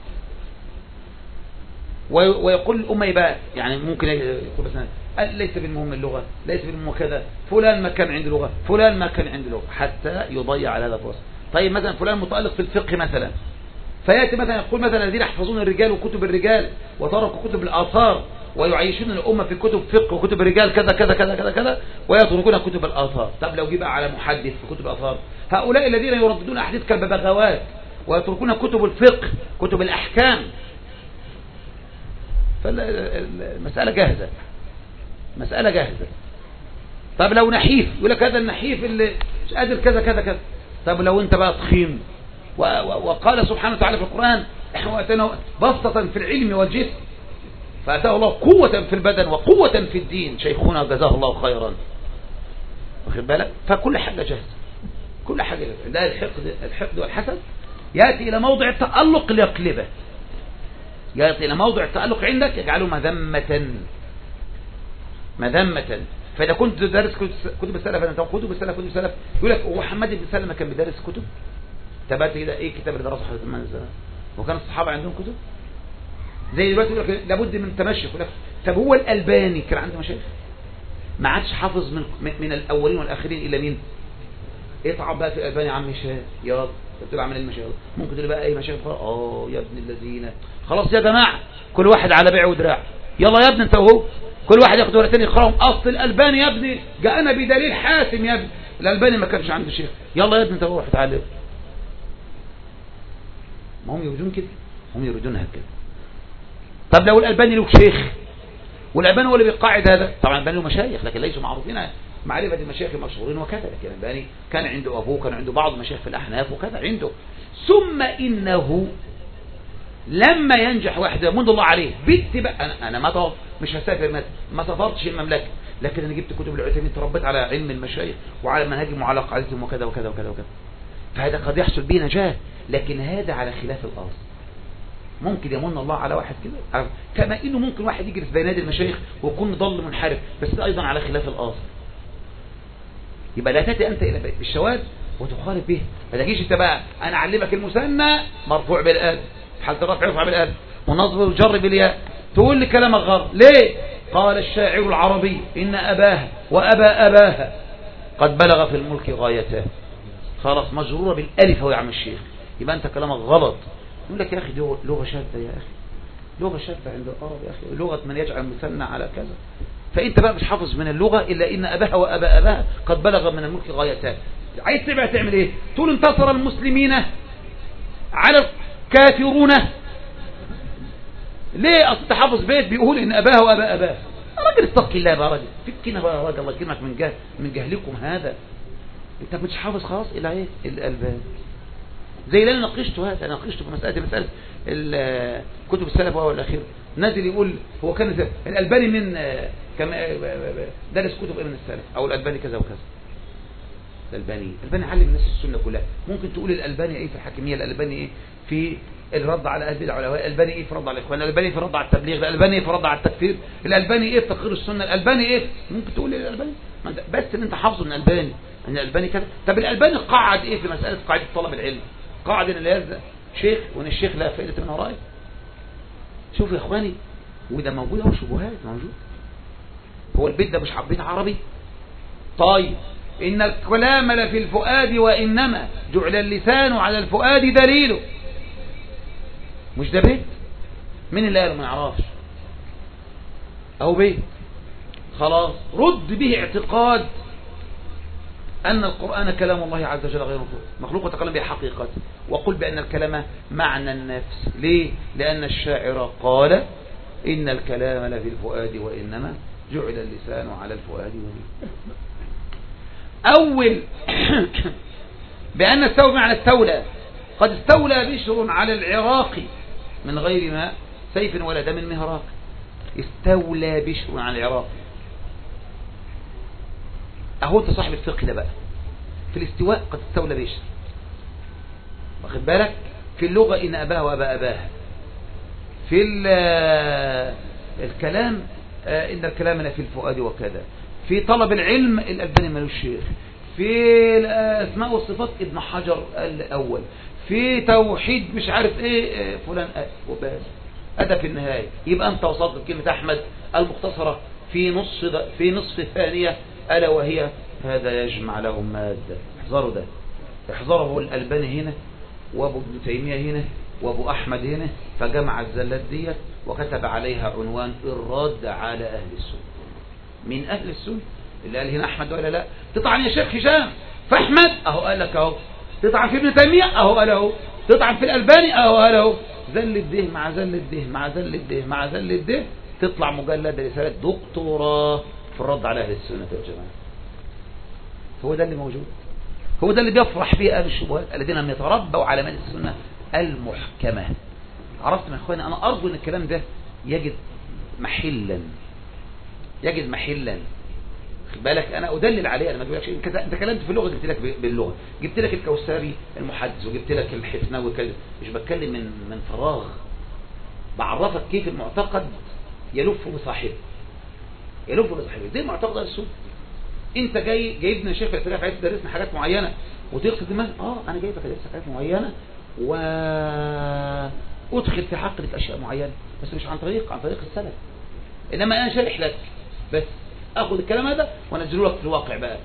ويقول الأمة بقى، يعني ممكن يقول مثلا ليس بالمهم اللغة، ليس بالمهم كذا، فلان ما كان عنده لغة، فلان ما كان عنده لغة، حتى يضيع على هذا الفرص. طيب مثلا فلان متألق في الفقه مثلا، فيأتي مثلا يقول مثلا الذين يحفظون الرجال وكتب الرجال وتركوا كتب الآثار ويعيشون الأمة في كتب فقه وكتب الرجال كذا كذا كذا كذا كذا ويتركون كتب الآثار. طب لو جيب على محدث في كتب الآثار، هؤلاء الذين يرددون أحاديث كالببغاوات ويتركون كتب الفقه كتب الأحكام، فالمسألة جاهزة، مسألة جاهزة. طب لو نحيف، يقول لك هذا النحيف اللي مش قادر كذا كذا كذا. طب لو انت بقى تخيم، وقال سبحانه وتعالى في القرآن احنا واتنا بسطة في العلم والجسم فأتاه الله قوة في البدن وقوة في الدين، شيخنا جزاه الله خيرا، واخد بالك. فكل حاجة جاهزة، كل حاجة جاهزة. ده الحقد الحقد والحسد يأتي إلى موضع التألق ليقلبه، يأتي إلى موضع التألق عندك يجعله مذمة مذمة. فإذا كنت دارس كتب السلف، أنت كتب السلف كتب السلف يقول لك هو محمد بن سلمة كان بيدرس كتب؟ تبعت كده إيه كتاب اللي درسه حديث من السلف؟ وكان الصحابة عندهم كتب؟ زي دلوقتي يقول لك لابد من تمشي. يقول لك طب هو الألباني كان عنده مشايخ؟ ما عادش حافظ من من الأولين والآخرين إلا مين؟ اطعب بقى في الألباني يا عم هشام، يلا تقول عمل المشايخ، ممكن تقول بقى أي مشايخ؟ اه يا ابن الذين، خلاص يا جماعة كل واحد على بيع ودراع، يلا يا ابني انت وهو كل واحد ياخد ورقتين يقراهم، اصل الألباني يا ابني جاءنا بدليل حاسم يا ابني، الألباني ما كانش عنده شيخ، يلا يا ابني انت وهو اتعلم. ما هم يريدون كده، هم يريدون هكذا. طب لو الألباني له شيخ، والألباني هو اللي بيقاعد هذا، طبعا الألباني له مشايخ لكن ليسوا معروفين معرفة المشايخ المشهورين وكذا، لكن الألباني كان عنده أبوه، كان عنده بعض المشايخ في الأحناف وكذا عنده. ثم إنه لما ينجح واحد منذ الله عليه بيت بقى، أنا, أنا ما مش هسافر مثلا، ما سافرتش المملكة، لكن أنا جبت كتب العثيمين، تربيت على علم المشايخ وعلى منهجهم وعلى قاعدتهم وكذا وكذا وكذا وكذا، فهذا قد يحصل به نجاة، لكن هذا على خلاف الأصل. ممكن يمن الله على واحد كده، كما إنه ممكن واحد يجلس بين يدي المشايخ ويكون ضل منحرف، بس ده أيضا على خلاف الأصل. يبقى لا تأتي أنت إلى الشواذ وتخالف به، ما تجيش أنت بقى أنا أعلمك المثنى مرفوع بالآل، حالة الرفع يرفع بالآل، والنصب والجر بالياء، تقول لي كلامك غلط ليه؟ قال الشاعر العربي إن أباها وأبا أباها قد بلغ في الملك غايته، خلاص مجرورة بالألف هو يا عم الشيخ، يبقى أنت كلامك غلط. يقول لك يا أخي دي لغة شاذة يا أخي، لغة شاذة عند العرب يا أخي، لغة من يجعل مثنى على كذا، فأنت بقى مش حافظ من اللغة إلا إن أباها وأبا أباها قد بلغ من الملك غايتان. عايز تبقى تعمل إيه؟ تقول انتصر المسلمين على الكافرون، ليه؟ أصل تحافظ بيت بيقول إن أباها وأبا أباها، راجل اتق الله بقى، راجل فكنا بقى راجل، الله يكرمك من جهل من جهلكم هذا، أنت مش حافظ خلاص إلا إيه؟ الألبان. زي اللي انا ناقشته هذا، انا ناقشته في مساله مساله كتب السلف والاول الاخير، نازل يقول هو كان الالباني من كم درس كتب ايه من السلف، او الالباني كذا وكذا. الالباني الالباني علم الناس السنه كلها، ممكن تقول الالباني ايه في الحاكميه، الالباني ايه في الرد على اهل البدع، الالباني ايه في الرد على الاخوان، الالباني في الرد على التبليغ، الالباني في الرد على التكفير، الالباني ايه في تقرير السنه، الالباني ايه، ممكن تقول الالباني بس ان انت حافظه من الالباني ان الالباني كذا. طب الالباني قعد ايه في مساله قاعده طلب العلم؟ قاعد ان لا شيخ وان الشيخ لا فائده من ورائه. شوف يا اخواني، وده موجود اهو، شبهات موجود. هو البيت ده مش بيت عربي؟ طيب ان الكلام لفي الفؤاد وانما جعل اللسان على الفؤاد دليله، مش ده بيت؟ مين اللي قال؟ ما يعرفش، اهو بيت خلاص. رد به اعتقاد أن القرآن كلام الله عز وجل غير مخلوق، مخلوق وتكلم به حقيقة، وقل بأن الكلام معنى النفس. ليه؟ لأن الشاعر قال إن الكلام لفي الفؤاد وإنما جعل اللسان على الفؤاد وليه. أول بأن استوى بمعنى استولى. قد استولى بشر على العراق من غير ما سيف ولا دم مهراق. استولى بشر على العراق. أهو أنت صاحب الفقه ده بقى. في الاستواء قد استولى بشر، واخد بالك؟ في اللغة إن أباه وأبا أباها. في الكلام إن الكلام لا في الفؤاد وكذا. في طلب العلم الألباني مالوش شيخ. في الأسماء والصفات ابن حجر الأول. في توحيد مش عارف إيه فلان وبس. أدى في النهاية. يبقى أنت وصلت بكلمة أحمد المختصرة في نص في نصف ثانية، ألا وهي هذا يجمع لهم مادة. احذروا ده، احذره الألباني هنا، وابو ابن تيمية هنا، وابو أحمد هنا، فجمع الزلات ديت وكتب عليها عنوان الرد على أهل السنة. من أهل السنة اللي قال هنا أحمد ولا لا؟ تطعن يا شيخ هشام فأحمد أهو قال لك أهو، تطعن في ابن تيمية أهو قال أهو، تطعن في الألباني أهو قال أهو. زل الده مع زل الده مع زل الده مع زل الده، تطلع مجلد رسالة دكتوراه في الرد على أهل السنة والجماعة. هو ده اللي موجود، هو ده اللي بيفرح به أهل الشبهات الذين لم يتربوا على من السنة المحكمة. عرفت يا اخواني؟ أنا أرجو أن الكلام ده يجد محلا، يجد محلا. خد بالك أنا أدلل عليه. أنا ما بقولكش أنت كلمت في اللغة، جبت لك باللغة، جبت لك الكوثري المحدث، وجبت لك الحفناوي كذا. مش بتكلم من من فراغ، بعرفك كيف المعتقد يلف بصاحبه، يلف بصاحبه. ده معتقد السنة. انت جاي جايبنا شيخ الاسلام عايز تدرسنا حاجات معينه وتغسل دماغك. اه انا جايبك ادرسك حاجات معينه وادخل في حقك اشياء معينه، بس مش عن طريق عن طريق السلف. انما انا شارح لك بس، اخذ الكلام هذا وانزله لك في الواقع بقى،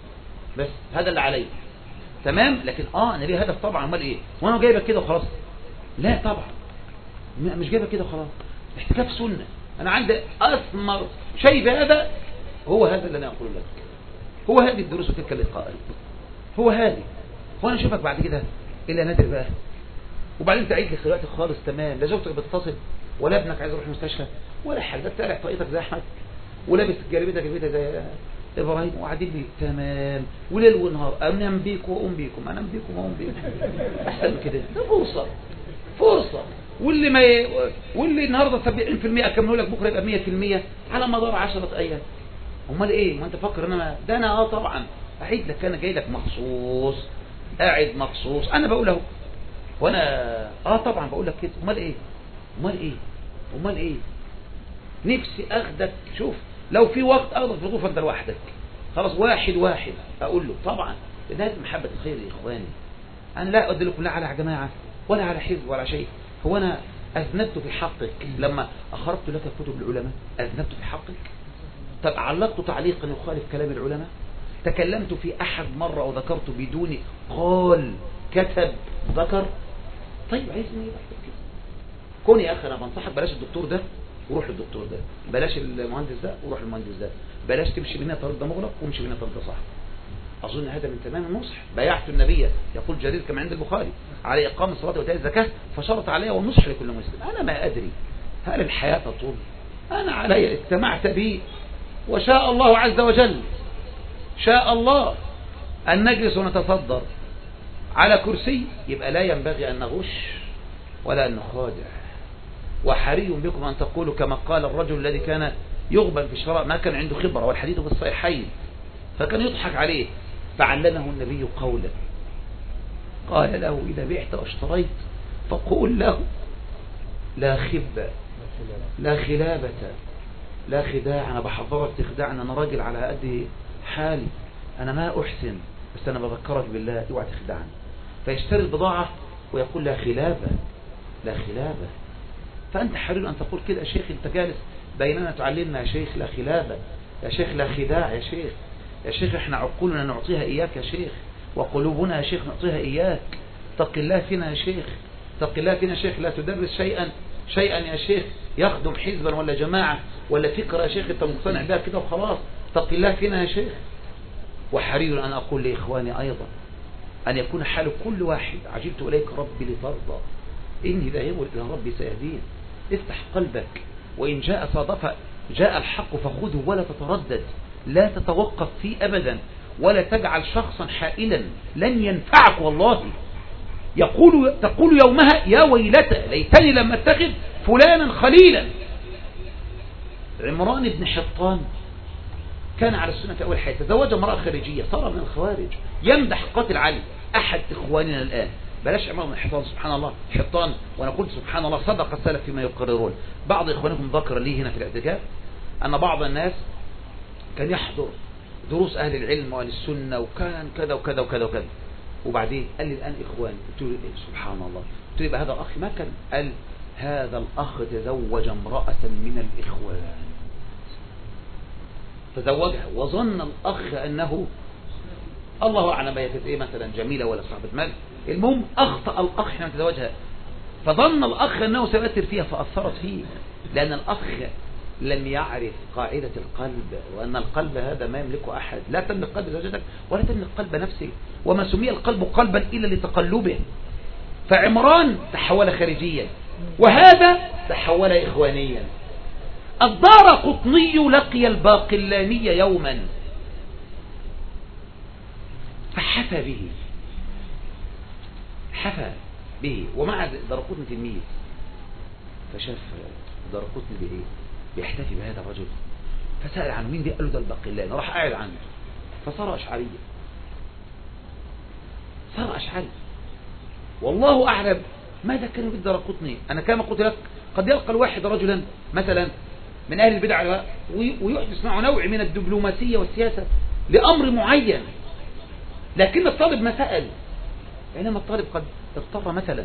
بس هذا اللي عليا. تمام. لكن اه انا ليه هدف طبعا. امال ايه؟ وانا جايبك كده وخلاص؟ لا طبعا مش جايبك كده وخلاص. احتكاك سنه. انا عندي اثمر شيء بهذا، هو هذا اللي انا اقول لك، هو هذه الدروس وتلك اللقاءات، هو هذه. وانا اشوفك بعد كده الا نادر بقى، وبعدين تعيد لي دلوقتي خالص. تمام. لا زوجتك بتتصل، ولا ابنك عايز يروح المستشفى، ولا حاجه. ده بتقلع طاقيتك زي احمد، ولابس جلابيتك جلابيتك زي ابراهيم، وقاعدين لي تمام وليل ونهار. انام بيكم واقوم بيكم، انام بيكم واقوم بيكم. احسن من كده. ده فرصه فرصه. واللي ما ي... واللي النهارده سبعين بالمئة اكمله لك بكره يبقى مية بالمية على مدار عشرة ايام. امال ايه؟ ما انت فاكر ان انا ده انا اه طبعا اعيد لك. انا جاي لك مخصوص، قاعد مخصوص. انا بقول اهو، وانا اه طبعا بقول لك كده. امال ايه؟ امال ايه؟ امال ايه؟ نفسي اخدك. شوف لو في وقت اخدك في الغرفه انت لوحدك خلاص، واحد واحد اقول له طبعا بدايه محبه الخير يا اخواني. انا لا اقول لكم لا على جماعه ولا على حزب ولا شيء. هو انا اذنبت في حقك لما اخرجت لك كتب العلماء؟ اذنبت في حقك؟ طب علقت تعليقا يخالف كلام العلماء؟ تكلمت في أحد مرة وذكرت بدون قال كتب ذكر؟ طيب عايزني ايه بعد كده؟ كون يا أخي أنا بنصحك بلاش الدكتور ده وروح للدكتور ده، بلاش المهندس ده وروح للمهندس ده، بلاش تمشي منها طريق ده مغلق وامشي منها طريق ده صح. أظن هذا من تمام النصح. بايعت النبي، يقول جرير كما عند البخاري، على إقام الصلاة وإيتاء الزكاة فشرط علي والنصح لكل مسلم. أنا ما أدري هل الحياة تطول؟ أنا علي اجتمعت به، وشاء الله عز وجل شاء الله أن نجلس ونتصدر على كرسي، يبقى لا ينبغي أن نغش ولا أن نخادع. وحري بكم أن تقولوا كما قال الرجل الذي كان يغبن في الشراء، ما كان عنده خبرة والحديث في الصحيحين، فكان يضحك عليه، فعلمه النبي قولا قال له إذا بعت واشتريت فقول له لا خبة لا خلابة لا خداع. أنا بحضرك تخدع، أنا راجل على قد حالي، أنا ما أحسن، بس أنا بذكرك بالله اوعى تخدعني. فيشتري البضاعة ويقول لا خلابة لا خلابة. فأنت حرير أن تقول كده يا شيخ، أنت جالس بيننا تعلمنا يا شيخ لا خلابة، يا شيخ لا خداع، يا شيخ يا شيخ احنا عقولنا نعطيها إياك يا شيخ، وقلوبنا يا شيخ نعطيها إياك. تق الله فينا يا شيخ، تق الله فينا يا شيخ. لا تدرس شيئا شيئا يا شيخ يخدم حزبا ولا جماعة ولا فكرة يا شيخ انت مقتنع بها كده وخلاص. تق الله فينا يا شيخ. وحري أن أقول لإخواني أيضا أن يكون حال كل واحد عجلت إليك ربي لترضى إني ذاهب إلى ربي سيهدين. افتح قلبك، وإن جاء صادف جاء الحق فخذه ولا تتردد، لا تتوقف فيه أبدا، ولا تجعل شخصا حائلا لن ينفعك والله. يقول تقول يومها يا ويلتى ليتني لم اتخذ فلانا خليلا. عمران بن حطان كان على السنة في أول حياته، تزوج امرأة خارجية صار من الخوارج، يمدح قاتل علي أحد إخواننا الآن. بلاش عمران بن حطان، سبحان الله حطان، وأنا قلت سبحان الله صدق السلف فيما يقررون. بعض إخوانكم ذكر لي هنا في الاعتكاف أن بعض الناس كان يحضر دروس أهل العلم وأهل السنة وكان كذا وكذا وكذا وكذا، وبعدين قال لي الآن إخواني، قلت له إيه سبحان الله، قلت له هذا الأخ ما كان، قال هذا الأخ تزوج امرأة من الإخوان، تزوجها وظن الأخ أنه الله أعلم هي كانت إيه مثلا جميلة ولا صاحبة مال، المهم أخطأ الأخ حين تزوجها، فظن الأخ أنه سيؤثر فيها فأثرت فيه، لأن الأخ لم يعرف قاعدة القلب، وأن القلب هذا ما يملكه أحد، لا تملك قلب زوجتك ولا تملك قلب نفسك، وما سمي القلب قلبا إلا لتقلبه. فعمران تحول خارجيا وهذا تحول إخوانيا. الدارقطني لقي الباقلاني يوما فحفى به، حفى به ومع دارقطني تلميذ، فشاف دارقطني بإيه بيحتفي بهذا الرجل، فسأل عنه مين دي، قال له ده الباقلاني، راح قاعد عنه فصار أشعريا، صار أشعري. والله أعلم ماذا كان يريد دارقطني. أنا كما قلت لك قد يلقى الواحد رجلا مثلا من أهل البدع ويحدث معه نوع من الدبلوماسية والسياسة لأمر معين، لكن الطالب ما سأل، بينما الطالب قد اضطر مثلا،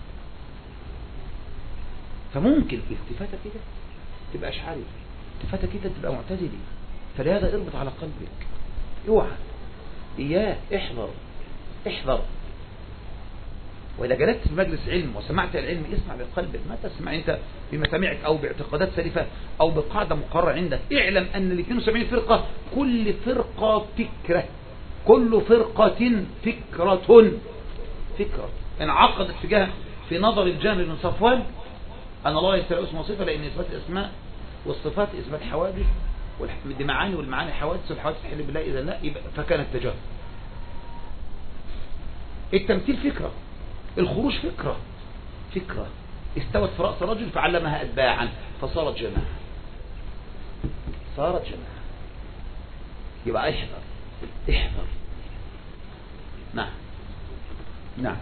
فممكن التفاتة كده تبقى أشعري، التفاتة كده تبقى معتزلي، فلهذا اربط على قلبك، اوعى إياه، احذر احذر. وإذا جلست في مجلس علم وسمعت العلم اسمع بقلبك، ما تسمع أنت بمسامعك أو باعتقادات سليفة أو بقاعدة مقررة عندك. اعلم أن ال اثنين وسبعين فرقة كل فرقة فكرة، كل فرقة فكرة فكرة انعقدت تجاه في نظر الجهل بن صفوان أن الله يستلقى اسم وصفة، لأن إثبات الأسماء والصفات إثبات حوادث، والمعاني والمعاني حوادث، والحوادث تحل بالله إذا لا فكان التجاهل. التمثيل فكرة، الخروج فكرة فكرة استوت في رأس رجل فعلمها أتباعا فصارت جماعة، صارت جماعة. يبقى احذر احذر. نعم نعم.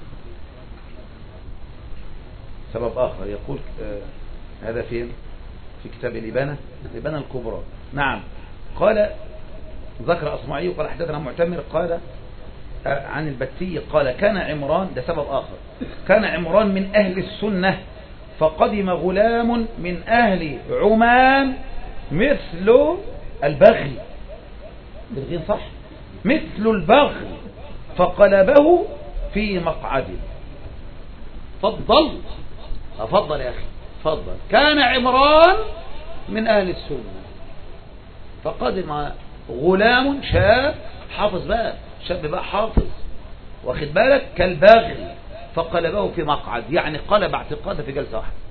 سبب آخر يقول آه هذا فين في كتاب الإبانة الإبانة الكبرى. نعم. قال ذكر أصمعي قال حدثنا معتمر قال عن البتي قال كان عمران، ده سبب آخر، كان عمران من أهل السنة فقدم غلام من أهل عمان مثل البغي، بالغين صح، مثل البغي فقلبه في مقعده. فضل أفضل يا أخي فضل. كان عمران من أهل السنة فقدم غلام شاب حافظ بقى، شاب بقى حافظ واخد بالك كالباغي فقلبه في مقعد، يعني قلب اعتقاده في جلسة واحدة.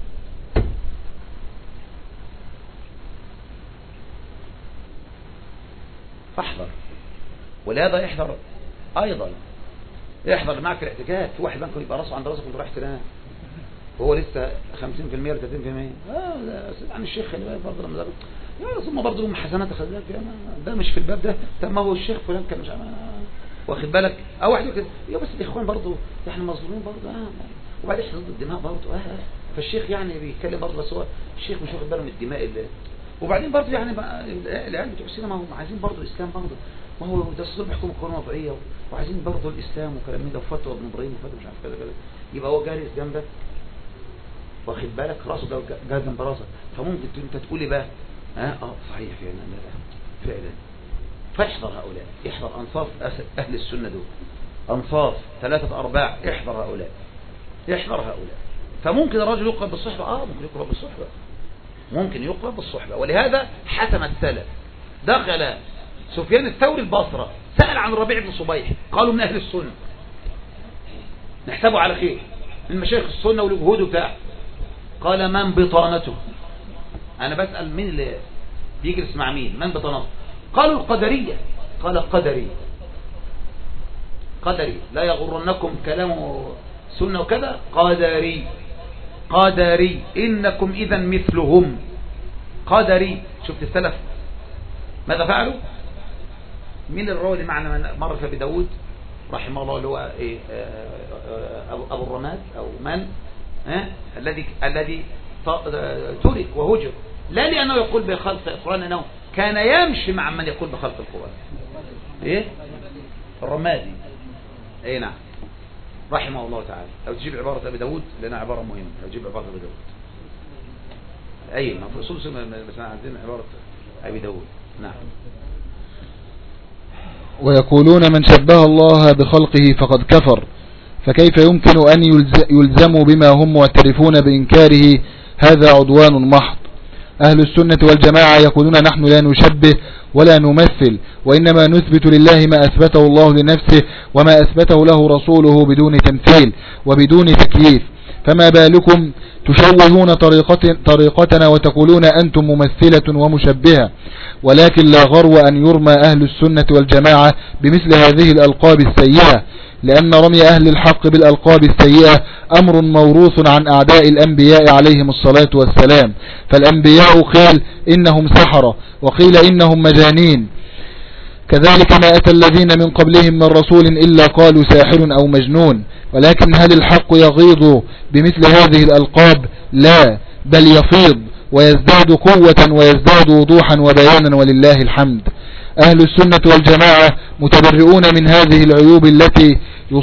فاحذر. ولهذا يحذر ايضا، يحذر معك الاعتكاف. في واحد ممكن يبقى راسه عند راسك وانت رايح تنام وهو لسه خمسين بالمئة ولا ثلاثين بالمئة. اه ده عن الشيخ خلي بالك برضه لما يا ثم برضه لهم حسنات خلي بالك، ده مش في الباب ده، طب ما هو الشيخ فلان كان مش واخد بالك. او واحد يقول يا بس الاخوان برضه احنا مظلومين برضه اه، وبعدين احنا ضد الدماء برضه اه، فالشيخ يعني بيتكلم برضه بس هو الشيخ مش واخد باله من الدماء اللي، وبعدين برضه يعني العيال بتوع السينما ما هم عايزين برضه الاسلام برضه، ما هو ده الصدور بيحكم القانون وضعيه وعايزين برضه الاسلام وكلام من ده وفتوى ابن ابراهيم وفتوى مش عارف كذا كذا، يبقى هو جالس جنبك واخد بالك راسه ده جاي جنب راسك، فممكن انت تقول لي بقى اه اه صحيح فعلا لا فعلا. فاحذر هؤلاء، احذر انصاف اهل السنه دول، انصاف ثلاثه ارباع، احذر هؤلاء احذر هؤلاء. فممكن الرجل يقرب بالصحبه، اه ممكن يقرب بالصحبه، ممكن يقرب بالصحبه. ولهذا حسم السلف. دخل سفيان الثوري البصره سأل عن الربيع بن صبيح، قالوا من اهل السنه، نحسبه على خير من مشايخ السنه والجهود بتاعه. قال من بطانته؟ انا بسأل مين اللي بيجلس مع مين، من بطانته؟ قالوا القدرية. قال قدري قدري لا يغرنكم كلام سنة وكذا، قدري قدري إنكم إذا مثلهم، قدري. شفت السلف ماذا فعلوا؟ من الراوي معنى من مر في داود رحمه الله اللي هو إيه أبو الرماد أو من ها الذي الذي ترك وهجر، لا لأنه يقول بخلق القرآن، أنه كان يمشي مع من يقول بخلق القرآن. إيه الرمادي، إيه نعم، رحمه الله تعالى. لو تجيب عبارة أبي داود لأنها عبارة مهمة، لو تجيب عبارة أبي داود أي ما في أصول سنة بس عندنا عبارة أبي داود. نعم. ويقولون من شبه الله بخلقه فقد كفر، فكيف يمكن أن يلزموا بما هم معترفون بإنكاره؟ هذا عدوان محض. أهل السنة والجماعة يقولون نحن لا نشبه ولا نمثل، وإنما نثبت لله ما أثبته الله لنفسه وما أثبته له رسوله بدون تمثيل وبدون تكييف. فما بالكم تشوهون طريقتنا وتقولون أنتم ممثلة ومشبهة؟ ولكن لا غرو أن يرمى أهل السنة والجماعة بمثل هذه الألقاب السيئة، لأن رمي أهل الحق بالألقاب السيئة أمر موروث عن أعداء الأنبياء عليهم الصلاة والسلام. فالأنبياء قيل إنهم سحرة وقيل إنهم مجانين، كذلك ما أتى الذين من قبلهم من رسول إلا قالوا ساحر أو مجنون. ولكن هل الحق يغيض بمثل هذه الألقاب؟ لا، بل يفيض ويزداد قوة ويزداد وضوحا وبيانا، ولله الحمد. أهل السنة والجماعة متبرئون من هذه العيوب التي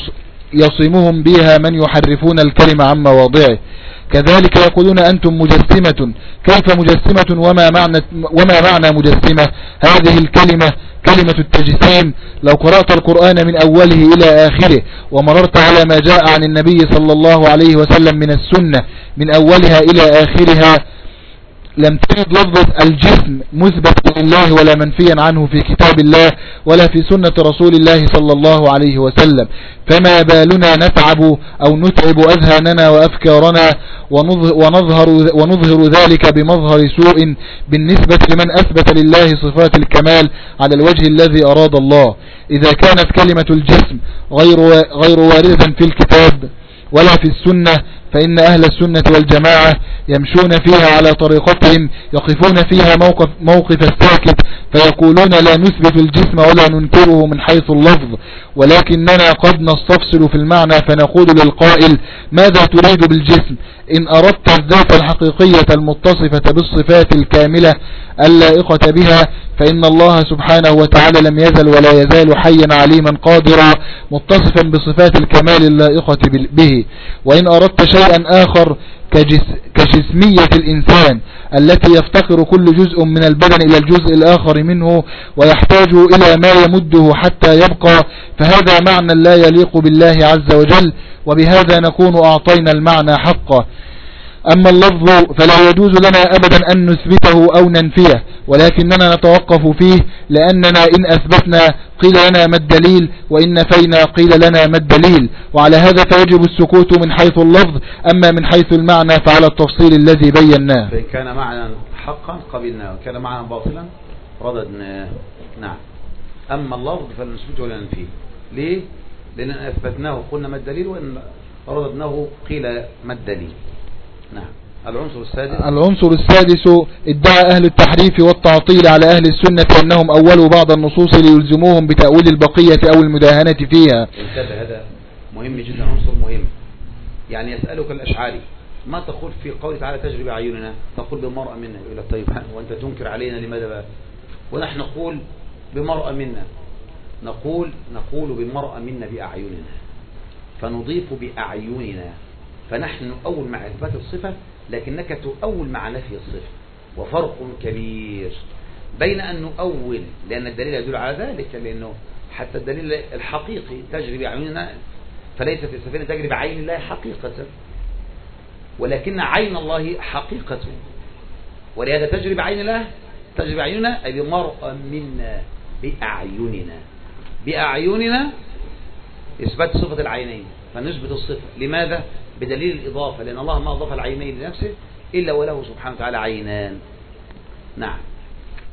يصيمهم بها من يحرفون الكلمة عن مواضعه. كذلك يقولون أنتم مجسمة. كيف مجسمة وما معنى, وما معنى مجسمة؟ هذه الكلمة كلمة التجسيم. لو قرأت القرآن من أوله إلى آخره ومررت على ما جاء عن النبي صلى الله عليه وسلم من السنة من أولها إلى آخرها لم تجد لفظة الجسم مثبت لله ولا منفيا عنه في كتاب الله ولا في سنة رسول الله صلى الله عليه وسلم. فما بالنا نتعب أو نتعب أذهاننا وأفكارنا ونظهر, ونظهر ذلك بمظهر سوء بالنسبة لمن أثبت لله صفات الكمال على الوجه الذي أراد الله. إذا كانت كلمة الجسم غير, غير واردة في الكتاب ولا في السنة، فإن أهل السنة والجماعة يمشون فيها على طريقتهم، يقفون فيها موقف, موقف الساكت، فيقولون لا نثبت الجسم ولا ننكره من حيث اللفظ، ولكننا قد نستفصل في المعنى فنقول للقائل ماذا تريد بالجسم؟ إن أردت الذات الحقيقية المتصفة بالصفات الكاملة اللائقة بها فإن الله سبحانه وتعالى لم يزل ولا يزال حيا عليما قادرا متصفا بصفات الكمال اللائقة به. وإن أردت شيئا آخر كجس كجسمية الإنسان التي يفتقر كل جزء من البدن إلى الجزء الآخر منه ويحتاج إلى ما يمده حتى يبقى، فهذا معنى لا يليق بالله عز وجل، وبهذا نكون أعطينا المعنى حقه. أما اللفظ فلا يجوز لنا أبدا أن نثبته أو ننفيه، ولكننا نتوقف فيه، لأننا إن أثبتنا قيل لنا ما الدليل، وإن نفينا قيل لنا ما الدليل، وعلى هذا فيجب السكوت من حيث اللفظ. أما من حيث المعنى فعلى التفصيل الذي بيناه. فإن كان معنى حقا قبلناه وكان معنى باطلا رددناه. نعم. أما اللفظ فلنثبته ولا ننفيه. ليه؟ لأن أثبتناه قلنا ما الدليل، وإن رددناه قيل ما الدليل. نعم. العنصر السادس العنصر السادس ادعى أهل التحريف والتعطيل على أهل السنة أنهم أولوا بعض النصوص ليلزموهم بتأويل البقية أو المداهنة فيها. انتبه، هذا مهم جدا، عنصر مهم. يعني يسألك الأشعري ما تقول في قوله تعالى تجري بأعيننا؟ تقول بمرأة منا. إلى طيب وأنت تنكر علينا لماذا بقى؟ ونحن نقول بمرأة منا، نقول نقول بمرأة منا بأعيننا، فنضيف بأعيننا، فنحن نؤول مع إثبات الصفة لكنك تؤول مع نفي الصفة، وفرق كبير بين أن نؤول لأن الدليل يدل على ذلك، لأنه حتى الدليل الحقيقي تجري بعيننا، فليست السفينة تجري بعين الله حقيقة، ولكن عين الله حقيقة، ولهذا تجري بعين الله، تجري بعيننا أي بمرأة منا بأعيننا. بأعيننا إثبات صفة العينين فنثبت الصفة. لماذا؟ بدليل الإضافة، لأن الله ما أضاف العينين لنفسه إلا وله سبحانه وتعالى عينان. نعم.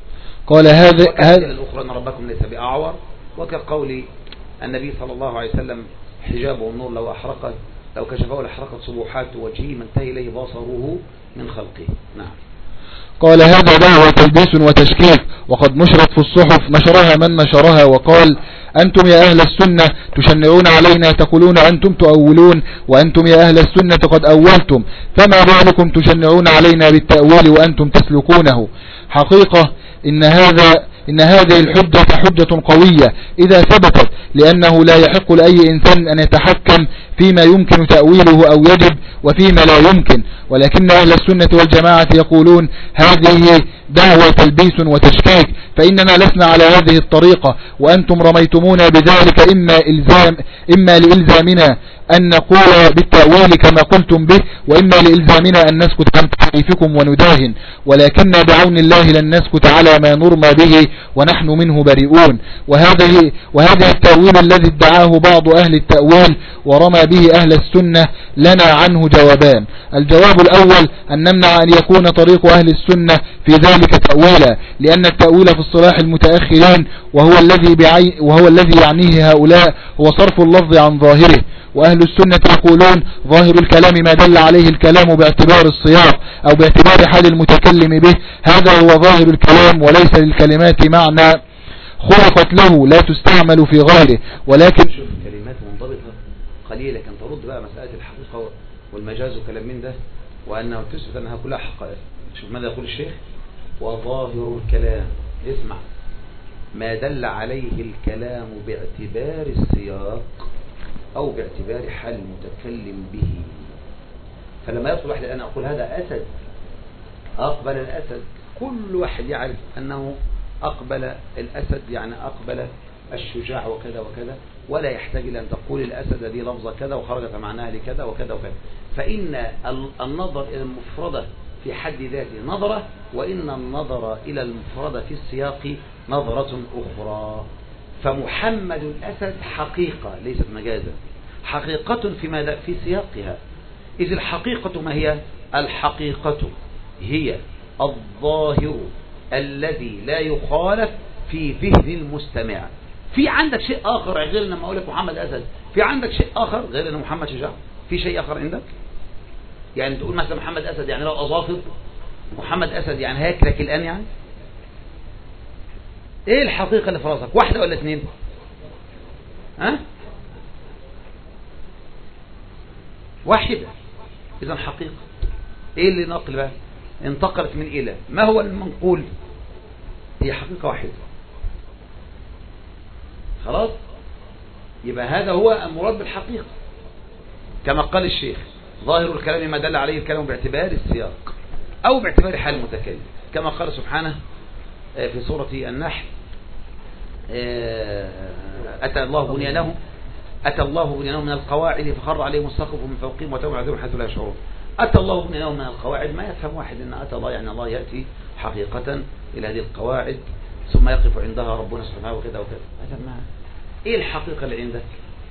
قال هذا هذا الأخرى أن ربكم ليس بأعور، وكقول النبي صلى الله عليه وسلم حجابه النور لو أحرقت لو كشفه لأحرقت صبوحات وجهه من انتهى إليه بصره من خلقه. نعم. قال هذا دعوة تلبيس وتشكيك، وقد نشرت في الصحف نشرها من نشرها وقال أنتم يا أهل السنة تشنعون علينا، تقولون أنتم تؤولون، وأنتم يا أهل السنة قد أولتم، فما بالكم تشنعون علينا بالتأويل وأنتم تسلكونه. حقيقة إن هذا إن هذه الحجة حجة قوية إذا ثبتت، لأنه لا يحق لأي إنسان أن يتحكم فيما يمكن تأويله أو يجب وفيما لا يمكن، ولكن أهل السنة والجماعة يقولون هذه دعوة تلبيس وتشكيك، فإننا لسنا على هذه الطريقة، وأنتم رميتمونا بذلك إما إلزام إما لإلزامنا أن نقول بالتأويل كما قلتم به، وإما لإلزامنا أن نسكت عن تعريفكم ونداهن، ولكننا بعون الله لن نسكت على ما نرمى به ونحن منه بريئون. وهذه وهذا التأويل الذي ادعاه بعض أهل التأويل ورمى به أهل السنة لنا عنه جوابان. الجواب الأول أن نمنع أن يكون طريق أهل السنة في ذلك تأويلا، لأن التأويل في الصلاح المتأخرين وهو الذي بعي وهو الذي يعنيه هؤلاء هو صرف اللفظ عن ظاهره، وأهل السنة يقولون ظاهر الكلام ما دل عليه الكلام باعتبار السياق أو باعتبار حال المتكلم به، هذا هو ظاهر الكلام، وليس للكلمات معنى خلقت له لا تستعمل في غيره. ولكن شوف كلمات منضبطة قليلة كان ترد بقى مسألة الحقيقة والمجاز وكلام من ده، وأنه تثبت أنها كلها حقائق. شوف ماذا يقول الشيخ: وظاهر الكلام، اسمع، ما دل عليه الكلام باعتبار السياق أو باعتبار حال المتكلم به. فلما يطلب واحد أنا أقول هذا أسد، أقبل الأسد، كل واحد يعرف أنه أقبل الأسد يعني أقبل الشجاع وكذا وكذا، ولا يحتاج إلى أن تقول الأسد دي لفظة كذا وخرجت معناها لكذا وكذا وكذا. فإن النظر إلى المفردة في حد ذاته نظرة، وإن النظر إلى المفردة في السياق نظرة أخرى. فمحمد الأسد حقيقة ليست مجازا، حقيقة في ماذا؟ في سياقها. إذ الحقيقة ما هي؟ الحقيقة هي الظاهر الذي لا يخالف في ذهن المستمع. في عندك شيء آخر غير لما أقول لك محمد أسد؟ في عندك شيء آخر غير أن محمد شجاع؟ في شيء آخر عندك؟ يعني تقول مثلا محمد أسد يعني لو أظافر، محمد أسد يعني هياكلك الآن، يعني ايه الحقيقة اللي في راسك؟ واحدة ولا اثنين؟ ها؟ واحدة. إذا حقيقة. ايه اللي نقل بقى؟ انتقلت من إلى. ما هو المنقول؟ هي حقيقة واحدة. خلاص؟ يبقى هذا هو المراد بالحقيقة، كما قال الشيخ: ظاهر الكلام ما دل عليه الكلام باعتبار السياق أو باعتبار حال المتكلم، كما قال سبحانه في سورة النحل: أتى الله بنيانهم أتى الله بنيانهم من القواعد فخر عليهم السقف من فوقهم وتوم عذابهم حيث لا يشعرون. أتى الله بنيانهم من القواعد، ما يفهم واحد أن أتى الله يعني الله يأتي حقيقة إلى هذه القواعد ثم يقف عندها ربنا سبحانه وكذا وكذا. هذا ما إيه الحقيقة اللي عندك؟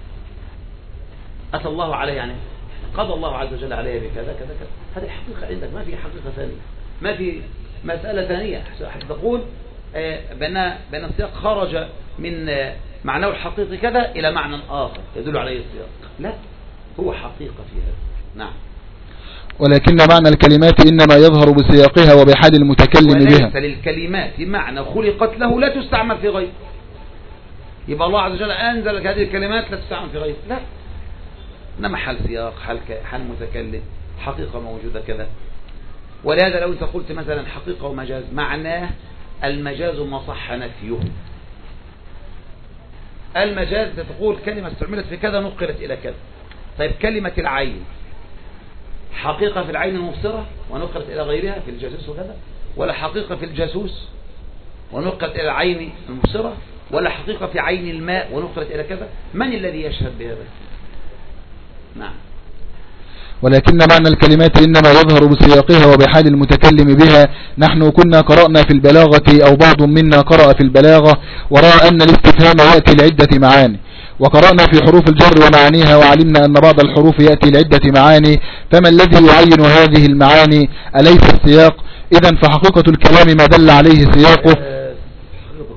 أتى الله عليه يعني قضى الله عز وجل عليه بكذا كذا كذا، هذه الحقيقة عندك، ما في حقيقة ثانية، ما في مسألة ثانية تقول بأن بأن السياق خرج من معناه الحقيقي كذا إلى معنى آخر يدل عليه السياق. لا، هو حقيقة في هذا. نعم. ولكن معنى الكلمات إنما يظهر بسياقها وبحال المتكلم بها. وليس للكلمات معنى خلقت له لا تستعمل في غيره. يبقى الله عز وجل أنزل هذه الكلمات لا تستعمل في غيره، لا، إنما حال سياق، حال حال متكلم، حقيقة موجودة كذا. ولهذا لو أنت قلت مثلا حقيقة ومجاز، معناه المجاز ما صح نفيه. المجاز تقول كلمة استعملت في كذا نقلت إلى كذا. طيب كلمة العين حقيقة في العين المبصرة ونقلت إلى غيرها في الجاسوس وكذا، ولا حقيقة في الجاسوس ونقلت إلى العين المبصرة، ولا حقيقة في عين الماء ونقلت إلى كذا؟ من الذي يشهد بهذا؟ نعم. ولكن معنى الكلمات إنما يظهر بسياقها وبحال المتكلم بها. نحن كنا قرأنا في البلاغة أو بعض منا قرأ في البلاغة ورأى أن الاستفهام يأتي لعدة معاني، وقرأنا في حروف الجر ومعانيها وعلمنا أن بعض الحروف يأتي لعدة معاني، فما الذي يعين هذه المعاني؟ أليس السياق؟ إذن فحقيقة الكلام ما دل عليه سياقه.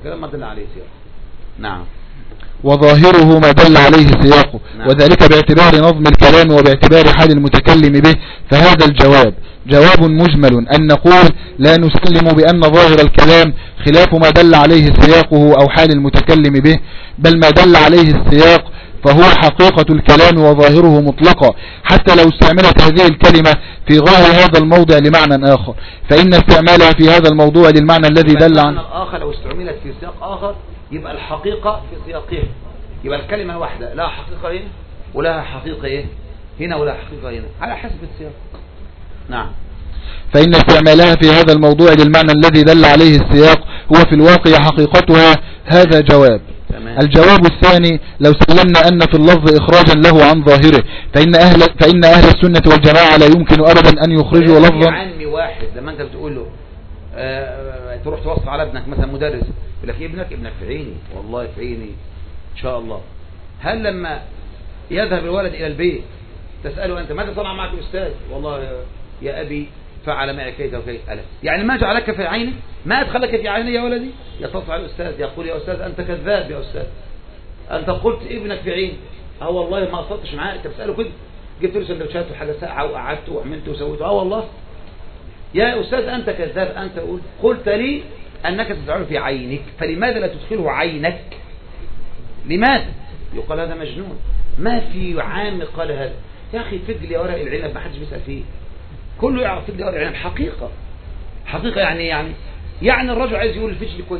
الكلام ما دل عليه سياق. نعم. وظاهره ما دل عليه سياقه. نعم. وذلك باعتبار نظم الكلام وباعتبار حال المتكلم به. فهذا الجواب جواب مجمل أن نقول لا نسلم بأن ظاهر الكلام خلاف ما دل عليه سياقه أو حال المتكلم به، بل ما دل عليه السياق فهو حقيقة الكلام وظاهره مطلقا، حتى لو استعملت هذه الكلمة في غير هذا الموضع لمعنى آخر، فإن استعمالها في هذا الموضوع للمعنى الذي دل عنه الآخر لو استعملت في سياق آخر يبقى الحقيقة في سياقه، يبقى الكلمة واحدة لا حقيقة هنا ولا حقيقة ايه هنا ولا حقيقة هنا على حسب السياق. نعم. فإن استعمالها في هذا الموضوع للمعنى الذي دل عليه السياق هو في الواقع حقيقتها. هذا جواب. تمام. الجواب الثاني لو سلمنا أن في اللفظ إخراجا له عن ظاهره، فإن أهل, فإن أهل السنة والجماعة لا يمكن أبدا أن يخرجوا لفظا. عمي واحد لما أنت بتقول له آه تروح توصف على ابنك مثلا مدرس يقول لك ابنك ابنك في عيني والله في عيني إن شاء الله، هل لما يذهب الولد إلى البيت تسأله أنت ماذا صنع معك الأستاذ؟ والله يا أبي فعل معي كيدا وكيدا، ألا يعني ما جعلك في عيني؟ ما أدخلك في عيني يا ولدي؟ يتصل على الأستاذ يقول يا أستاذ أنت كذاب يا أستاذ، أنت قلت ابنك في عيني. اه والله ما قصدتش معاه، أنت بتسأله كده جبت له سندوتشات وحاجة ساعة وقعدت وعملت وسويت. اه والله يا أستاذ أنت كذاب، أنت قلت لي أنك تدعو في عينك، فلماذا لا تدخله عينك؟ لماذا؟ يقال هذا مجنون، ما في عام قال هذا. يا أخي فد لي ورق العنب ما حدش بيسأل فيه، كله يعرف فد لي ورق العنب حقيقة حقيقة يعني يعني يعني الرجل عايز يقول الفجل كويس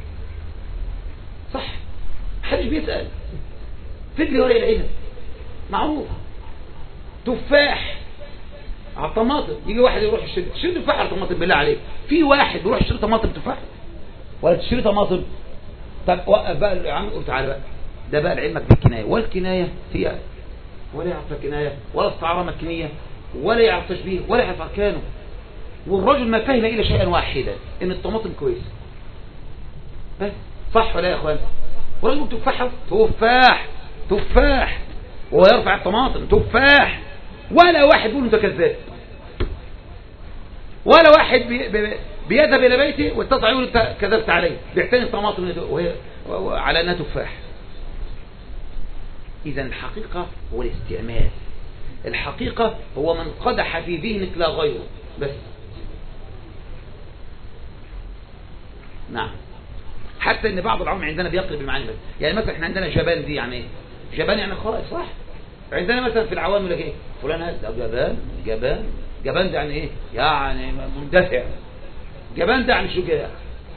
صح، محدش بيسأل. فد لي ورق العنب معروف. تفاح على الطماطم، يجي واحد يروح يشتري تشتري تفاح على الطماطم بالله عليك، في واحد بيروح يشتري طماطم تفاح ولا تشتري طماطم؟ طب وقف بقى يا عم، قول تعالى بقى، ده بقى لعلمك بالكناية، والكناية هي ولا يعرف كناية ولا استعارة مكنية ولا يعرف تشبيه ولا يعرف أركانه، والرجل ما فهم إلا شيئا واحدا إن الطماطم كويس بس. صح ولا يا أخوان؟ ورجل تفاح تفاح تفاح وهو يرفع الطماطم تفاح، ولا واحد بيقول أنت كذاب، ولا واحد بي بي بيذهب إلى بيته واتصل يقول أنت كذبت عليه بيعتني الطماطم وهي على أنها تفاح. إذا الحقيقة هو الاستعمال، الحقيقة هو من قدح في ذهنك لا غيره بس. نعم. حتى ان بعض العلماء عندنا بيقلب المعاني بس، يعني مثلا احنا عندنا جبان دي يعني ايه؟ جبان يعني خائف صح؟ عندنا مثلا في العوام يقول لك ايه؟ فلان هذا جبان جبان جبان ده يعني ايه؟ يعني مندفع. جبان ده يعني شجاع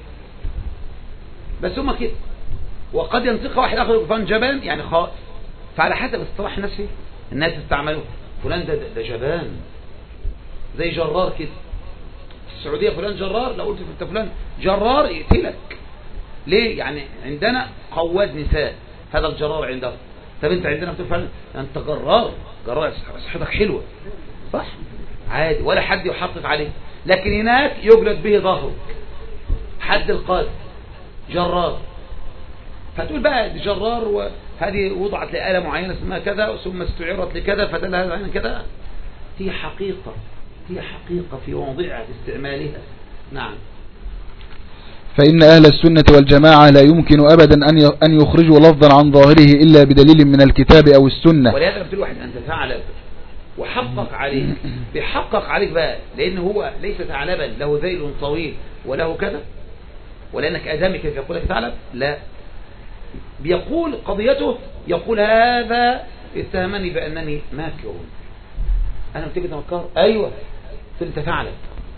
بس هم كده. وقد ينطق واحد اخر فلان جبان يعني خائف، فعلى حسب اصطلاح الناس فيه الناس استعملوا فلان ده, ده جبان زي جرار كده. في السعودية فلان جرار، لو قلت انت فلان جرار يقتلك. ليه؟ يعني عندنا قواد نساء هذا الجرار عندهم. طب انت عندنا بتقول فلان انت جرار جرار صحتك حلوة صح عادي ولا حد يحطف عليه، لكن هناك يجلد به ظهرك حد القاذف جرار. فتقول بقى جرار وهذه وضعت لآلة معينة اسمها كذا ثم استعيرت لكذا فدل هذا عن كذا. هي حقيقة هي حقيقة في موضعها في استعمالها. نعم. فإن أهل السنة والجماعة لا يمكن أبدا أن يخرجوا لفظا عن ظاهره إلا بدليل من الكتاب أو السنة. ولهذا قلت الواحد أنت ثعلب وحقق عليك بيحقق عليك بقى، لأنه هو ليس ثعلبا له ذيل طويل وله كذا ولأنك آدمي كيف يقول لك ثعلب، لا بيقول قضيته يقول هذا اتهمني بأنني ماكر، أنا بتجد مكار أيوة أنت ثعلب.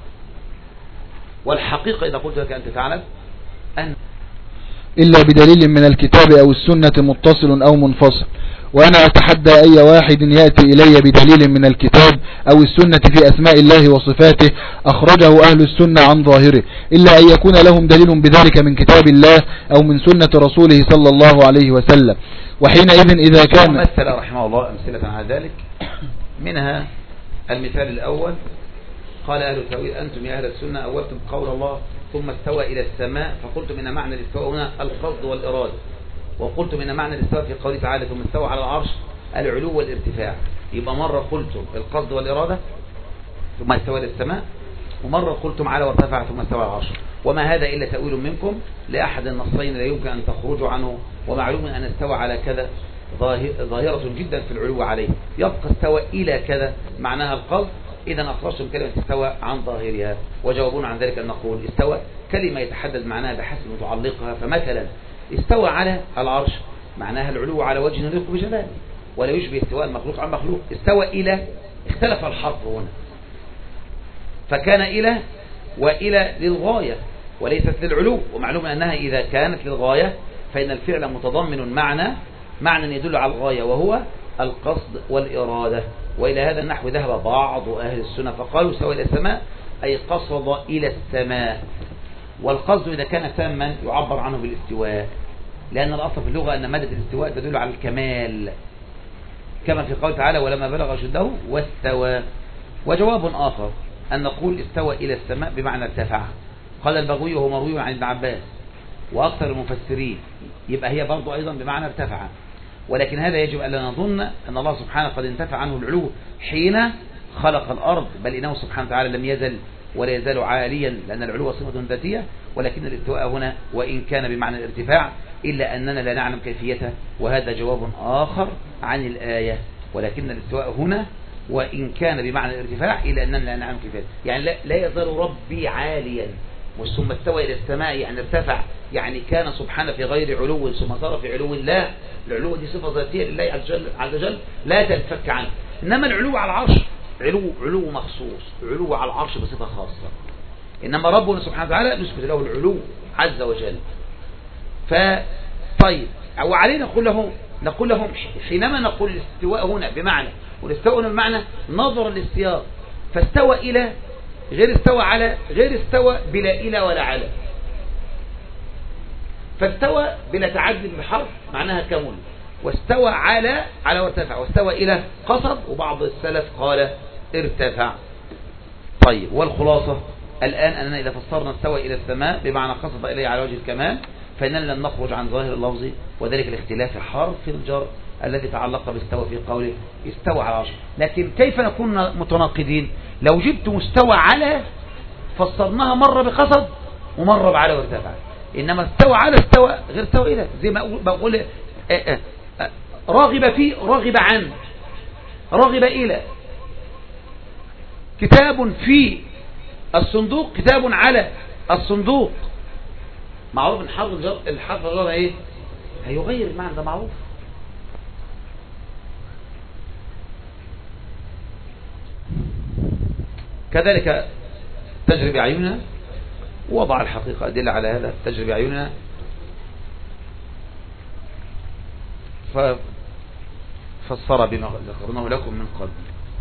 والحقيقة إذا قلت لك أنت ثعلب أن إلا بدليل من الكتاب أو السنة متصل أو منفصل. وأنا أتحدى أي واحد يأتي إلي بدليل من الكتاب أو السنة في أسماء الله وصفاته أخرجه أهل السنة عن ظاهره، إلا أن يكون لهم دليل بذلك من كتاب الله أو من سنة رسوله صلى الله عليه وسلم. وحينئذ إذا كان مثل رحمه الله أمثلة على ذلك، منها المثال الأول قال أهل التأويل أنتم يا أهل السنة أولتم قول الله ثم استوى إلى السماء فقلتم إن معنى الاستواء هنا القصد والإرادة، وقلتم إن معنى الاستواء في قوله تعالى ثم استوى على العرش العلو والارتفاع. يبقى مرة قلتم القصد والإرادة ثم استوى إلى السماء، ومرة قلتم على وارتفع ثم استوى على العرش. وما هذا إلا تأويل منكم لأحد النصين لا يمكن أن تخرجوا عنه، ومعلوم أن استوى على كذا ظاهرة جدا في العلو عليه، يبقى استوى إلى كذا معناها القصد، إذا أخرجتم كلمة استوى عن ظاهرها. وجوابون عن ذلك أن نقول استوى كلمة يتحدد معناها بحسب متعلقها، فمثلا استوى على العرش معناها العلو على وجه يليق بجلاله ولا يشبه استواء المخلوق عن مخلوق. استوى إلى اختلف الحرف هنا، فكان إلى وإلى للغاية وليست للعلو، ومعلوم أنها إذا كانت للغاية فإن الفعل متضمن معنى معنى يدل على الغاية وهو القصد والإرادة. وإلى هذا النحو ذهب بعض أهل السنة فقالوا استوى إلى السماء أي قصد إلى السماء، والقصد إذا كان تاما يعبر عنه بالاستواء، لأن الأصل في اللغة أن مادة الاستواء تدل على الكمال، كما في قوله تعالى ولما بلغ أشده واستوى. وجواب آخر أن نقول استوى إلى السماء بمعنى ارتفع. قال البغوي وهو مروي عن ابن عباس وأكثر المفسرين، يبقى هي برضو أيضا بمعنى ارتفع، ولكن هذا يجب أن لا نظن أن الله سبحانه قد انتفع عنه العلو حين خلق الأرض، بل إنه سبحانه وتعالى لم يزل ولا يزال عاليا، لأن العلو صفة ذاتية، ولكن الاستواء هنا وإن كان بمعنى الارتفاع إلا أننا لا نعلم كيفيته، وهذا جواب آخر عن الآية. ولكن الاستواء هنا وإن كان بمعنى الارتفاع إلا أننا لا نعلم كيفيته، يعني لا, لا يزال ربي عاليا، ثم استوى إلى السماء يعني ارتفع، يعني كان سبحانه في غير علو ثم صار في علو. لا، العلو دي صفة ذاتية لله عز وجل لا تنفك عنه. إنما العلو على العرش علو علو مخصوص، علو على العرش بصفة خاصة، إنما ربنا سبحانه وتعالى نثبت له العلو عز وجل. فطيب وعلينا نقول لهم نقول لهم حينما نقول الاستواء هنا بمعنى والاستواء هنا بمعنى نظرا للسياق، فاستوى إلى غير استوى على غير استوى بلا إلى ولا على، فاستوى بلا تعدد بحرف معناها كمل، واستوى على على وارتفع، واستوى إلى قصد، وبعض السلف قال ارتفع. طيب والخلاصة الآن أننا إذا فسرنا استوى إلى السماء بمعنى قصد إليه على وجه الكمال فإننا لن نخرج عن ظاهر اللفظ، وذلك الاختلاف حرف الجر الذي تعلق باستوى في قوله استوى على العرش. لكن كيف نكون متناقضين؟ لو جبت مستوى على فسرناها مرة بقصد ومرة بعلى وارتفع، إنما استوى على استوى غير استوى إلى، زي ما بقول راغب فيه راغب عن راغب إلى، كتاب في الصندوق كتاب على الصندوق، معروف ان حرف الجر الحرف الجر ايه هيغير المعنى، ده معروف. كذلك تجري بعيوننا، وضع الحقيقة أدلة على هذا، تجري بعيوننا ففسر بما ذكرناه لكم من قبل.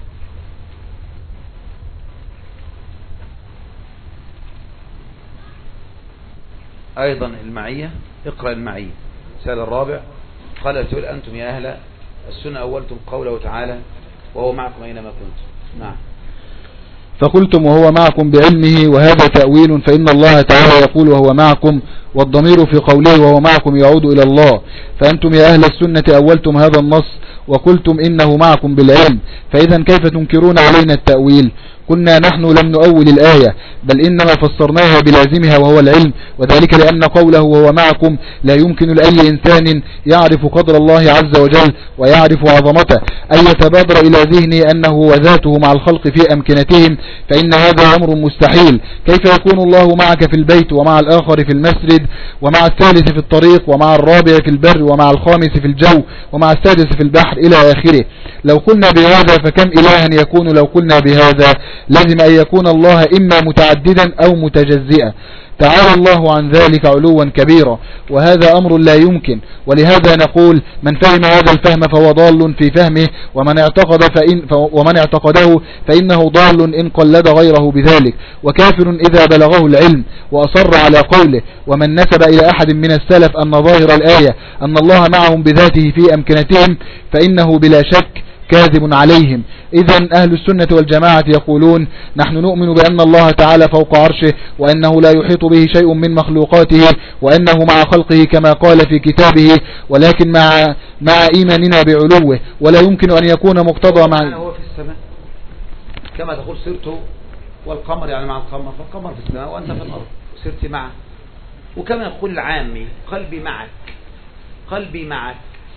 أيضا المعية، اقرأ المعية. السؤال الرابع قال السؤال أنتم يا أهل السنة أولتم قوله تعالى وهو معكم أينما كنتم. نعم. فقلتم وهو معكم بعلمه، وهذا تأويل، فإن الله تعالى يقول وهو معكم، والضمير في قوله وهو معكم يعود إلى الله. فأنتم يا أهل السنة أولتم هذا النص وقلتم إنه معكم بالعلم، فإذا كيف تنكرون علينا التأويل؟ قلنا نحن لم نؤول الآية، بل إنما فسرناها بلازمها وهو العلم، وذلك لأن قوله وهو معكم لا يمكن لأي إنسان يعرف قدر الله عز وجل ويعرف عظمته أن يتبادر إلى ذهنه أنه وذاته مع الخلق في أمكنتهم، فإن هذا أمر مستحيل. كيف يكون الله معك في البيت ومع الآخر في المسجد ومع الثالث في الطريق ومع الرابع في البر ومع الخامس في الجو ومع السادس في البحر إلى آخره؟ لو قلنا بهذا فكم إلها يكون لو قلنا بهذا؟ لازم أن يكون الله إما متعددا أو متجزئا، تعالى الله عن ذلك علوا كبيرا، وهذا أمر لا يمكن. ولهذا نقول من فهم هذا الفهم فهو ضال في فهمه، ومن اعتقد فإن ومن اعتقده فإنه ضال إن قلد غيره بذلك، وكافر إذا بلغه العلم وأصر على قوله. ومن نسب إلى أحد من السلف أن ظاهر الآية أن الله معهم بذاته في أمكنتهم فإنه بلا شك كاذب عليهم. إذن أهل السنة والجماعة يقولون نحن نؤمن بأن الله تعالى فوق عرشه، وأنه لا يحيط به شيء من مخلوقاته، وأنه مع خلقه كما قال في كتابه، ولكن مع مع إيماننا بعلوه، ولا يمكن أن يكون مقتضى مع هو في السماء كما تقول سرته والقمر، يعني مع القمر، فالقمر في السماء وأنت في الأرض سرت معه. وكما يقول العامي قلبي معك، قلبي معك،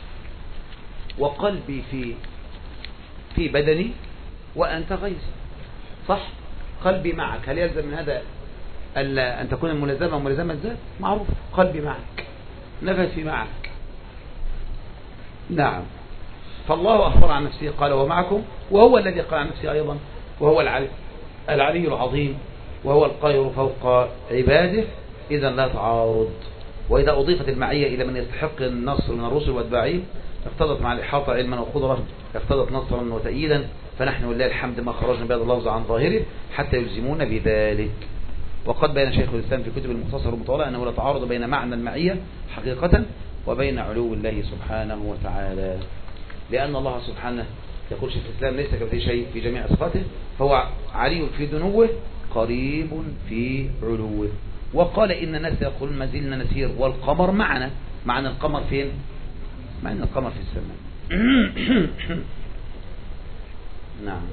وقلبي في في بدني وأنت غيري، صح؟ قلبي معك، هل يلزم من هذا أن تكون الملازمة ملازمة ذات؟ معروف، قلبي معك، نفسي معك. نعم. فالله أخبر عن نفسه قال ومعكم، وهو الذي قال عن نفسه أيضا وهو العلي, العلي العظيم، وهو القاهر فوق عباده، إذا لا تعارض. وإذا أضيفت المعية إلى من يستحق النصر من الرسل والداعين اقتضت مع الإحاطة علما وقدرة، اقتضت نصرا وتأييدا، فنحن ولله الحمد ما خرجنا بهذا اللفظ عن ظاهره حتى يلزمون بذلك. وقد بين شيخ الإسلام في كتب المختصر المطولة أنه لا تعارض بين معنى المعية حقيقة وبين علو الله سبحانه وتعالى، لأن الله سبحانه يقول شيخ الإسلام ليس كمثله شيء في جميع صفاته، فهو علي في دنوه قريب في علوه. وقال إن الناس يقولون ما زلنا نسير والقمر معنا. معنى القمر فين؟ معنى القمر في السماء. نعم.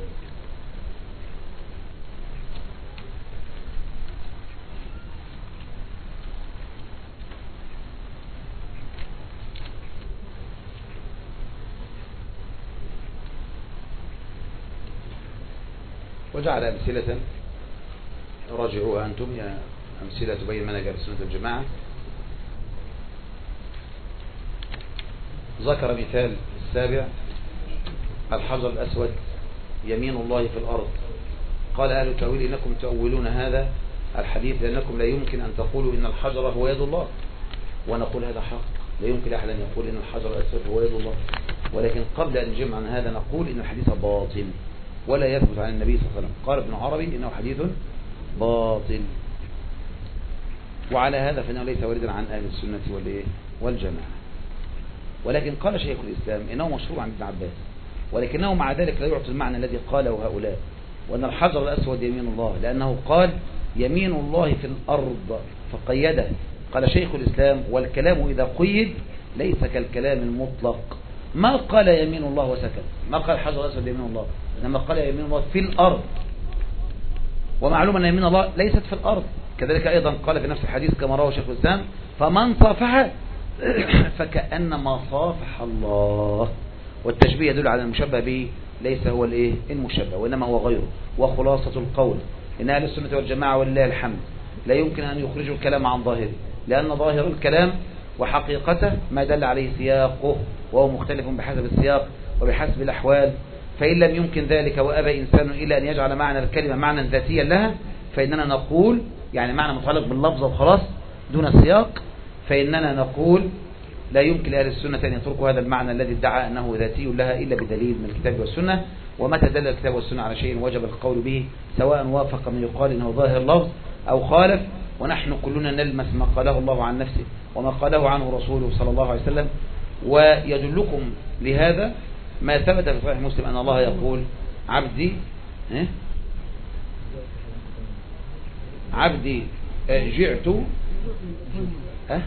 وجعل أمثلة راجعوها أنتم يا أمثلة تبين منهج أهل السنة والجماعة. ذكر مثال السابع الحجر الأسود يمين الله في الأرض. قال أهل التأويل إنكم تؤولون هذا الحديث لأنكم لا يمكن أن تقولوا إن الحجر هو يد الله، ونقول هذا حق، لا يمكن أحد أن يقول إن الحجر الأسود هو يد الله. ولكن قبل أن نجمع عن هذا نقول إن الحديث باطل ولا يثبت عن النبي صلى الله عليه وسلم. قال ابن عربي إنه حديث باطل، وعلى هذا فإنه ليس واردا عن أهل السنة والجماعة. ولكن قال شيخ الإسلام إنه مشروع عن ابن عباس، ولكنه مع ذلك لا يعطي المعنى الذي قاله هؤلاء، وأن الحجر الأسود يمين الله، لأنه قال يمين الله في الأرض فقيده. قال شيخ الإسلام والكلام إذا قيد ليس كالكلام المطلق، ما قال يمين الله وسكت، ما قال الحجر الأسود يمين الله، إنما قال يمين الله في الأرض. ومعلوم أن يمين الله ليست في الأرض. كذلك أيضا قال في نفس الحديث كما رواه شيخ الإسلام فمن صافح فكأنما صافح الله. والتشبيه يدل على المشبه به ليس هو الايه المشبه وإنما هو غيره. وخلاصة القول إن أهل السنة والجماعة ولله الحمد لا يمكن أن يخرجوا الكلام عن ظاهره، لأن ظاهر الكلام وحقيقته ما دل عليه سياقه، وهو مختلف بحسب السياق وبحسب الأحوال. فإن لم يمكن ذلك وأبى إنسان إلا أن يجعل معنى الكلمة معنى ذاتيا لها، فإننا نقول يعني معنى متعلق باللفظ وخلاص دون السياق، فإننا نقول لا يمكن لأهل السنة أن يتركوا هذا المعنى الذي ادعى أنه ذاتي لها إلا بدليل من الكتاب والسنة. ومتى دل الكتاب والسنة على شيء وجب القول به، سواء وافق من يقال إنه ظاهر لفظ أو خالف. ونحن كلنا نلمس ما قاله الله عن نفسه وما قاله عنه رسوله صلى الله عليه وسلم. ويدلكم لهذا ما ثبت في صحيح مسلم أن الله يقول عبدي إيه؟ عبدي جعت أه؟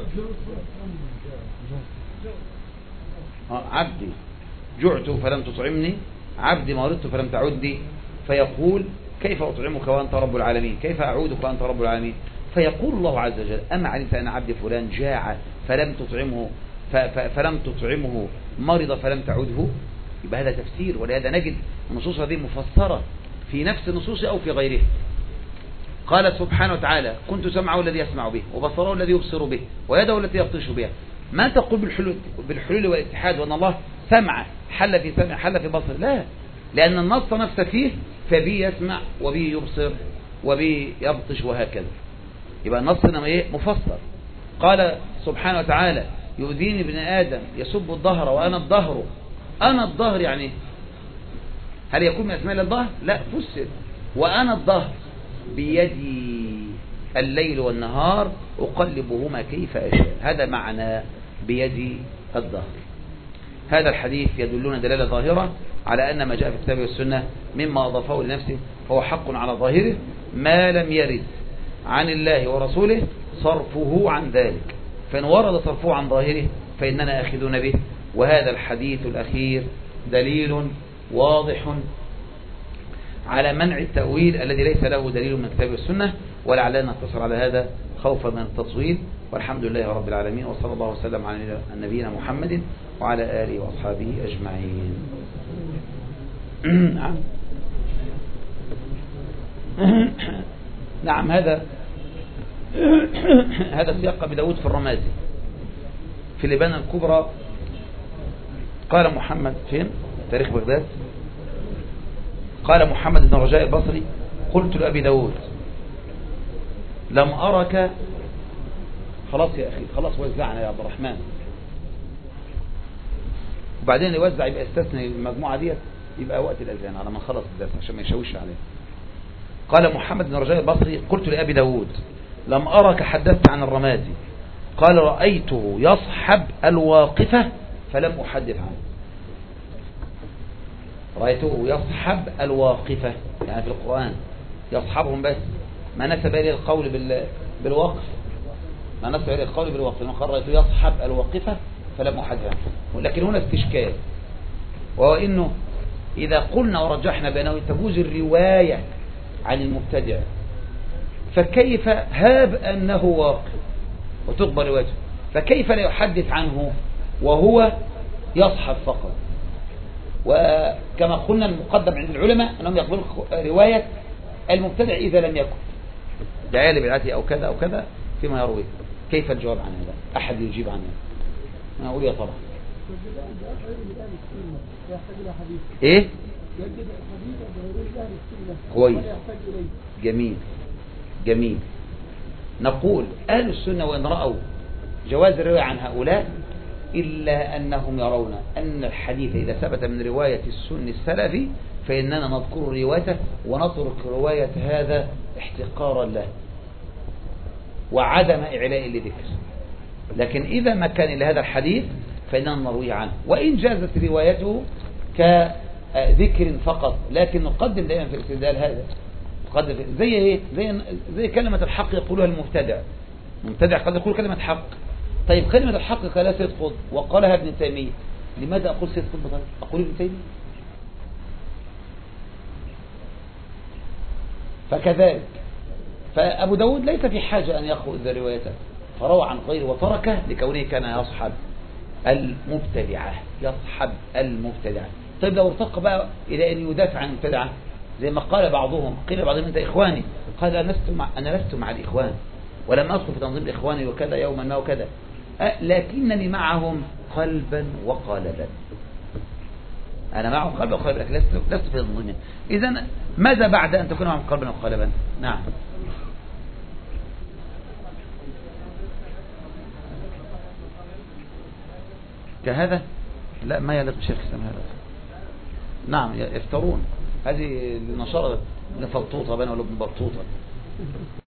عبدي جعت فلم تطعمني، عبدي مرضت فلم تعدني، فيقول كيف أطعمك وأنت رب العالمين، كيف أعودك وأنت رب العالمين، فيقول الله عز وجل أما علمت أن عبدي فلان جاع فلم تطعمه فلم تطعمه، مرض فلم تعده. يبقى هذا تفسير، ولهذا نجد النصوص هذه مفسرة في نفس النصوص أو في غيرها. قال سبحانه وتعالى كنت سمعه الذي يسمع به وبصره الذي يبصر به ويده التي يبطش بها. ما تقول بالحلول, بالحلول والاتحاد وأن الله سمع حل في سمع حل في بصر، لا، لأن النص نفسه فيه فبي يسمع وبي يبصر وبي يبطش وهكذا. يبقى النص ايه مفسر. قال سبحانه وتعالى يؤذيني ابن آدم يسب الظهر وأنا الظهر. أنا الظهر يعني هل يكون من أسماء الظهر؟ لا، فسر وأنا الظهر بيدي الليل والنهار أقلبهما كيف أشاء. هذا معنى بيدي الظهر. هذا الحديث يدلون دلالة ظاهرة على أن ما جاء في الكتاب والسنة مما أضافه لنفسه فهو حق على ظاهره، ما لم يرد عن الله ورسوله صرفه عن ذلك. فإن ورد صرفه عن ظاهره فإننا أخذون به. وهذا الحديث الأخير دليل واضح على منع التأويل الذي ليس له دليل من الكتاب والسنة. ولعلنا نقتصر على هذا خوفا من التطويل. والحمد لله رب العالمين، وصلى الله وسلم على نبينا محمد وعلى آله وأصحابه أجمعين. نعم نعم هذا هذا سياق أبي داود في الرمازي في الإبانة الكبرى. قال محمد فين تاريخ بغداد، قال محمد بن رجاء البصري قلت لأبي داود لم أرك، خلاص يا أخي خلاص وزعنا يا عبد الرحمن، وبعدين يوزع يبقى استثني المجموعة ديت يبقى وقت الأذان على ما خلص الدرس عشان ما يشوش عليه. قال محمد بن رجاء البصري قلت لأبي داود لم أرك حدثت عن الرمادي، قال رأيته يصحب الواقفة فلم أحدث عنه. رأيته يصحب الواقفة يعني في القرآن يصحبهم، بس ما نسب إليه القول بالوقف، ما نسب إليه القول بالوقف، قال رأيته يصحب الواقفة فلم أحدث عنه. لكن هنا استشكال، وهو إنه إذا قلنا ورجحنا بأنه تجوز الرواية عن المبتدع، فكيف هاب أنه واقف وتقبل روايته، فكيف لا يحدث عنه وهو يصحب فقط؟ وكما قلنا المقدم عند العلماء أنهم يقبلوا رواية المبتدع إذا لم يكن دعاية لبدعته أو كذا أو كذا فيما يروي. كيف الجواب عن هذا؟ أحد يجيب عنه؟ أنا أقول يا طبعا إيه كويس جميل جميل. نقول أهل السنة وإن رأوا جواز الرواية عن هؤلاء إلا أنهم يرون أن الحديث إذا ثبت من رواية السني السلفي فإننا نذكر روايته ونترك رواية هذا احتقارا له وعدم إعلاء لذكر. لكن إذا ما كان لهذا الحديث فإننا نروي عنه، وإن جازت روايته كذكر فقط، لكن نقدم دائما في الاستدلال هذا نقدم زي إيه؟ زي زي كلمة الحق يقولها المبتدع. المبتدع قد يقول كلمة حق، طيب كلمة الحق قالها سيد قطب وقالها ابن تيمية، لماذا أقول سيد قطب طيب؟ أقول ابن تيمية؟ فكذلك فأبو داود ليس في حاجة أن يأخذ روايته، فروى عن غيره وتركه لكونه كان يصحب المبتدعة، يصحب المبتدعة. طيب لو ارتق بقى إلى أن يدافع عن المبتدعة زي ما قال بعضهم، قيل بعضهم أنت إخواني، قال أنا لست مع, أنا لست مع الإخوان ولم أدخل في تنظيم إخواني وكذا يوما ما وكذا، أه لكنني معهم قلبا وقالبا. أنا معهم قلبا وقالبا لكن لست, لست في تنظيمهم. إذن ماذا بعد أن تكون معهم قلبا وقالبا؟ نعم كهذا لا ما يليق بشيخ الإسلام هذا. نعم يفترون، هذه النشارة ابن فلطوطة بنا ولا ابن بطوطة.